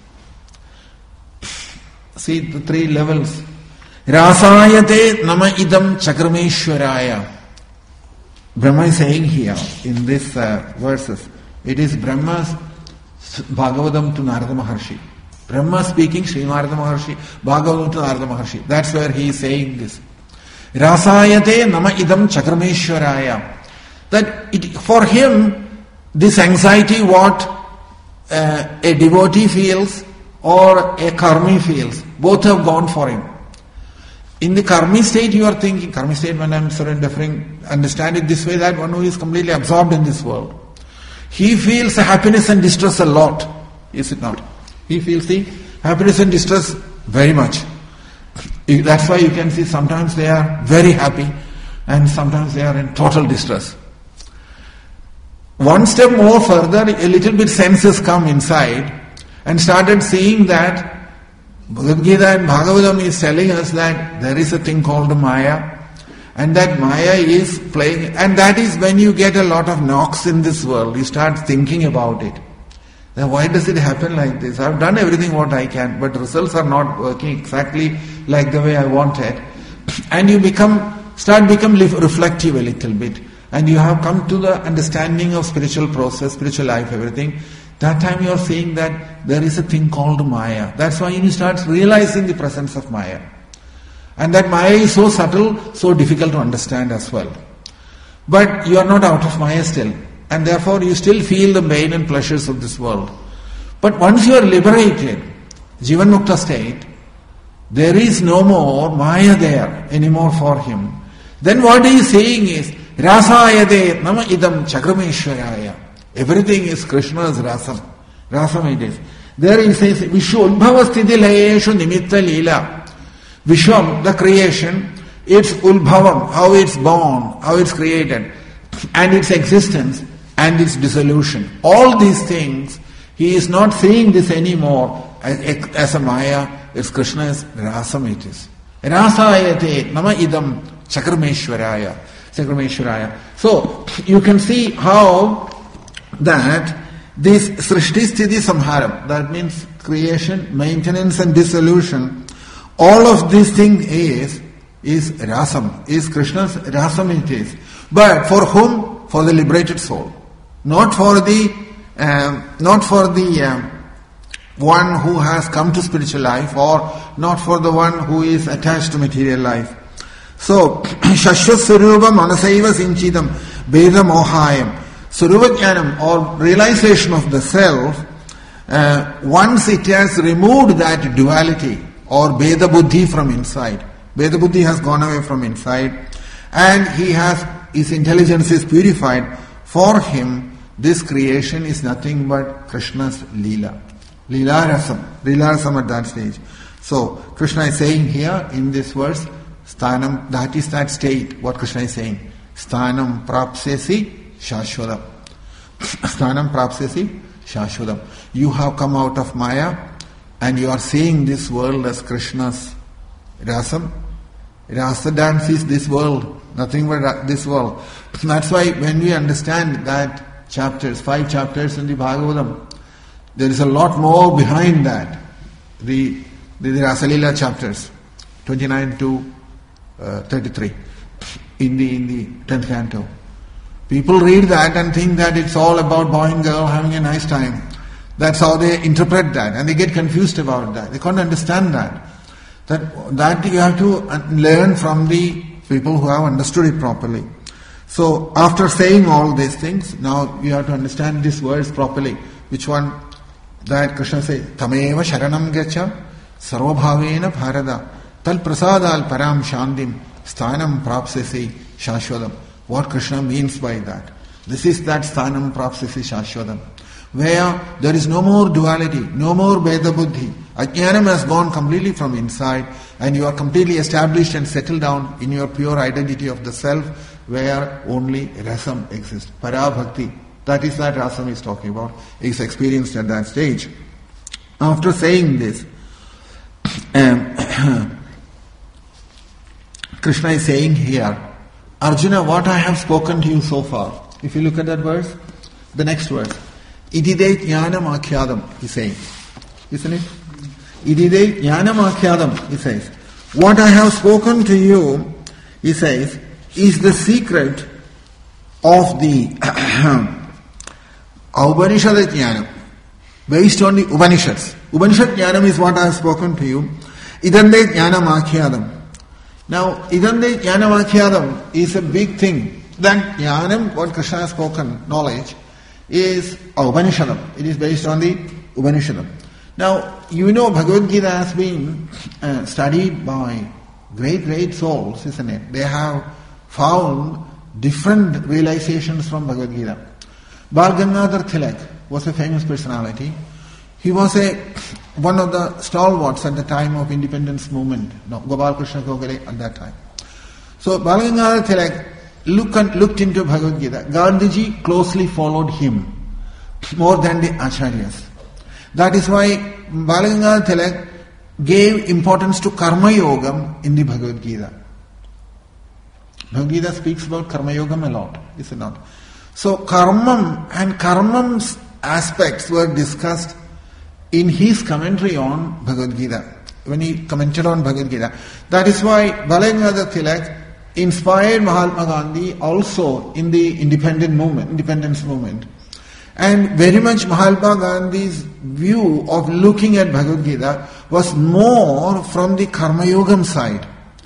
See the three levels. Rasayate nama idam chakarmeshwaraya. Brahma is saying here in these uh, verses, it is Brahma's Bhagavatam to Narada Maharshi. Brahma speaking, Sri Narada Maharshi, Bhagavata Narada Maharshi. That's where he is saying this. Rasayate nama idam chakrameshwaraya. That it, for him, this anxiety what uh, a devotee feels or a karmi feels, both have gone for him. In the karmi state you are thinking, karmi state when I am surrendering, understand it this way, that one who is completely absorbed in this world. He feels happiness and distress a lot, is it not? He feels the happiness and distress very much. That's why you can see sometimes they are very happy and sometimes they are in total distress. One step more further, a little bit senses come inside and started seeing that Bhagavad Gita and Bhagavatam is telling us that there is a thing called Maya, and that Maya is playing, and that is when you get a lot of knocks in this world, you start thinking about it. Then why does it happen like this? I've done everything what I can, but results are not working exactly like the way I wanted. And you become, start become reflective a little bit. And you have come to the understanding of spiritual process, spiritual life, everything. That time you are seeing that there is a thing called Maya. That's why you start realizing the presence of Maya. And that Maya is so subtle, so difficult to understand as well. But you are not out of Maya still. And therefore you still feel the pain and pleasures of this world. But once you are liberated, Jivan Mukta state, there is no more Maya there anymore for him. Then what he is saying is, Rasayade nama idam chakrameshwaraya. Everything is Krishna's rasam. Rasam it is. There he says, Vishwa Ulbhava Sthiti Layeshu Nimitta Leela. Vishwam, the creation, its Ulbhavam, how it's born, how it's created, and its existence, and its dissolution. All these things, he is not seeing this anymore as, as a Maya, it's Krishna's rasam it is. Rasayate nama idam chakrameshwaraya. Chakrameshwaraya. So, you can see how that this Srishti Sthiti Samharam, that means creation, maintenance and dissolution, all of these things is, is rasam, is Krishna's rasam it is. But for whom? For the liberated soul. Not for the, um, not for the um, one who has come to spiritual life, or not for the one who is attached to material life. So, Shashvat Surupa Manasaiva Sinchidam Veda Mohayam. Surupa Jnanam, or realization of the self, uh, once it has removed that duality or Veda Buddhi from inside, Veda Buddhi has gone away from inside, and he has, his intelligence is purified, for him this creation is nothing but Krishna's Leela. Leela Rasam. Leela Rasam at that stage. So, Krishna is saying here in this verse, Sthanam, that is that state, what Krishna is saying. Sthanam prapsesi shashwadam. Sthanam prapsesi shashwadam. You have come out of Maya and you are seeing this world as Krishna's rasam. Rasa dance is this world, nothing but this world. That's why when we understand that chapters, five chapters in the Bhagavatam, there is a lot more behind that. The, the, the Rasalila chapters, twenty-nine to Uh, thirty-three in the in the tenth canto. People read that and think that it's all about boy and girl having a nice time. That's how they interpret that, and they get confused about that. They can't understand that. That that you have to learn from the people who have understood it properly. So after saying all these things, now you have to understand this verse properly. Which one? That Krishna says, Tameva sharanam gacha sarvabhavena bharada. Tal prasadal param shandim sthanam prapsesi shashwadam. What Krishna means by that? This is that sthanam prapsesi shashwadam, where there is no more duality, no more Veda Buddhi. Ajnanam has gone completely from inside, and you are completely established and settled down in your pure identity of the self, where only rasam exists. Parabhakti, that is that rasam he is talking about, is experienced at that stage. After saying this, um, Krishna is saying here, Arjuna, what I have spoken to you so far. If you look at that verse, the next verse, Idide jnanam akhyadam, he saying. Isn't it? Idide jnanam akhyadam, he says. What I have spoken to you, he says, is the secret of the Upanishad jnanam, based on the Upanishads. Upanishad Jnanam is what I have spoken to you. Idande Jnanamakhyadam. Now, Idande Jnanamakhyadam is a big thing. That Jnanam, what Krishna has spoken, knowledge, is Upanishadam. It is based on the Upanishadam. Now, you know Bhagavad Gita has been uh, studied by great, great souls, isn't it? They have found different realizations from Bhagavad Gita. Bal Gangadhar Tilak was a famous personality. He was a one of the stalwarts at the time of independence movement, no, Gopal Krishna Gokhale at that time. So Bal Gangadhar Tilak look and, looked into Bhagavad Gita. Gandhiji closely followed him more than the Acharyas. That is why Bal Gangadhar Tilak gave importance to Karma Yogam in the Bhagavad Gita. Bhagavad Gita speaks about Karma Yogam a lot, is it not? So Karmam and Karmam's aspects were discussed in his commentary on Bhagavad Gita, when he commented on Bhagavad Gita. That is why Bal Gangadhar Tilak inspired Mahatma Gandhi also in the independent movement, independence movement. And very much Mahatma Gandhi's view of looking at Bhagavad Gita was more from the Karma Yogam side.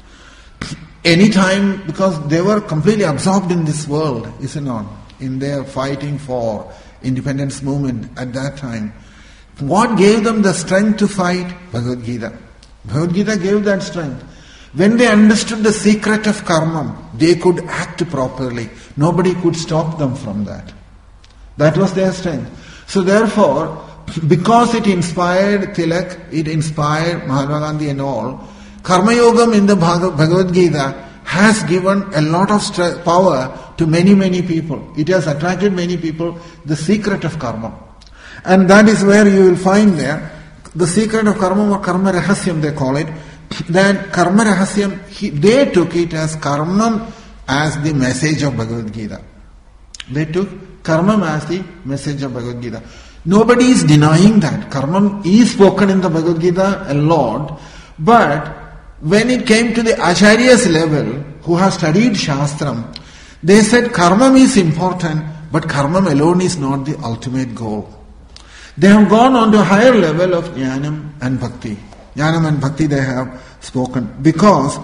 Anytime, because they were completely absorbed in this world, is it not? In their fighting for independence movement at that time. What gave them the strength to fight? Bhagavad Gita. Bhagavad Gita gave that strength. When they understood the secret of karma, they could act properly. Nobody could stop them from that. That was their strength. So therefore, because it inspired Tilak, it inspired Mahatma Gandhi and all, Karma Yogam in the Bhagavad Gita has given a lot of strength, power to many, many people. It has attracted many people, the secret of karma. And that is where you will find there, the secret of karma or karma rahasyam they call it, that karma rahasyam, he, they took it as karmam as the message of Bhagavad Gita. They took karmam as the message of Bhagavad Gita. Nobody is denying that. Karmam is spoken in the Bhagavad Gita a lot, but when it came to the Acharyas level, who have studied Shastram, they said karmam is important, but karmam alone is not the ultimate goal. They have gone on to a higher level of jnanam and bhakti. Jnanam and bhakti they have spoken. Because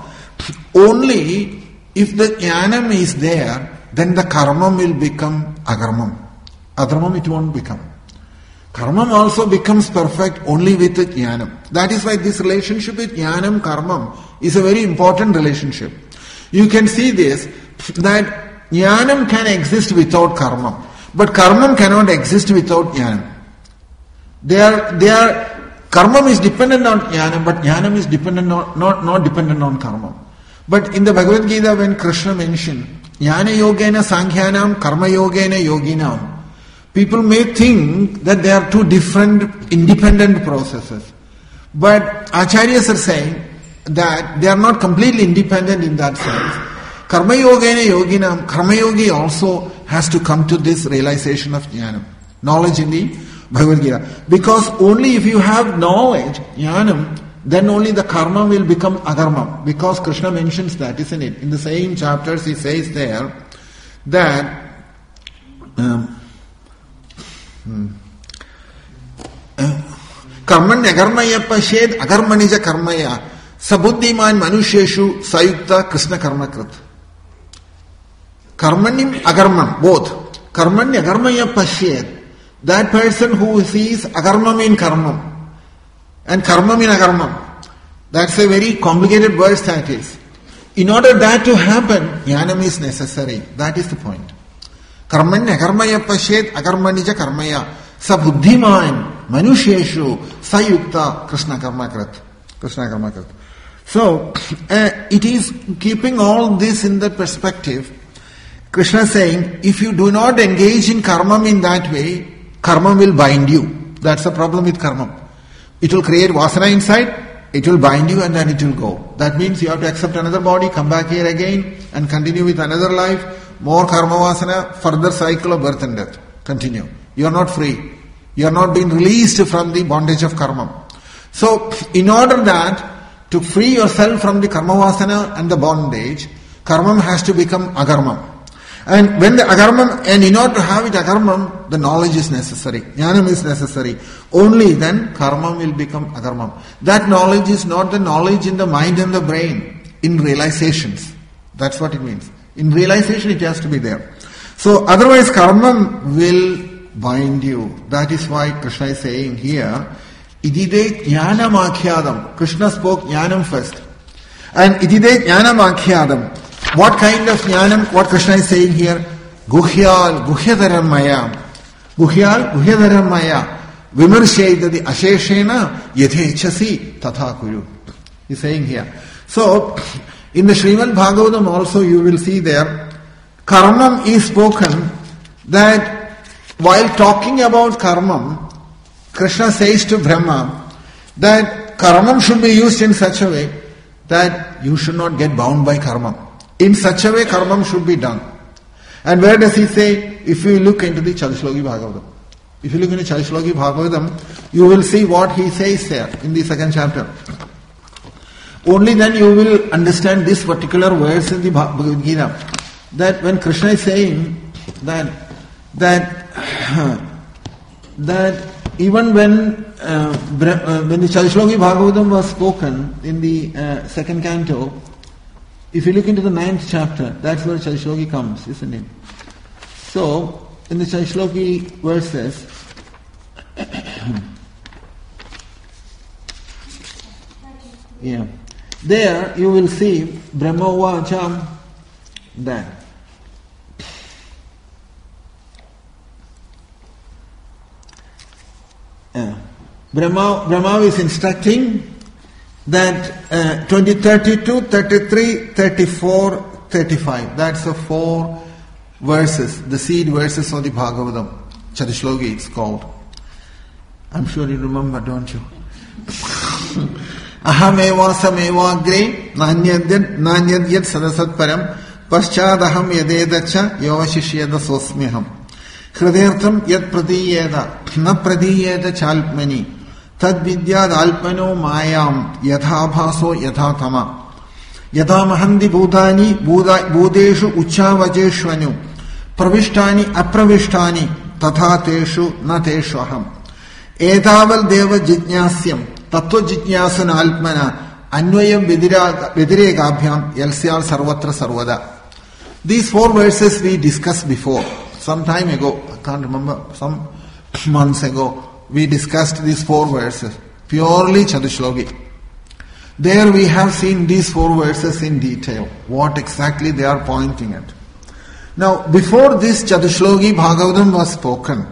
only if the jnanam is there, then the karmam will become agarmam. Adharmam it won't become. Karmam also becomes perfect only with the jnanam. That is why this relationship with jnanam, karmam is a very important relationship. You can see this, that jnanam can exist without karmam. But karmam cannot exist without jnanam. They are, they are, karmam is dependent on jnanam, but jnanam is dependent on, not, not dependent on karmam. But in the Bhagavad Gita, when Krishna mentioned, jnana yogena sankhyanam, karma yogena yoginam, people may think that they are two different independent processes. But Acharyas are saying that they are not completely independent in that sense. Karma yogena yoginam, karma yogi also has to come to this realization of jnanam, knowledge in the Bhagavad Gita. Because only if you have knowledge, jnanam, then only the karma will become agarmam. Because Krishna mentions that, isn't it? In the same chapters he says there that um, karman agarmaya pashed agarmanija karmaya sabuddhiman manusheshu sayukta krishna karmakrit. Karmanim agarmam, both. Karman agarmaya pashed, that person who sees agarmam in karmam and karmam in agarmam, that's a very complicated verse that is. In order that to happen, jnanam is necessary. That is the point. Karmanya karmaya pashet agarmanija karmaya sabuddhiman manusheshu sayukta krishna karmakrit. Krishna karmakrit. So, uh, it is keeping all this in the perspective. Krishna saying, if you do not engage in karma in that way, karma will bind you. That's the problem with karma. It will create vasana inside, it will bind you and then it will go. That means you have to accept another body, come back here again and continue with another life, more karma vasana, further cycle of birth and death. Continue. You are not free. You are not being released from the bondage of karma. So, in order that, to free yourself from the karma vasana and the bondage, karma has to become agarmam. And when the akarmam, and in order to have it akarmam, the knowledge is necessary. Jnanam is necessary. Only then karma will become akarmam. That knowledge is not the knowledge in the mind and the brain, in realizations. That's what it means. In realization it has to be there. So otherwise karma will bind you. That is why Krishna is saying here, idide jnanam akhyadam. Krishna spoke jnanam first. And idide jnanam akhyadam. What kind of jnanam? What Krishna is saying here? Guhyal, guhyadaram maya. Guhyal, guhyadaram maya. Vimarshedadi asheshena yathechasi tatha kuru. He's saying here. So, in the Srimad Bhagavatam also you will see there, karmam is spoken that while talking about karmam, Krishna says to Brahma that karmam should be used in such a way that you should not get bound by karmam. In such a way, karmam should be done. And where does he say? If you look into the Chatushloki Bhagavatam. If you look into Chatushloki Bhagavatam, you will see what he says there in the second chapter. Only then you will understand this particular verse in the Bhagavad Gita. That when Krishna is saying that, that, that even when, uh, when the Chatushloki Bhagavatam was spoken in the uh, second canto, if you look into the ninth chapter, that's where Chatushloki comes, isn't it? So, in the Chatushloki verses, yeah, there you will see Brahma Vacham, that. Yeah. Brahma, Brahma is instructing that uh, twenty, thirty-two, thirty-three, thirty-four, thirty-five. That's the four verses, the seed verses of the Bhagavatam. Chatushloki it's called. I'm sure you remember, don't you? Ahameva sameva agre nanyadyad nanyadyad sadasat param paschadaham yadedacha yavashishyada sosmiham hridayartham yad pradiyeda na pradiyeda chalpmani tad vidyad alpano mayam yathabhaso yathatama yathamahandi bhutani bhudeshu uchavajeshvanu pravishtani apravishtani tathateshu na teshu aham etaval deva jijnasyam tattva jijnasana alpmana anvayam vidiregabhyam yalsyal sarvatra sarvada. These four verses we discussed before, some time ago, I can't remember, some months ago. We discussed these four verses, purely Chatushloki. There we have seen these four verses in detail, what exactly they are pointing at. Now, before this Chatushloki Bhagavatam was spoken,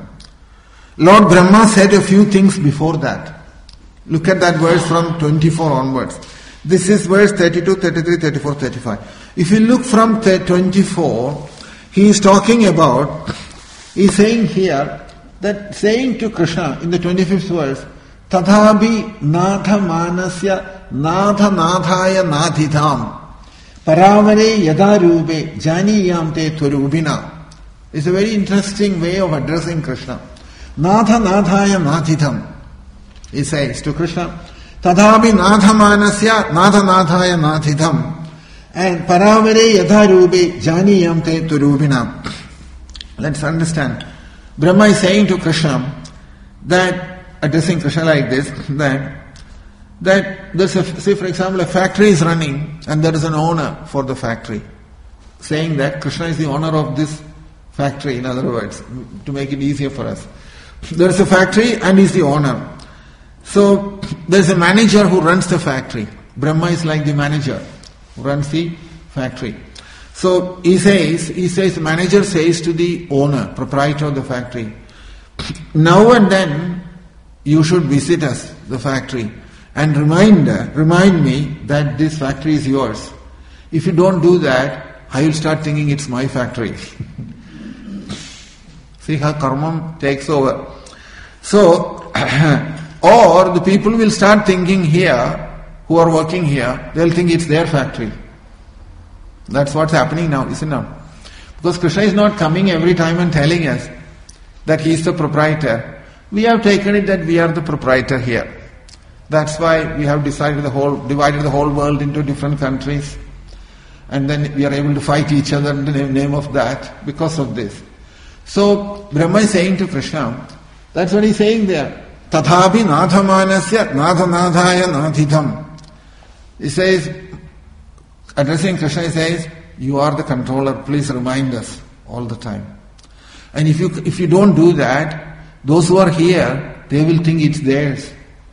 Lord Brahma said a few things before that. Look at that verse from twenty-four onwards. This is verse thirty-two, thirty-three, thirty-four, thirty-five. If you look from twenty-four, he is talking about, he is saying here, that saying to Krishna in the twenty-fifth verse, Tathabi Natha Manasya Natha Nathaya Nathidham Paravare Yadarube Janiyam Te Tvarubina. It's a very interesting way of addressing Krishna. Natha Nathaya Nathidham. He says to Krishna, Tathabi Natha Manasya Natha Nathaya Nathidham and Paravare Yadarube Janiyam Te Tvarubina. Let's understand. Brahma is saying to Krishna that, addressing Krishna like this, that, that there's a, say for example a factory is running and there is an owner for the factory. Saying that Krishna is the owner of this factory, in other words, to make it easier for us. There is a factory and he's the owner. So there's a manager who runs the factory. Brahma is like the manager who runs the factory. So he says, he says, the manager says to the owner, proprietor of the factory, now and then you should visit us, the factory, and remind, remind me that this factory is yours. If you don't do that, I will start thinking it's my factory. See how karma takes over. So, or the people will start thinking here, who are working here, they'll think it's their factory. That's what's happening now, isn't it? Because Krishna is not coming every time and telling us that he is the proprietor. We have taken it that we are the proprietor here. That's why we have decided the whole, divided the whole world into different countries. and then we are able to fight each other in the name of that because of this. So Brahma is saying to Krishna, that's what he's saying there. Tathapi nathamanasya nathanadhaya nathitham. He says, addressing Krishna, he says, you are the controller, please remind us all the time. And if you if you don't do that, those who are here, they will think it's theirs.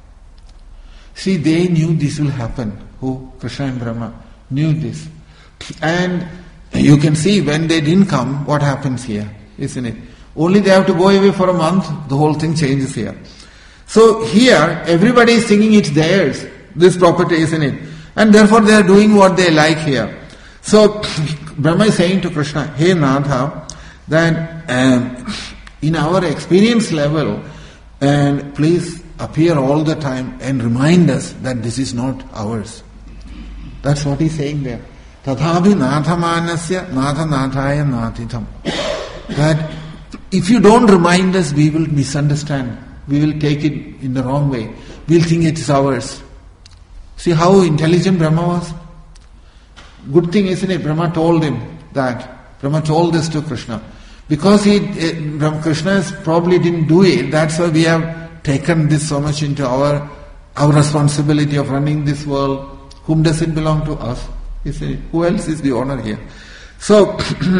See, they knew this will happen. Who? Krishna and Brahma knew this. And you can see when they didn't come, what happens here, isn't it? Only they have to go away for a month, the whole thing changes here. So here, everybody is thinking it's theirs, this property, isn't it? And therefore they are doing what they like here. So Brahma is saying to Krishna, hey Natha, that um, in our experience level, and please appear all the time and remind us that this is not ours. That's what he's saying there. Tathapi nathamanasya nathanadhaya nathitham. That if you don't remind us, we will misunderstand. We will take it in the wrong way. We'll think it is ours. See how intelligent Brahma was? Good thing, isn't it? Brahma told him that. Brahma told this to Krishna. Because he, uh, Krishna probably didn't do it, that's why we have taken this so much into our our responsibility of running this world. Whom does it belong to us? Isn't it? Who else is the owner here? So,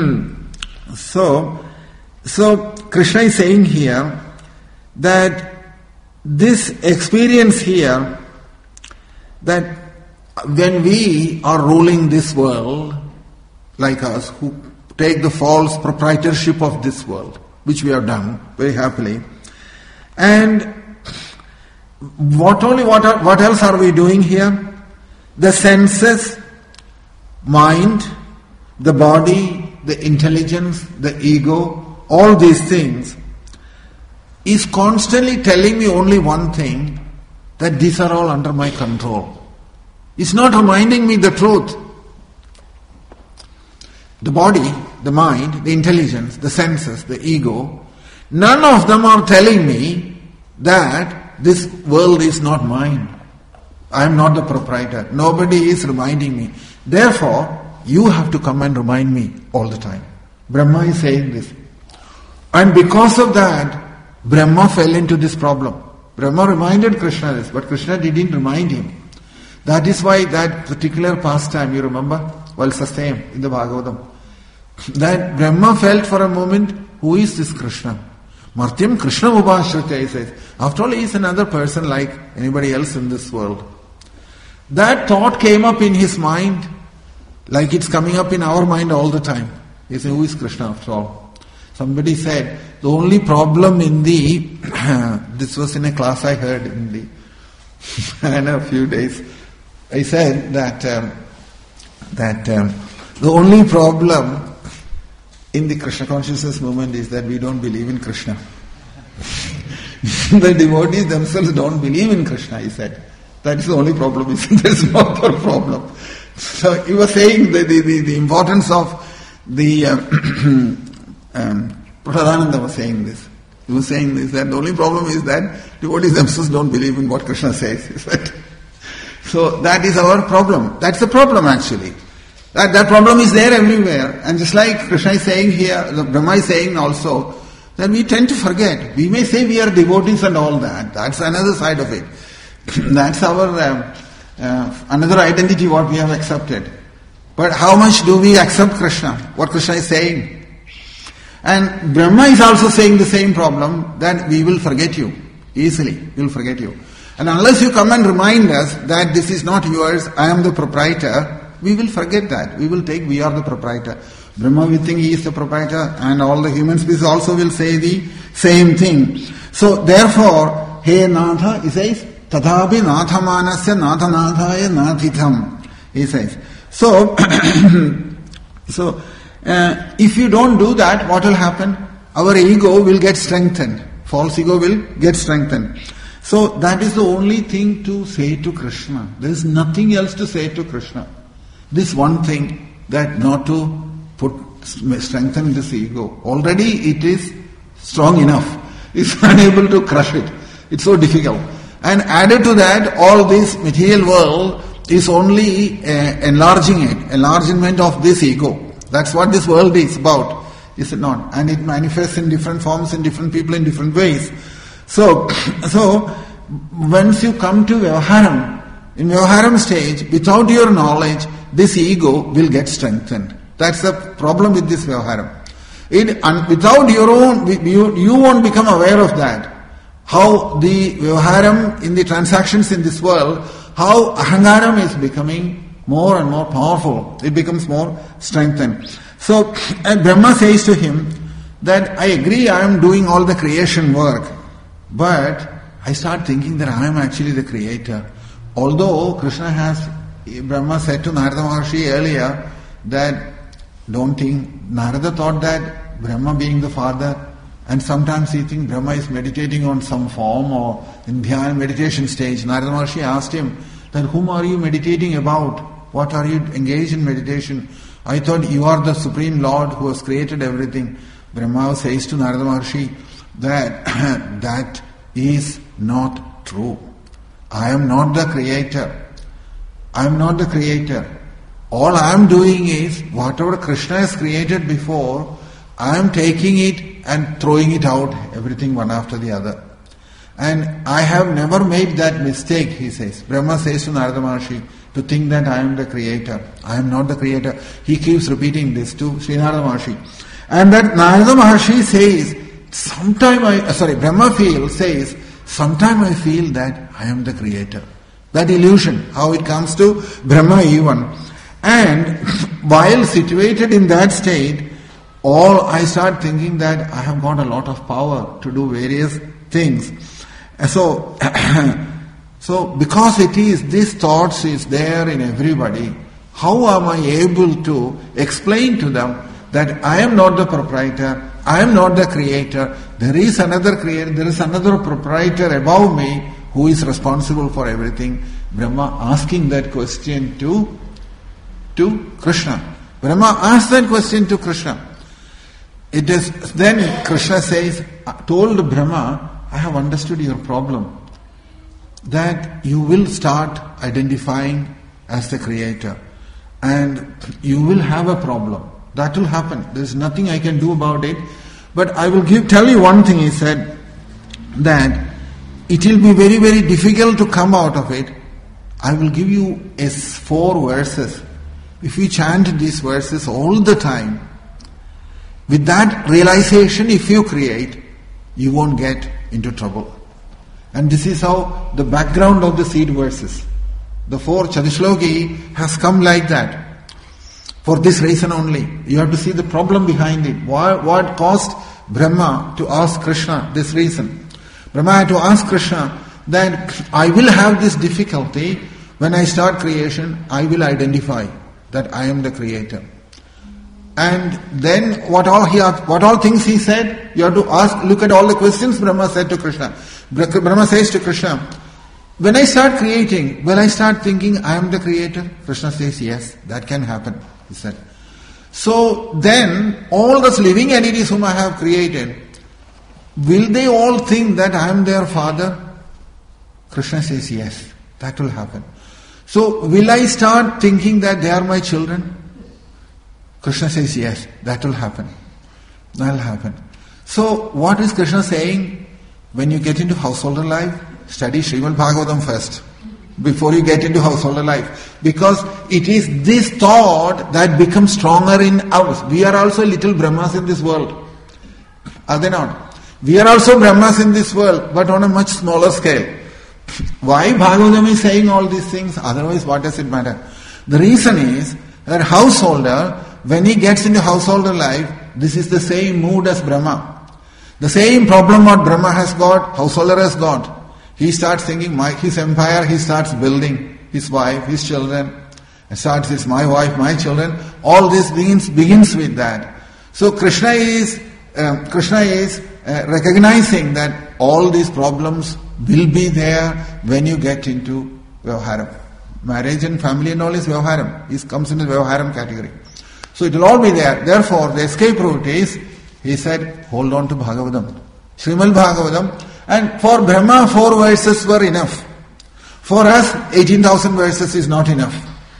so, so Krishna is saying here that this experience here, that when we are ruling this world, like us, who take the false proprietorship of this world, which we have done very happily, and what only what are, what else are we doing here? The senses, mind, the body, the intelligence, the ego, all these things is constantly telling me only one thing, that these are all under my control. It's not reminding me the truth. The body, the mind, the intelligence, the senses, the ego, none of them are telling me that this world is not mine. I am not the proprietor. Nobody is reminding me. Therefore, you have to come and remind me all the time. Brahma is saying this. And because of that, Brahma fell into this problem. Brahma reminded Krishna this, but Krishna didn't remind him. That is why that particular pastime, you remember, well, Sasayam in the Bhagavatam, that Brahma felt for a moment, who is this Krishna? Martyam Krishna Ubhashrita, he says. After all, he is another person like anybody else in this world. That thought came up in his mind, like it's coming up in our mind all the time. He said, who is Krishna after all? Somebody said, the only problem in the, this was in a class I heard in the, in a few days, I said that, um, that um, the only problem in the Krishna consciousness movement is that we don't believe in Krishna. The devotees themselves don't believe in Krishna, he said. That is the only problem. There's no other problem. So he was saying the, the, the, the importance of the... Um, um, Pradhananda was saying this. He was saying this, that the only problem is that devotees themselves don't believe in what Krishna says. He said. So that is our problem. That's the problem actually. That, that problem is there everywhere. And just like Krishna is saying here, the Brahma is saying also, that we tend to forget. We may say we are devotees and all that. That's another side of it. That's our uh, uh, another identity what we have accepted. But how much do we accept Krishna? What Krishna is saying? And Brahma is also saying the same problem, that we will forget you easily. We will forget you. And unless you come and remind us that this is not yours, I am the proprietor, we will forget that. We will take we are the proprietor. Brahma will think he is the proprietor, and all the human species also will say the same thing. So therefore, hey Natha, he says, Tathapi nathamanasya nathanadhaya nathitham. He says. So, so uh, if you don't do that, what will happen? Our ego will get strengthened. False ego will get strengthened. So that is the only thing to say to Krishna. There is nothing else to say to Krishna. This one thing, that not to put strengthen this ego. Already it is strong enough. It's unable to crush it. It's so difficult. And added to that, all this material world is only uh, enlarging it, enlargement of this ego. That's what this world is about, is it not? And it manifests in different forms, in different people, in different ways. So, so once you come to Vyavaharam, in Vyavaharam stage, without your knowledge, this ego will get strengthened. That's the problem with this Vyavaharam. It, and without your own, you, you won't become aware of that. How the Vyavaharam in the transactions in this world, how Ahangaram is becoming more and more powerful. It becomes more strengthened. So, and Brahma says to him that I agree I am doing all the creation work, but I start thinking that I am actually the creator. Although Krishna has, Brahma said to Narada Maharshi earlier that don't think, Narada thought that Brahma being the father, and sometimes he thinks Brahma is meditating on some form or in Dhyana meditation stage. Narada Maharshi asked him that whom are you meditating about? What are you engaged in meditation? I thought you are the Supreme Lord who has created everything. Brahma says to Narada Maharshi that that is not true. I am not the creator. I am not the creator. All I am doing is whatever Krishna has created before, I am taking it and throwing it out, everything one after the other. And I have never made that mistake, he says. Brahma says to Narada Maharshi to think that I am the creator. I am not the creator. He keeps repeating this to Sri Narada Maharshi. And that Narada Maharshi says, sometime I, sorry, Brahma feels, says, sometime I feel that I am the creator. That illusion, how it comes to Brahma even. And while situated in that state, all I start thinking that I have got a lot of power to do various things. So, so because it is, these thoughts is there in everybody, how am I able to explain to them that I am not the proprietor, I am not the creator, there is another creator, there is another proprietor above me who is responsible for everything. Brahma asking that question to, to Krishna. Brahma asked that question to Krishna. It is then Krishna says, told Brahma, I have understood your problem. That you will start identifying as the creator. And you will have a problem. That will happen. There is nothing I can do about it. But I will give tell you one thing, he said, that it will be very, very difficult to come out of it. I will give you as four verses. If you chant these verses all the time, with that realization, if you create, you won't get into trouble. And this is how the background of the seed verses. The four Chatushloki has come like that. For this reason only. You have to see the problem behind it. What, what caused Brahma to ask Krishna this reason? Brahma had to ask Krishna that I will have this difficulty when I start creation, I will identify that I am the creator. And then what all he what all things he said, you have to ask, look at all the questions Brahma said to Krishna. Brahma says to Krishna, when I start creating, will I start thinking I am the creator? Krishna says, yes, that can happen, he said. So then, all those living entities whom I have created, will they all think that I am their father? Krishna says, yes, that will happen. So, will I start thinking that they are my children? Krishna says, yes, that will happen. That will happen. So, what is Krishna saying? When you get into householder life, study Srimad Bhagavatam first, before you get into householder life. Because it is this thought that becomes stronger in us. We are also little Brahmas in this world. Are they not? We are also Brahmas in this world, but on a much smaller scale. Why Bhagavatam is saying all these things? Otherwise, what does it matter? The reason is that householder, when he gets into householder life, this is the same mood as Brahma. The same problem what Brahma has got, householder has got. He starts thinking, my, his empire, he starts building, his wife, his children. It starts, it's my wife, my children. All this begins, begins with that. So Krishna is, um, Krishna is uh, recognizing that all these problems will be there when you get into Vyavaharam. Marriage and family and all is Vyavaharam. This comes into the Vyavaharam category. So it will all be there. Therefore, the escape route is, he said, hold on to Bhagavatam. Srimad Bhagavatam. And for Brahma, four verses were enough. For us, eighteen thousand verses is not enough.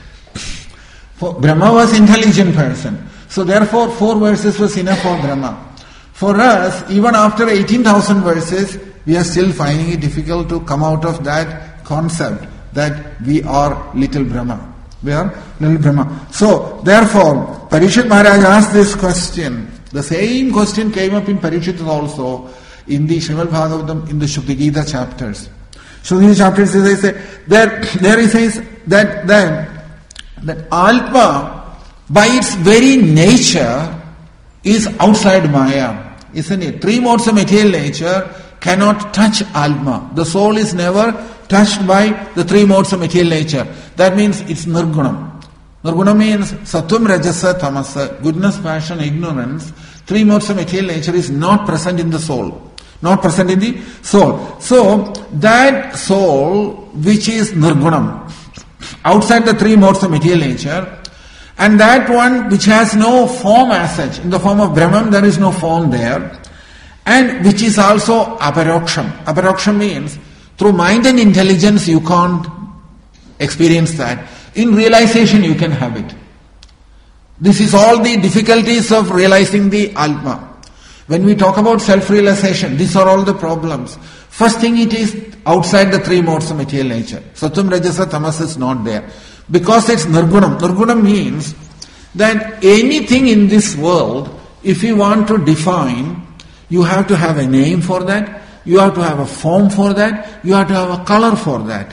For Brahma was intelligent person. So therefore, four verses was enough for Brahma. For us, even after eighteen thousand verses, we are still finding it difficult to come out of that concept that we are little Brahma. We are little Brahma. So, therefore, Parikshit Maharaj asked this question. The same question came up in Parikshit also in the Srimad Bhagavatam, in the Shruti Gita chapters. Shruti Gita chapters, they say, there, there he says that, that, that Atma, by its very nature, is outside Maya. Isn't it? Three modes of material nature cannot touch Atma. The soul is never touched by the three modes of material nature. That means it's Nirgunam. Nirgunam means Sattvam, Rajasa, Tamasa, goodness, passion, ignorance. Three modes of material nature is not present in the soul. Not present in the soul. So, that soul which is Nirgunam, outside the three modes of material nature, and that one which has no form as such, in the form of Brahman there is no form there, and which is also Aparoksham. Aparoksham means through mind and intelligence you can't experience that. In realization you can have it. This is all the difficulties of realizing the Atma. When we talk about self-realization, these are all the problems. First thing, it is outside the three modes of material nature. Sattvam, Rajasa, Tamas is not there. Because it's Nirgunam. Nirgunam means that anything in this world, if you want to define, you have to have a name for that, you have to have a form for that, you have to have a color for that.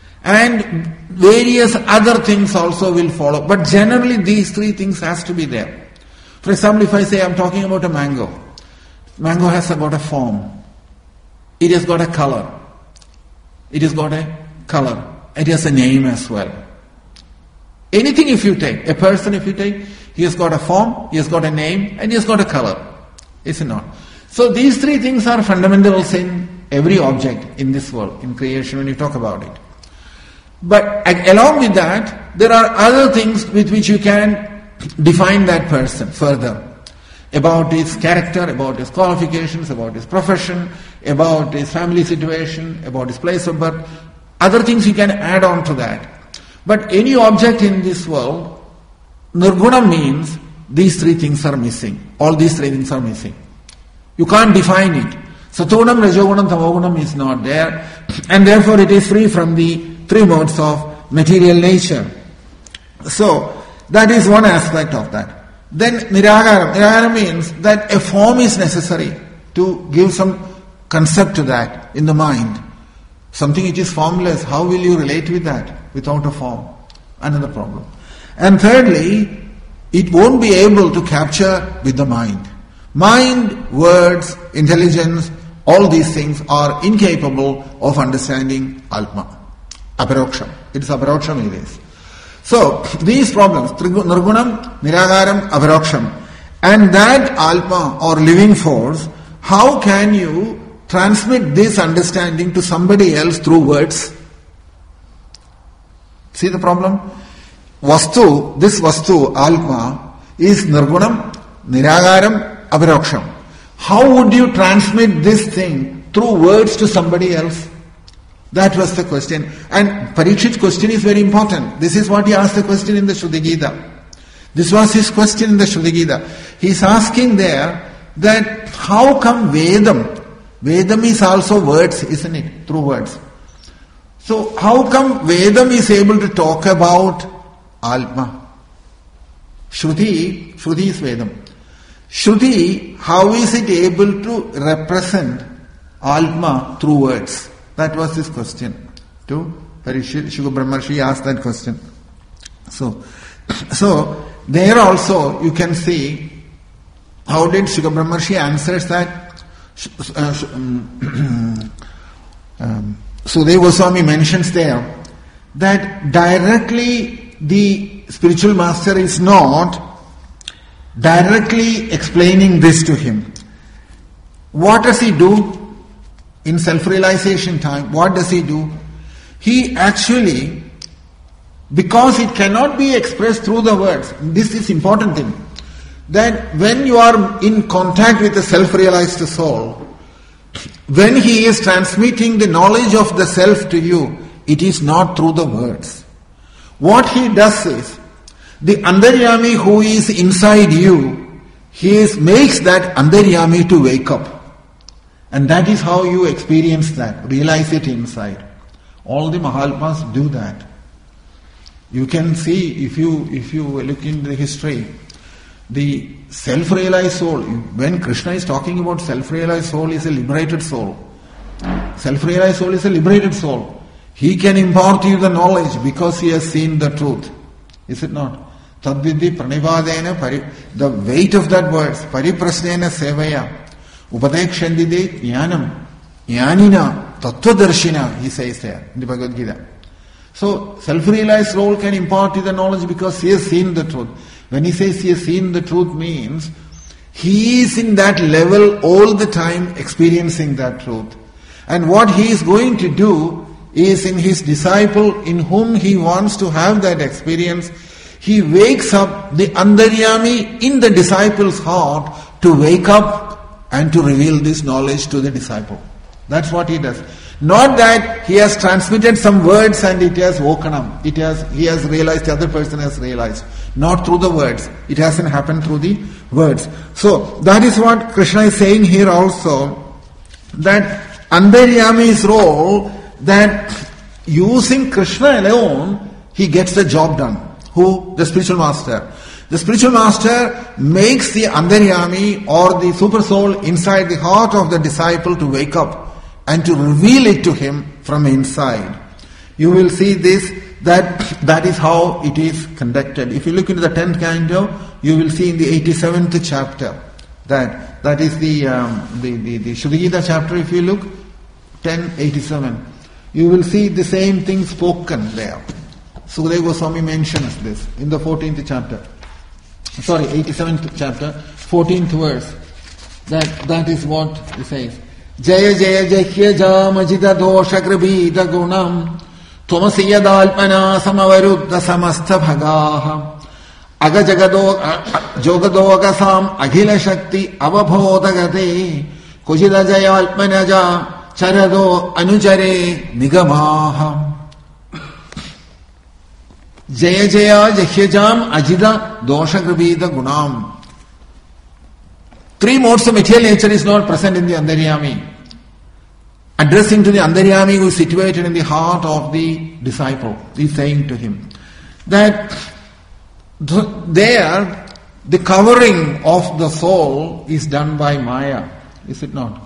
And various other things also will follow. But generally these three things has to be there. For example, if I say I'm talking about a mango, mango has got a form. It has got a color. It has got a color. It has a name as well. Anything if you take, a person if you take, he has got a form, he has got a name, and he has got a color. Is it not? So these three things are fundamentals in every object in this world, in creation when you talk about it. But along with that, there are other things with which you can define that person further. About his character, about his qualifications, about his profession, about his family situation, about his place of birth. Other things you can add on to that. But any object in this world, Nirguna means these three things are missing. All these three things are missing. You can't define it. Sattvagunam, Rajogunam, Tamagunam is not there, and therefore it is free from the three modes of material nature. So, that is one aspect of that. Then Niragaram. Niragaram means that a form is necessary to give some concept to that in the mind. Something which is formless, how will you relate with that without a form? Another problem. And thirdly, it won't be able to capture with the mind. Mind, words, intelligence, all these things are incapable of understanding Atma. Aparoksham. It is Aparoksham it is. So, these problems, Nirgunam, Niragaram, Aparoksham, and that Atma or living force, how can you transmit this understanding to somebody else through words? See the problem? Vastu, this Vastu, Atma, is Nirgunam, Niragaram, Aparoksham. How would you transmit this thing through words to somebody else? That was the question. And Parikshit's question is very important. This is what he asked the question in the Shruti Gita. This was his question in the Shruti Gita. He is asking there that how come Vedam? Vedam is also words, isn't it? Through words. So how come Vedam is able to talk about Atma? Shruti, Shruti is Vedam. Shruti, how is it able to represent Atma through words? That was his question to Parikshit. Shukra Brahmarshi asked that question. So, so there also you can see how did Shukra Brahmarshi answers that. Uh, um, um, Sudeva Goswami mentions there that directly the spiritual master is not directly explaining this to him. What does he do? In self-realization time, what does he do? He actually, because it cannot be expressed through the words, this is important thing, that when you are in contact with the self-realized soul, when he is transmitting the knowledge of the self to you, it is not through the words. What he does is, the Antaryami who is inside you, he is, makes that Antaryami to wake up. And that is how you experience that, realize it inside. All the Mahatmas do that. You can see, if you if you look in the history, the self-realized soul, when Krishna is talking about self-realized soul, is a liberated soul. Self-realized soul is a liberated soul. He can impart you the knowledge because he has seen the truth. Is it not? Tadvidhi pranivadena, pari, the weight of that verse, pariprasnena sevaya, upadekshantide jnanam, jnanina, tattvadarshina, he says there in the Bhagavad Gita. So, self-realized soul can impart you the knowledge because he has seen the truth. When he says he has seen the truth means, he is in that level all the time experiencing that truth. And what he is going to do is in his disciple in whom he wants to have that experience, he wakes up the Antaryami in the disciple's heart to wake up and to reveal this knowledge to the disciple. That's what he does. Not that he has transmitted some words and it has woken up. It has, he has realized, the other person has realized. Not through the words. It hasn't happened through the words. So, that is what Krishna is saying here also, that Antaryami's role, that using Krishna alone, he gets the job done. Who? The spiritual master. The spiritual master makes the Antaryami or the super soul inside the heart of the disciple to wake up and to reveal it to him from inside. You will see this, that that is how it is conducted. If you look into the tenth canto, you will see in the eighty-seventh chapter, that that is the um, the, the, the Shuddha Gita chapter, if you look, ten eighty-seven, you will see the same thing spoken there. Sukadeva Goswami mentions this in the fourteenth chapter. Sorry, eighty-seventh chapter, fourteenth verse. That that is what he says. Jaya Jaya Jahya Jamajita Dosha Grabhita Gunam Tvamasi Yadalpana Samavarudha Samastha Bhagaha Agajagado Jogadogasam Aghila Shakti Avabhodagate Kujida Jaya Alpanaja Charado Anujare Nigamaha. Jaya Jaya Jahyajam Ajida Dosha Grabhita Gunam. Three modes of material nature is not present in the Antaryami. Addressing to the Antaryami who is situated in the heart of the disciple, he is saying to him that th- there the covering of the soul is done by Maya, is it not?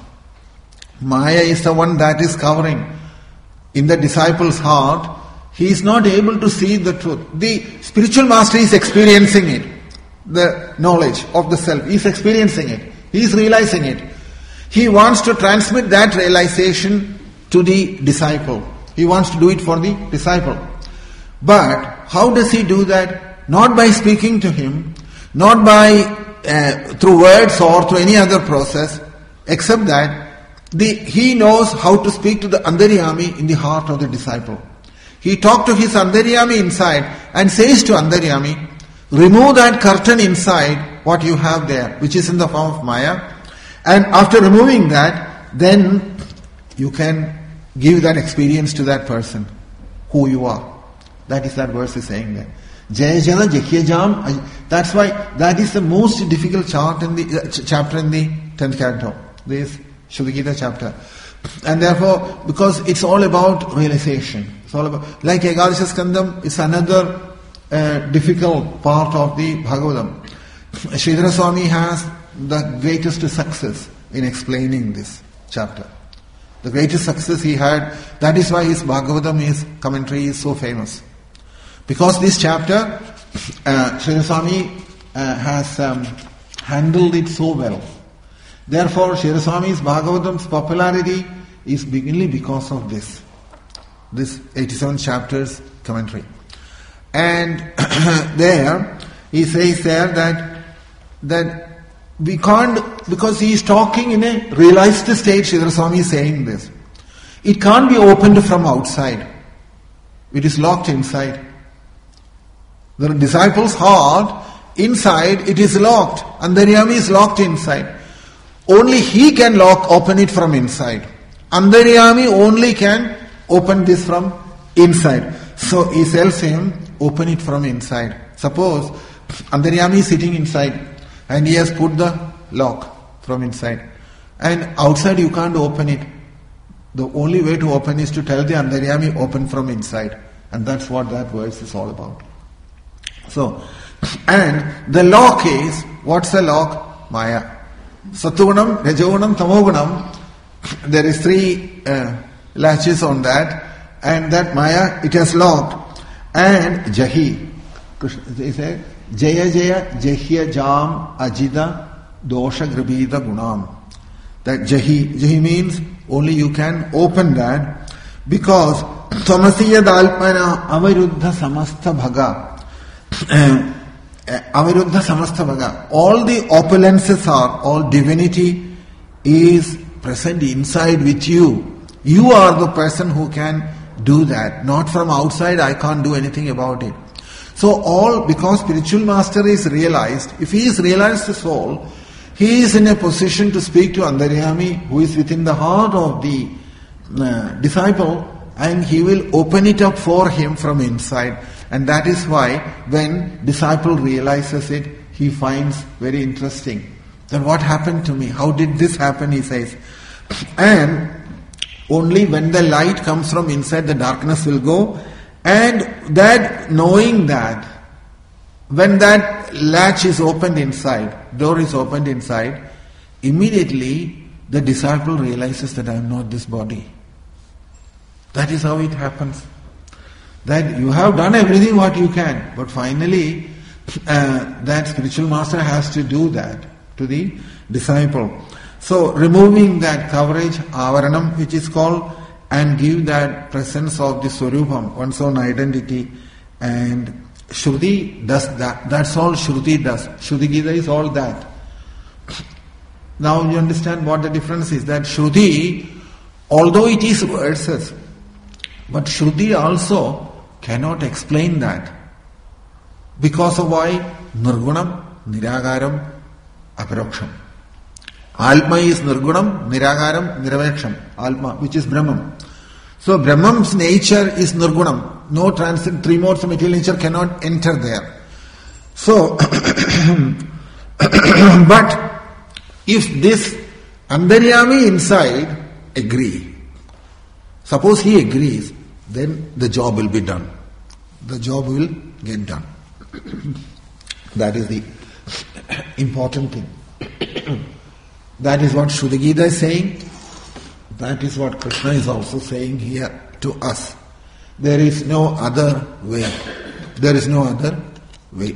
Maya is the one that is covering in the disciple's heart. He is not able to see the truth. The spiritual master is experiencing it. The knowledge of the self. He is experiencing it. He is realizing it. He wants to transmit that realization to the disciple. He wants to do it for the disciple. But how does he do that? Not by speaking to him, not by uh, through words or through any other process, except that the, he knows how to speak to the Antaryami in the heart of the disciple. He talks to his Antaryami inside and says to Antaryami, remove that curtain inside what you have there, which is in the form of Maya. And after removing that, then you can give that experience to that person, who you are. That is that verse is saying there. Jaya Jana Jakhya Jam. That's why that is the most difficult chart in the uh, ch- chapter in the tenth canto. This Shuddha Gita chapter. And therefore, because it's all about realization. It's all about, like Ekadasha Skandam is another uh, difficult part of the Bhagavatam. Sridhara Swami has the greatest success in explaining this chapter. The greatest success he had, that is why his Bhagavatam, his commentary is so famous. Because this chapter, uh, Sridhara Swami uh, has um, handled it so well. Therefore, Sridhara Swami's Bhagavatam's popularity is mainly because of this. This eighty-seven chapters commentary. And there, he says there that that we can't, because he is talking in a realized state, Sridhara Swami is saying this. It can't be opened from outside. It is locked inside. The disciple's heart, inside, it is locked. Antaryami is locked inside. Only he can lock, open it from inside. Antaryami only can open this from inside. So he tells him, open it from inside. Suppose Antaryami is sitting inside and he has put the lock from inside. And outside you can't open it. The only way to open is to tell the Antaryami, open from inside. And that's what that verse is all about. So, and the lock is, what's the lock? Maya. Sattvagunam, Rajagunam, Tamogunam. There is three uh, latches on that. And that Maya, it has locked. And Jahi. He said, Jaya Jaya Jahya Jam Ajida Dosha Grabhita Gunam. That Jahi. Jahi means only you can open that because Tamasiya Dalpana Avaruddha Samastha Bhaga. Avaruddha Samastha Bhaga. All the opulences are, all divinity is present inside with you. You are the person who can do that. Not from outside, I can't do anything about it. So all, because spiritual master is realized, if he is realized the soul, he is in a position to speak to Antaryami who is within the heart of the uh, disciple, and he will open it up for him from inside. And that is why when disciple realizes it, he finds very interesting. Then what happened to me? How did this happen? He says. And only when the light comes from inside, the darkness will go. And that, knowing that, when that latch is opened inside, door is opened inside, immediately the disciple realizes that I am not this body. That is how it happens. That you have done everything what you can, but finally uh, that spiritual master has to do that to the disciple. So removing that coverage, avaranam, which is called, and give that presence of the Swarupam, one's own identity, and Shruti does that. That's all Shruti does. Shruti Gita is all that. Now you understand what the difference is. That Shruti, although it is verses, but Shruti also cannot explain that. Because of why? Nirgunam, Niragaram, Aparoksham. Alma is Nirgunam, Niragaram, Niraveksham. Alma, which is Brahman. So Brahman's nature is Nirgunam. No transit, three modes of material nature cannot enter there. So, but if this Antaryami inside agree, suppose he agrees, then the job will be done. The job will get done. That is the important thing. That is what Shruti Gita is saying. That is what Krishna is also saying here to us. There is no other way. There is no other way.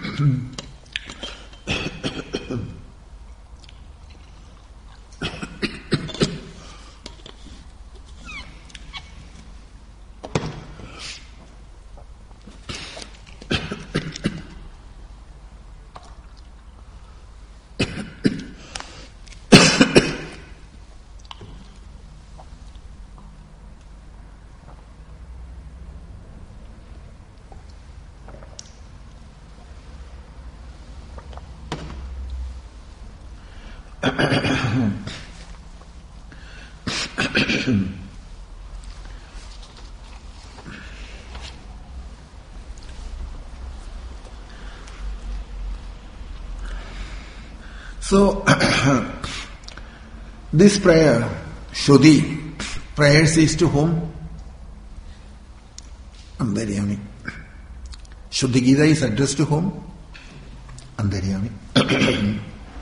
So, this prayer, Shuddhi, prayers is to whom? Antaryami. Shuddhi Gita is addressed to whom? Antaryami.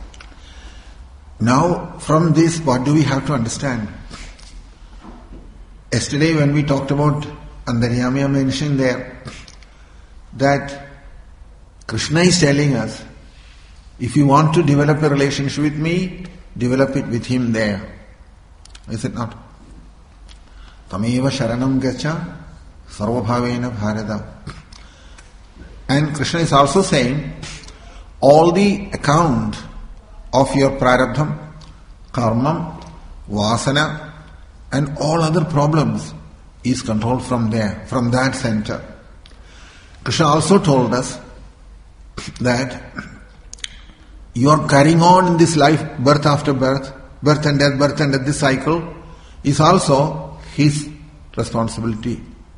Now, from this, what do we have to understand? Yesterday when we talked about Antaryami, I mentioned there that Krishna is telling us, if you want to develop a relationship with me, develop it with him there. Is it not? Tameva sharanam gacha sarvabhavena bharata. And Krishna is also saying, all the account of your prarabdham, karma, vasana, and all other problems is controlled from there, from that center. Krishna also told us that you are carrying on in this life, birth after birth, birth and death, birth and death, this cycle is also his responsibility.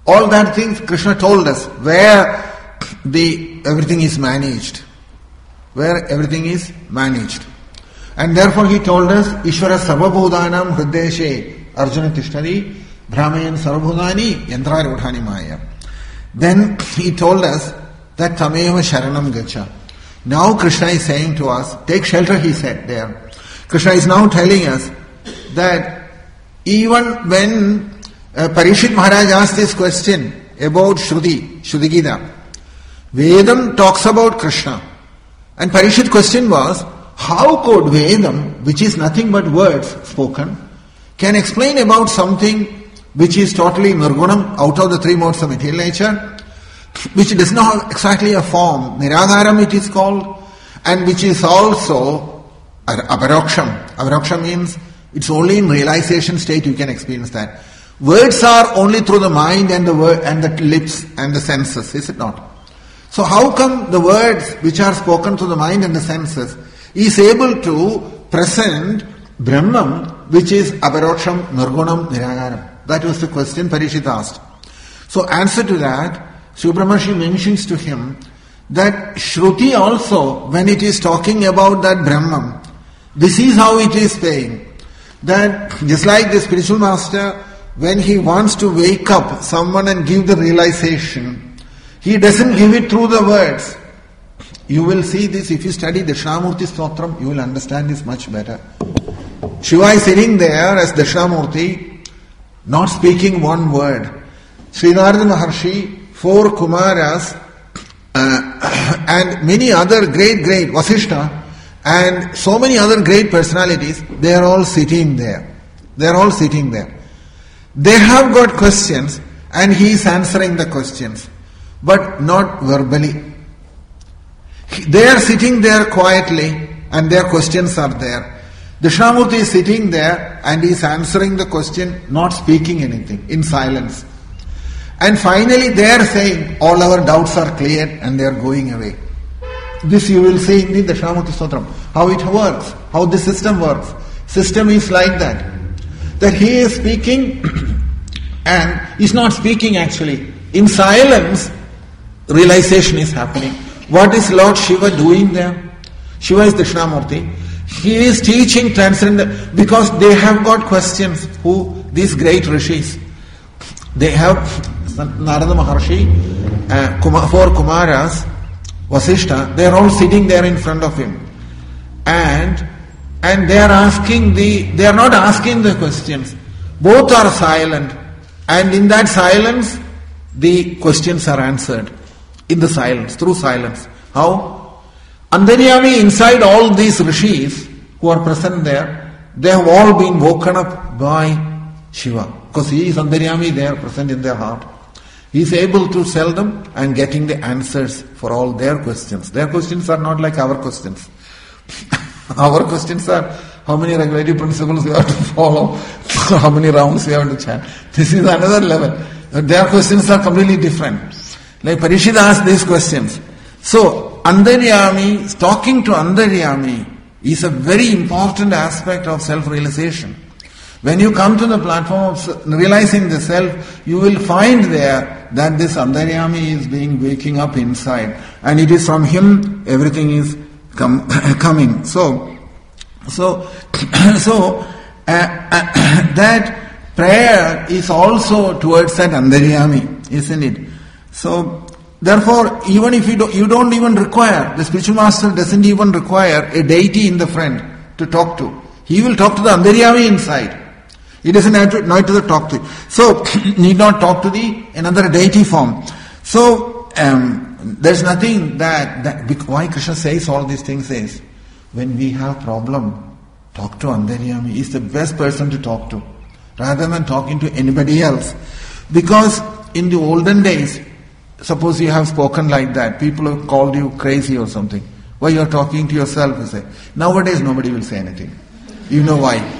All that things Krishna told us, where the everything is managed. Where everything is managed. And therefore he told us, Ishvara sarvabhudanam hrideshe Arjuna tishtari brahmayan sarvabhudani yantrarudhani maya. Then he told us that tameva sharanam gacha. Now Krishna is saying to us, take shelter, he said there. Krishna is now telling us that even when uh, Parishit Maharaj asked this question about Shruti, Shruti Gita, Vedam talks about Krishna. And Parishit's question was, how could Vedam, which is nothing but words spoken, can explain about something which is totally nirgunam, out of the three modes of material nature, which does not have exactly a form, niragaram it is called, and which is also aparoksham. Aparoksham means it's only in realization state you can experience that. Words are only through the mind and the word and the lips and the senses, is it not? So how come the words which are spoken through the mind and the senses is able to present Brahman, which is aparoksham, nirgunam, niragaram? That was the question Parishit asked. So answer to that, Subramanian mentions to him that Shruti also, when it is talking about that Brahman, this is how it is saying. That just like the spiritual master, when he wants to wake up someone and give the realization, he doesn't give it through the words. You will see this if you study the Dakshinamurti Stotram, you will understand this much better. Shiva is sitting there as Dakshinamurti, not speaking one word. Sri Narada Maharshi, four Kumaras, uh, and many other great, great, Vasishta, and so many other great personalities, they are all sitting there. They are all sitting there. They have got questions, and he is answering the questions, but not verbally. They are sitting there quietly, and their questions are there. Dakshinamurti is sitting there, and he is answering the question, not speaking anything, in silence. And finally they are saying, all our doubts are cleared, and they are going away. This you will see in the Dakshinamurti Stotram, how it works, how the system works. System is like that. That he is speaking and is not speaking actually. In silence, realization is happening. What is Lord Shiva doing there? Shiva is Dakshinamurti. He is teaching transcendental, because they have got questions. Who? These great rishis. They have Narada Maharshi, uh, four Kumaras, Vasishta, they are all sitting there in front of him. And and they are asking the, they are not asking the questions. Both are silent. And in that silence, the questions are answered. In the silence, through silence. How? Antaryami inside all these rishis who are present there, they have all been woken up by Shiva. Because he is Antaryami there, present in their heart. He is able to tell them and getting the answers for all their questions. Their questions are not like our questions. Our questions are, how many regulatory principles we have to follow, how many rounds we have to chant. This is another level. Their questions are completely different. Like Parishit asked these questions. So, Antaryami, talking to Antaryami is a very important aspect of self-realization. When you come to the platform of realizing the self, you will find there that this Antaryami is being waking up inside, and it is from him everything is com- coming. So, so, so uh, uh, that prayer is also towards that Antaryami, isn't it? So, therefore, even if you don't, you don't even require, the spiritual master doesn't even require a deity in the front to talk to. He will talk to the Antaryami inside. He doesn't have to, not to the talk to. So, need not talk to the another deity form. So, um, there's nothing that, that, why Krishna says all these things is, when we have problem, talk to Antaryami. He's the best person to talk to, rather than talking to anybody else. Because in the olden days, suppose you have spoken like that, people have called you crazy or something. Why you are talking to yourself, you say. Nowadays nobody will say anything. You know why?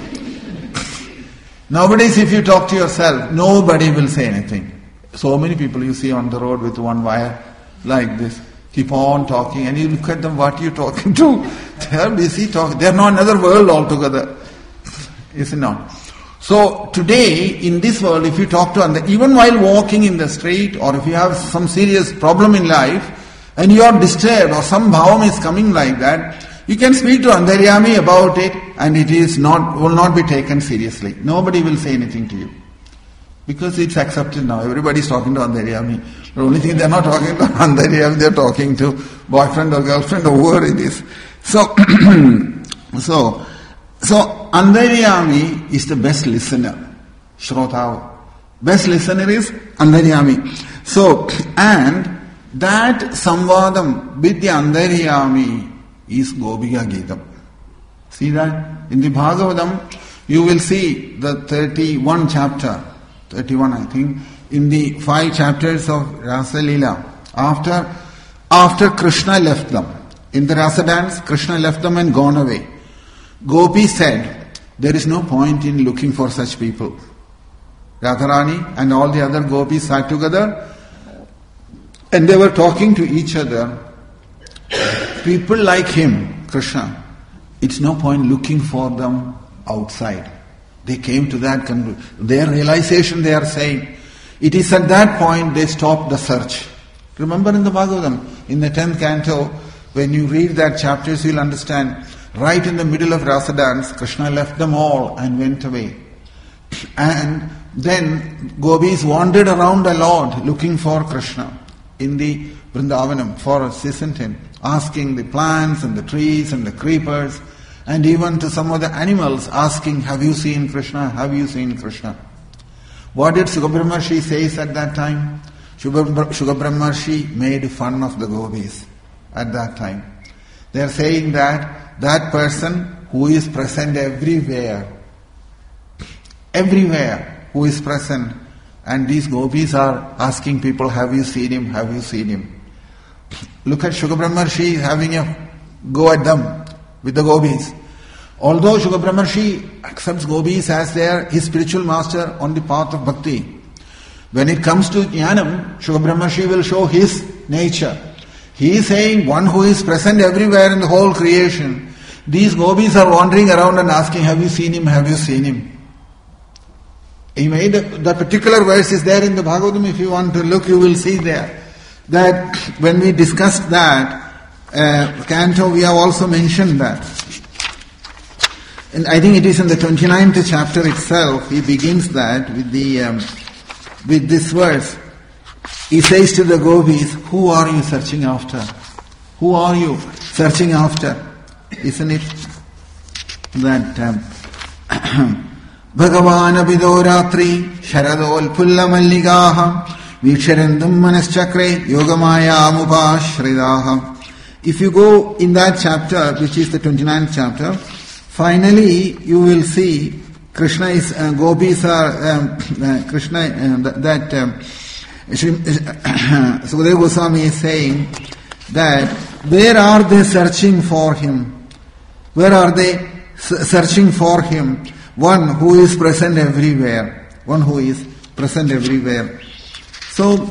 Nowadays if you talk to yourself, nobody will say anything. So many people you see on the road with one wire like this, keep on talking, and you look at them, what are you talking to? They are busy talking. They are not another world altogether. Is it not? So today, in this world, if you talk to Andhari, even while walking in the street, or if you have some serious problem in life, and you are disturbed, or some bhavam is coming like that, you can speak to Antaryami about it, and it is not will not be taken seriously. Nobody will say anything to you. Because it's accepted now. Everybody is talking to Antaryami. The only thing they are not talking to Antaryami, they are talking to boyfriend or girlfriend or whoever it is. So, so, so Antaryami is the best listener. Shrotav. Best listener is Antaryami. So, and that samvadam with the Antaryami is Gopika Geetam. See that? In the Bhagavatam, you will see the thirty-one chapter, thirty-one I think, in the five chapters of Rasa Leela. After, after Krishna left them, in the Rasa dance, Krishna left them and gone away. Gopi said, there is no point in looking for such people. Radharani and all the other gopis sat together and they were talking to each other. People like him, Krishna, it's no point looking for them outside. They came to that conclusion. Their realization, they are saying, it is at that point they stopped the search. Remember in the Bhagavatam, in the tenth canto, when you read that chapters, you'll understand, right in the middle of Rasa dance, Krishna left them all and went away. And then gopis wandered around a lot looking for Krishna in the Vrindavanam for a season ten, asking the plants and the trees and the creepers, and even to some of the animals asking, have you seen Krishna? Have you seen Krishna? What did Shukabrahmarshi say at that time? Shukabrahmarshi made fun of the gopis at that time. They are saying that that person who is present everywhere, everywhere who is present, and these gopis are asking people, have you seen him? Have you seen him? Look at Shukabrahmarshi having a go at them with the gopis. Although Shukabrahmarshi accepts gopis as their his spiritual master on the path of bhakti, when it comes to jnanam, Shukabrahmarshi will show his nature. He is saying one who is present everywhere in the whole creation. These gopis are wandering around and asking, have you seen him? Have you seen him? He made the particular verse is there in the Bhagavatam. If you want to look, you will see there that when we discussed that uh, canto, we have also mentioned that. And I think it is in the twenty-ninth chapter itself. He begins that with the um, with this verse. He says to the gopis, "Who are you searching after? Who are you searching after?" Isn't it that? Um, Bhagavan abidoratri sharadol pulla malligaham viksharendum manaschakre yogamaya mupashridaham. If you go in that chapter, which is the twenty-ninth chapter, finally you will see Krishna is, uh, gopis are, um, uh, Krishna, uh, that um, Sukadeva Goswami is saying that where are they searching for him? Where are they searching for him? One who is present everywhere. One who is present everywhere. So,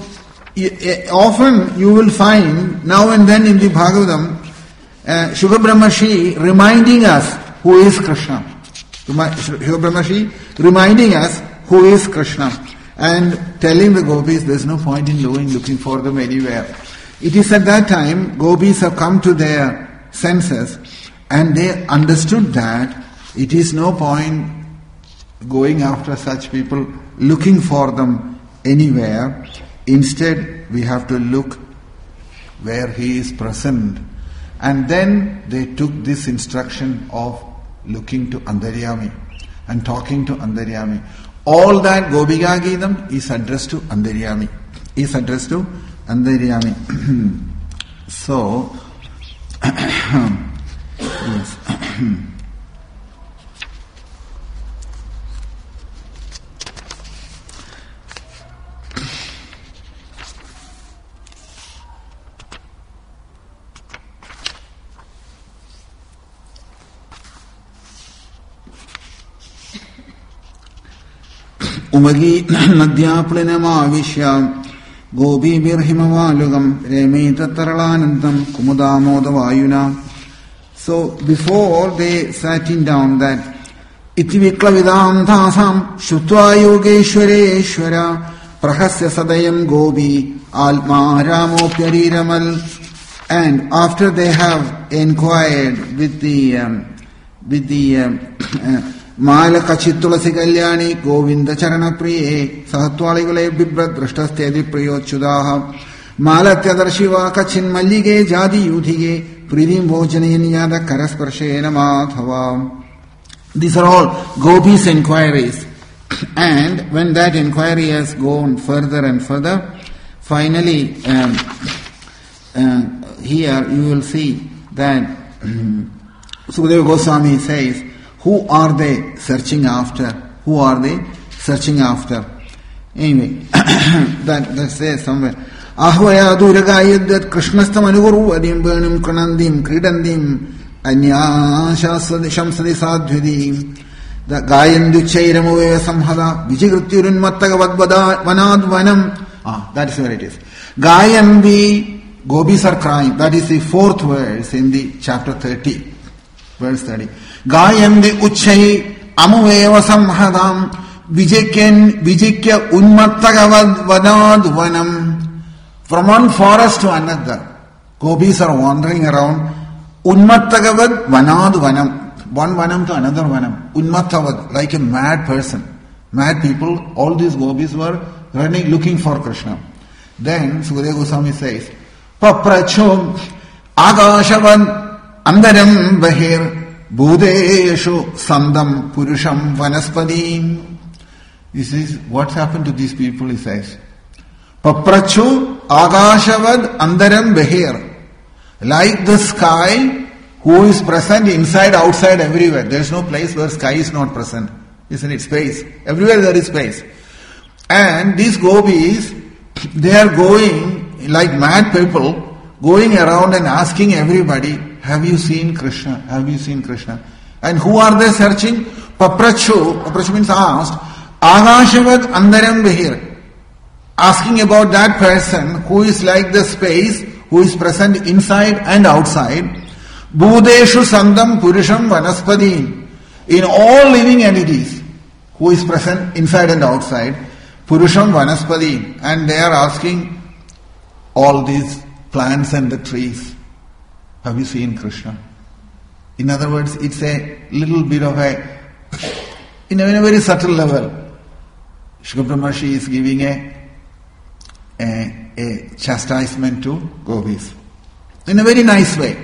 often you will find, now and then in the Bhagavatam, uh, Shukabrahmarshi reminding us who is Krishna. Shukabrahmarshi reminding us who is Krishna. And telling the gopis there is no point in going looking for them anywhere. It is at that time, gopis have come to their senses and they understood that it is no point going after such people, looking for them anywhere. Instead, we have to look where he is present. And then they took this instruction of looking to Antaryami and talking to Antaryami. All that Gopika Geetam is addressed to Antaryami. Is addressed to Antaryami. So, yes. Umagi Nadyaplinamavishyam Gopi Birhimavalugam Remita Taralanandam Kumudamodavayuna. So before they sat in down, that iti viklavidam thasam shutva yogeshwareshwara prahasya sadayam gopi alma ramopyariramal. And after they have inquired with the um, with the um, uh, Malaka Chittulasi Kalyani Govinda Charana Priye Sahatwaligale Bibrat Drashtastedi Priyochudaha Malatya Shiva Kachin Mallige Jadi Yuthige Pridim Bojani Yada Karasparshena Madhava. These are all Gopi's inquiries. And when that inquiry has gone further and further, finally um, uh, here you will see that Sukadeva Goswami says, who are they searching after? Who are they searching after? Anyway, that, that says somewhere. Ahvaya duragayadvat krishnastam anuguruvadim burnim kranandim kridandim anyashasadi shamsadi sadhvidim. The gayandu chairamuveva samhada vijigrutyurun mattagavad vanad vanam. Ah, that is where it is. Gayandi, gopis are crying. That is the fourth verse in the chapter thirty. Verse thirty. Gayandi uchai amuveva samhadam vijikyan vijikya unmattagavad vanad vanam. From one forest to another, gopis are wandering around. Unmattagavad vanad vanam. One vanam to another vanam. Unmattavad, like a mad person. Mad people, all these gopis were running, looking for Krishna. Then Sukadeva Goswami says, Paprachom agashavad andaram bahir budeshu sandam purusham vanaspadim. This is what's happened to these people, he says. Paprachu agashavad andaram bahir. Like the sky, who is present inside, outside, everywhere. There is no place where sky is not present. Isn't it? Space. Everywhere there is space. And these gopis, they are going like mad people, going around and asking everybody, have you seen Krishna? Have you seen Krishna? And who are they searching? Paprachu, Paprachu means asked, Agashavad Andaram Vihir. Asking about that person who is like the space, who is present inside and outside. Budeshu Sandam Purusham Vanaspadin. In all living entities, who is present inside and outside, Purusham Vanaspadin. And they are asking all these plants and the trees, have you seen Krishna? In other words, it's a little bit of a, in a, in a very subtle level, Shukra Brahmarshi is giving a, a, a chastisement to gopis. In a very nice way.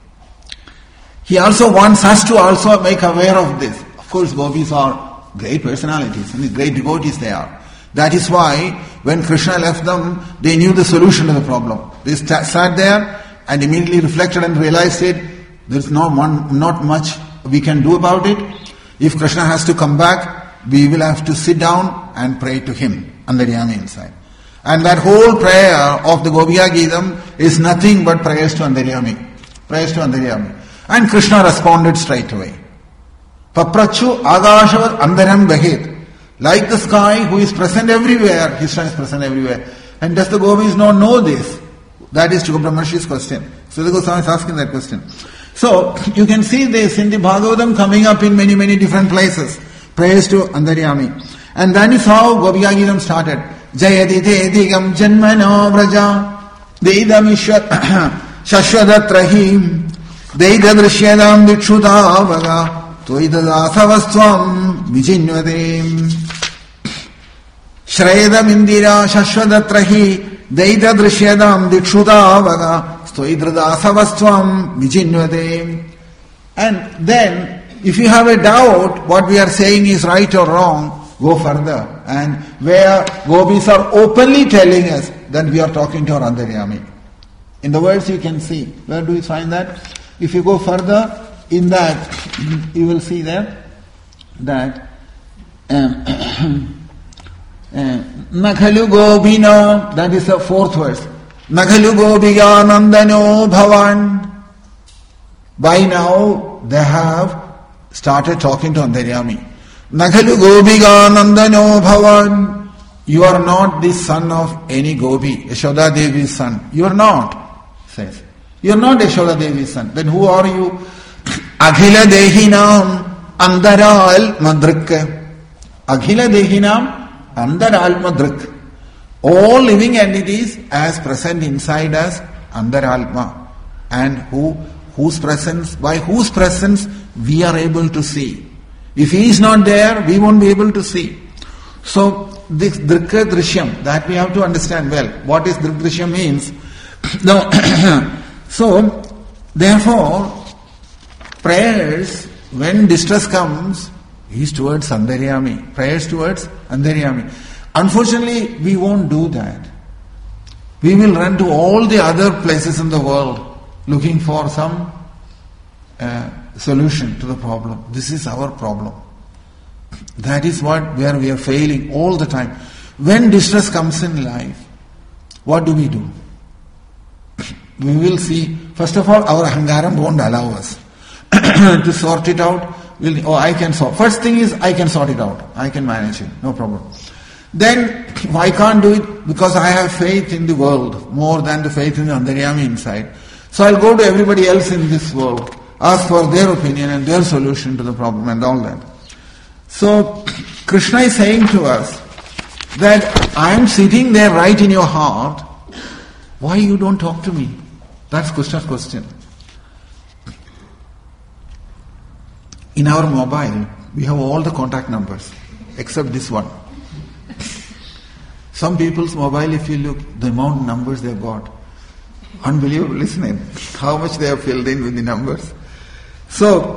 He also wants us to also make aware of this. Of course, gopis are great personalities and great devotees they are. That is why when Krishna left them, they knew the solution to the problem. They sat there and immediately reflected and realized it. There is not, one, not much we can do about it. If Krishna has to come back, we will have to sit down and pray to him, Andaryami inside. And that whole prayer of the Gopiya Geetam is nothing but prayers to Andaryami. Prayers to Andaryami. And Krishna responded straight away. Paprachu agashavad andaram bahit. Like the sky who is present everywhere, Krishna is present everywhere. And does the gopis not know this? That is Shukra Brahmarshi's question. So the Goswami is asking that question. So you can see this in the Bhagavatam coming up in many, many different places. Prayers to Andaryami. And that is how Gopiya Geetam started. Jayati te digam janmano vraja deidam ishvat shashvadatrahim deida drishyadam dikshudavaga toidadasavastvam vijinvadim Shredam indira shashvadatrahi deida drishyadam dikshudavaga stoidradasavastvam vijinvadim. And then, if you have a doubt what we are saying is right or wrong, go further. And where gopis are openly telling us that we are talking to our Andaryami. In the words you can see. Where do you find that? If you go further, in that, you will see there that Nakhalu Gopino, that is the fourth verse. Nakhalu Gopiga Nandano Bhavan. By now, they have started talking to Andaryami. Nakhalu Gopiga Nandano Bhavan. You are not the son of any gopi, Yashoda Devi's son. You are not, says. You are not Yashoda Devi's son. Then who are you? Akhila Dehinam Andaral Madrik. Akhila Dehinam Andaral Madrik. All living entities as present inside us, Andaralma. And who whose presence, by whose presence we are able to see. If he is not there, we won't be able to see. So this Drikka Drishyam, that we have to understand well. What is Drikka Drishyam means? Now, so, therefore, prayers, when distress comes, is towards Andaryami. Prayers towards Andaryami. Unfortunately, we won't do that. We will run to all the other places in the world looking for some uh, solution to the problem. This is our problem. That is what where we are failing all the time. When distress comes in life, what do we do? We will see, first of all, our ahangaram won't allow us to sort it out. We'll, oh, I can sort. First thing is, I can sort it out. I can manage it. No problem. Then, I can't do it because I have faith in the world more than the faith in the Andaryami inside. So I'll go to everybody else in this world, ask for their opinion and their solution to the problem and all that. So, Krishna is saying to us that I am sitting there right in your heart. Why you don't talk to me? That's Krishna's question. In our mobile, we have all the contact numbers except this one. Some people's mobile, if you look, the amount of numbers they've got, unbelievable, isn't it? How much they have filled in with the numbers. So,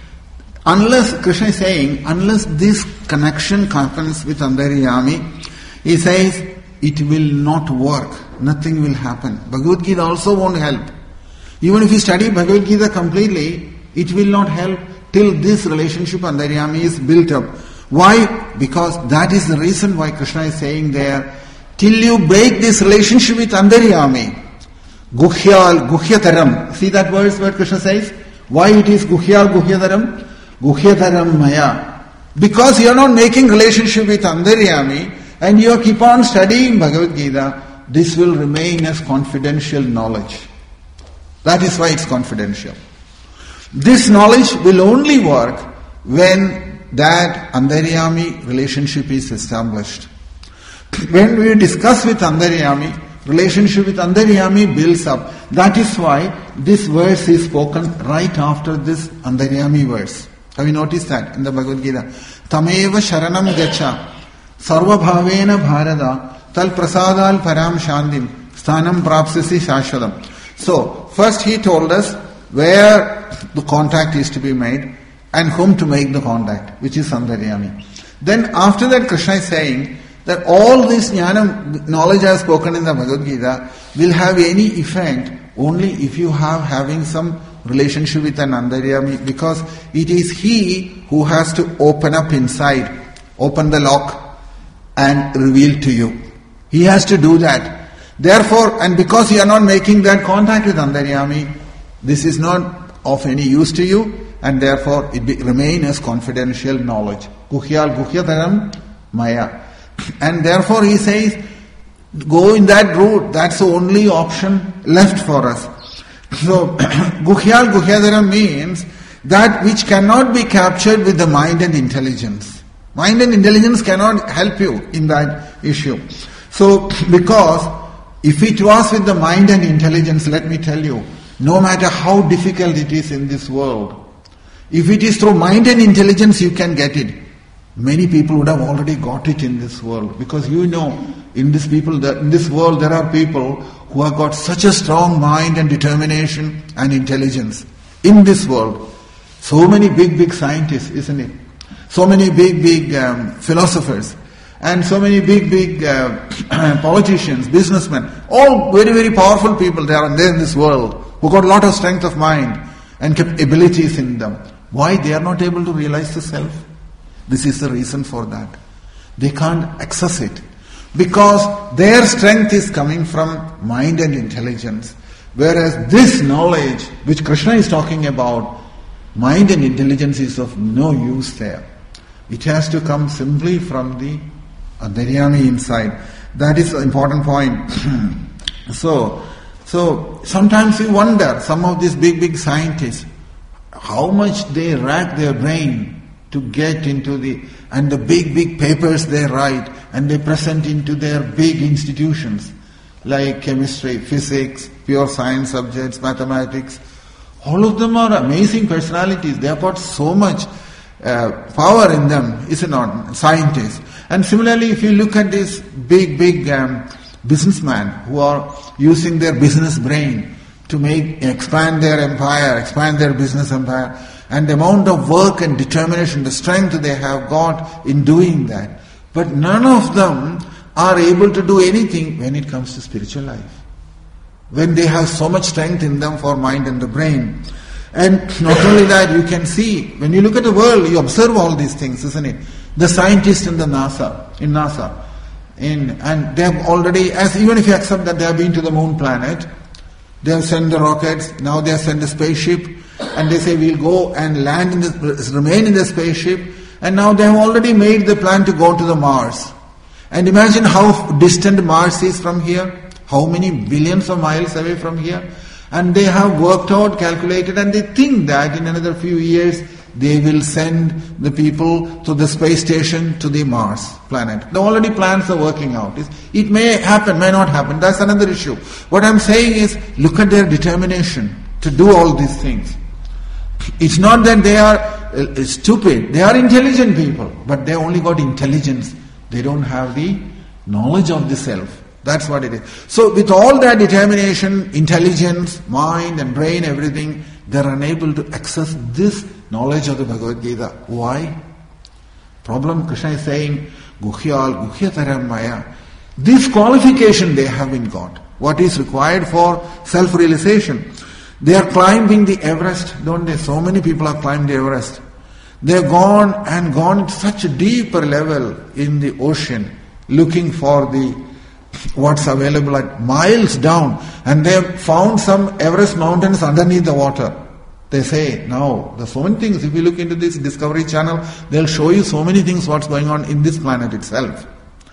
unless, Krishna is saying, unless this connection happens with Andaryami, he says, it will not work. Nothing will happen. Bhagavad Gita also won't help. Even if you study Bhagavad Gita completely, it will not help till this relationship Andaryami is built up. Why? Because that is the reason why Krishna is saying there, till you break this relationship with Andaryami, Guhyal, Guhyataram. See that verse where Krishna says? Why it is Guhyal, Guhyataram? Guhyataram Maya. Because you are not making relationship with Andaryami and you keep on studying Bhagavad Gita, this will remain as confidential knowledge. That is why it's confidential. This knowledge will only work when that Andaryami relationship is established. When we discuss with Andaryami, relationship with Andaryami builds up. That is why this verse is spoken right after this Andaryami verse. Have you noticed that in the Bhagavad Gita? Tameva sharanam gacha sarva bhavena bharada tal prasadal param shandim sthanam prapsasi shashwadam. So, first he told us where the contact is to be made and whom to make the contact, which is Andaryami. Then after that Krishna is saying that all this jnana, knowledge I have spoken in the Bhagavad Gita will have any effect only if you have having some relationship with an Andaryami, because it is he who has to open up inside, open the lock and reveal to you. He has to do that. Therefore, and because you are not making that contact with Andaryami, this is not of any use to you, and therefore it be, remain as confidential knowledge. Guhyal Guhyataram Maya. And therefore he says, go in that route, that's the only option left for us. So, Guhyal Guhyataram means that which cannot be captured with the mind and intelligence. Mind and intelligence cannot help you in that issue. So, because if it was with the mind and intelligence, let me tell you, no matter how difficult it is in this world, if it is through mind and intelligence you can get it, many people would have already got it in this world. Because you know, in this people, in this world there are people who have got such a strong mind and determination and intelligence. In this world, so many big, big scientists, isn't it? So many big, big um, philosophers, and so many big, big uh, politicians, businessmen, all very, very powerful people there and there in this world, who got a lot of strength of mind and abilities in them. Why they are not able to realize the self? This is the reason for that. They can't access it. Because their strength is coming from mind and intelligence. Whereas this knowledge, which Krishna is talking about, mind and intelligence is of no use there. It has to come simply from the Andaryami inside. That is an important point. so, so sometimes you wonder, some of these big, big scientists, how much they rack their brain to get into the, and the big, big papers they write and they present into their big institutions like chemistry, physics, pure science subjects, mathematics. All of them are amazing personalities. They have got so much uh, power in them, is it not? Scientists. And similarly, if you look at these big, big um, businessmen who are using their business brain to make, expand their empire, expand their business empire, and the amount of work and determination, the strength they have got in doing that. But none of them are able to do anything when it comes to spiritual life. When they have so much strength in them for mind and the brain. And not only that, you can see, when you look at the world, you observe all these things, isn't it? The scientists in the NASA, in NASA, in, and they have already, as even if you accept that they have been to the moon planet, they have sent the rockets, now they have sent the spaceship, and they say we'll go and land in the, remain in the spaceship, and now they have already made the plan to go to the Mars. And imagine how distant Mars is from here, how many billions of miles away from here. And they have worked out, calculated, and they think that in another few years they will send the people to the space station to the Mars planet. The already plans are working out. It may happen, may not happen. That's another issue. What I'm saying is, look at their determination to do all these things. It's not that they are uh, stupid. They are intelligent people, but they only got intelligence. They don't have the knowledge of the self. That's what it is. So with all that determination, intelligence, mind and brain, everything, they're unable to access this knowledge of the Bhagavad Gita. Why? Problem, Krishna is saying, Guhyal, Guhyataram Maya. This qualification they haven't got. What is required for self-realization. They are climbing the Everest, don't they? So many people have climbed the Everest. They have gone and gone to such a deeper level in the ocean, looking for the what's available at miles down, and they have found some Everest mountains underneath the water. They say, now, there's so many things. If you look into this Discovery Channel, they'll show you so many things what's going on in this planet itself.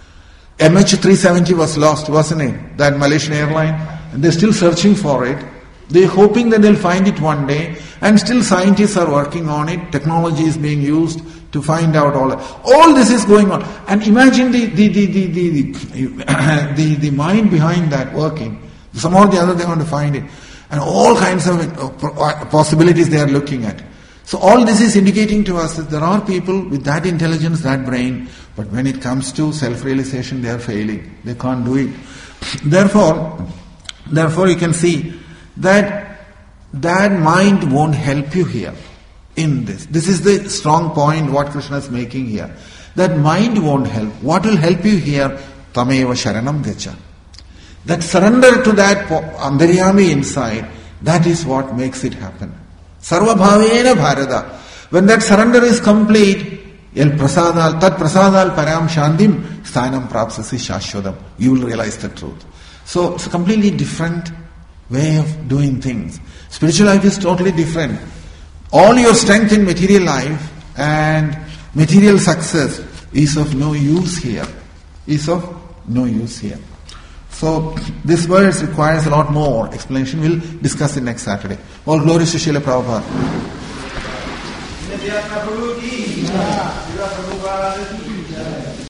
M H three seventy was lost, wasn't it? That Malaysian airline. And they're still searching for it. They're hoping that they'll find it one day, and still scientists are working on it. Technology is being used to find out all that. All this is going on. And imagine the the the the the, the, the, the mind behind that working. Somehow or the other they want to find it. And all kinds of possibilities they are looking at. So all this is indicating to us that there are people with that intelligence, that brain, but when it comes to self-realization, they are failing. They can't do it. Therefore, therefore you can see that that mind won't help you here in this. This is the strong point what Krishna is making here. That mind won't help. What will help you here? Tameva sharanam gacha. That surrender to that andaryami inside, that is what makes it happen. Sarva bhavena bharata. When that surrender is complete, el prasadal, tat prasadal param shantim sthanam prapsasi shashwadam. You will realize the truth. So it's a completely different way of doing things. Spiritual life is totally different. All your strength in material life and material success is of no use here. Is of no use here. So this verse requires a lot more explanation. We'll discuss it next Saturday. All glories to Srila Prabhupada.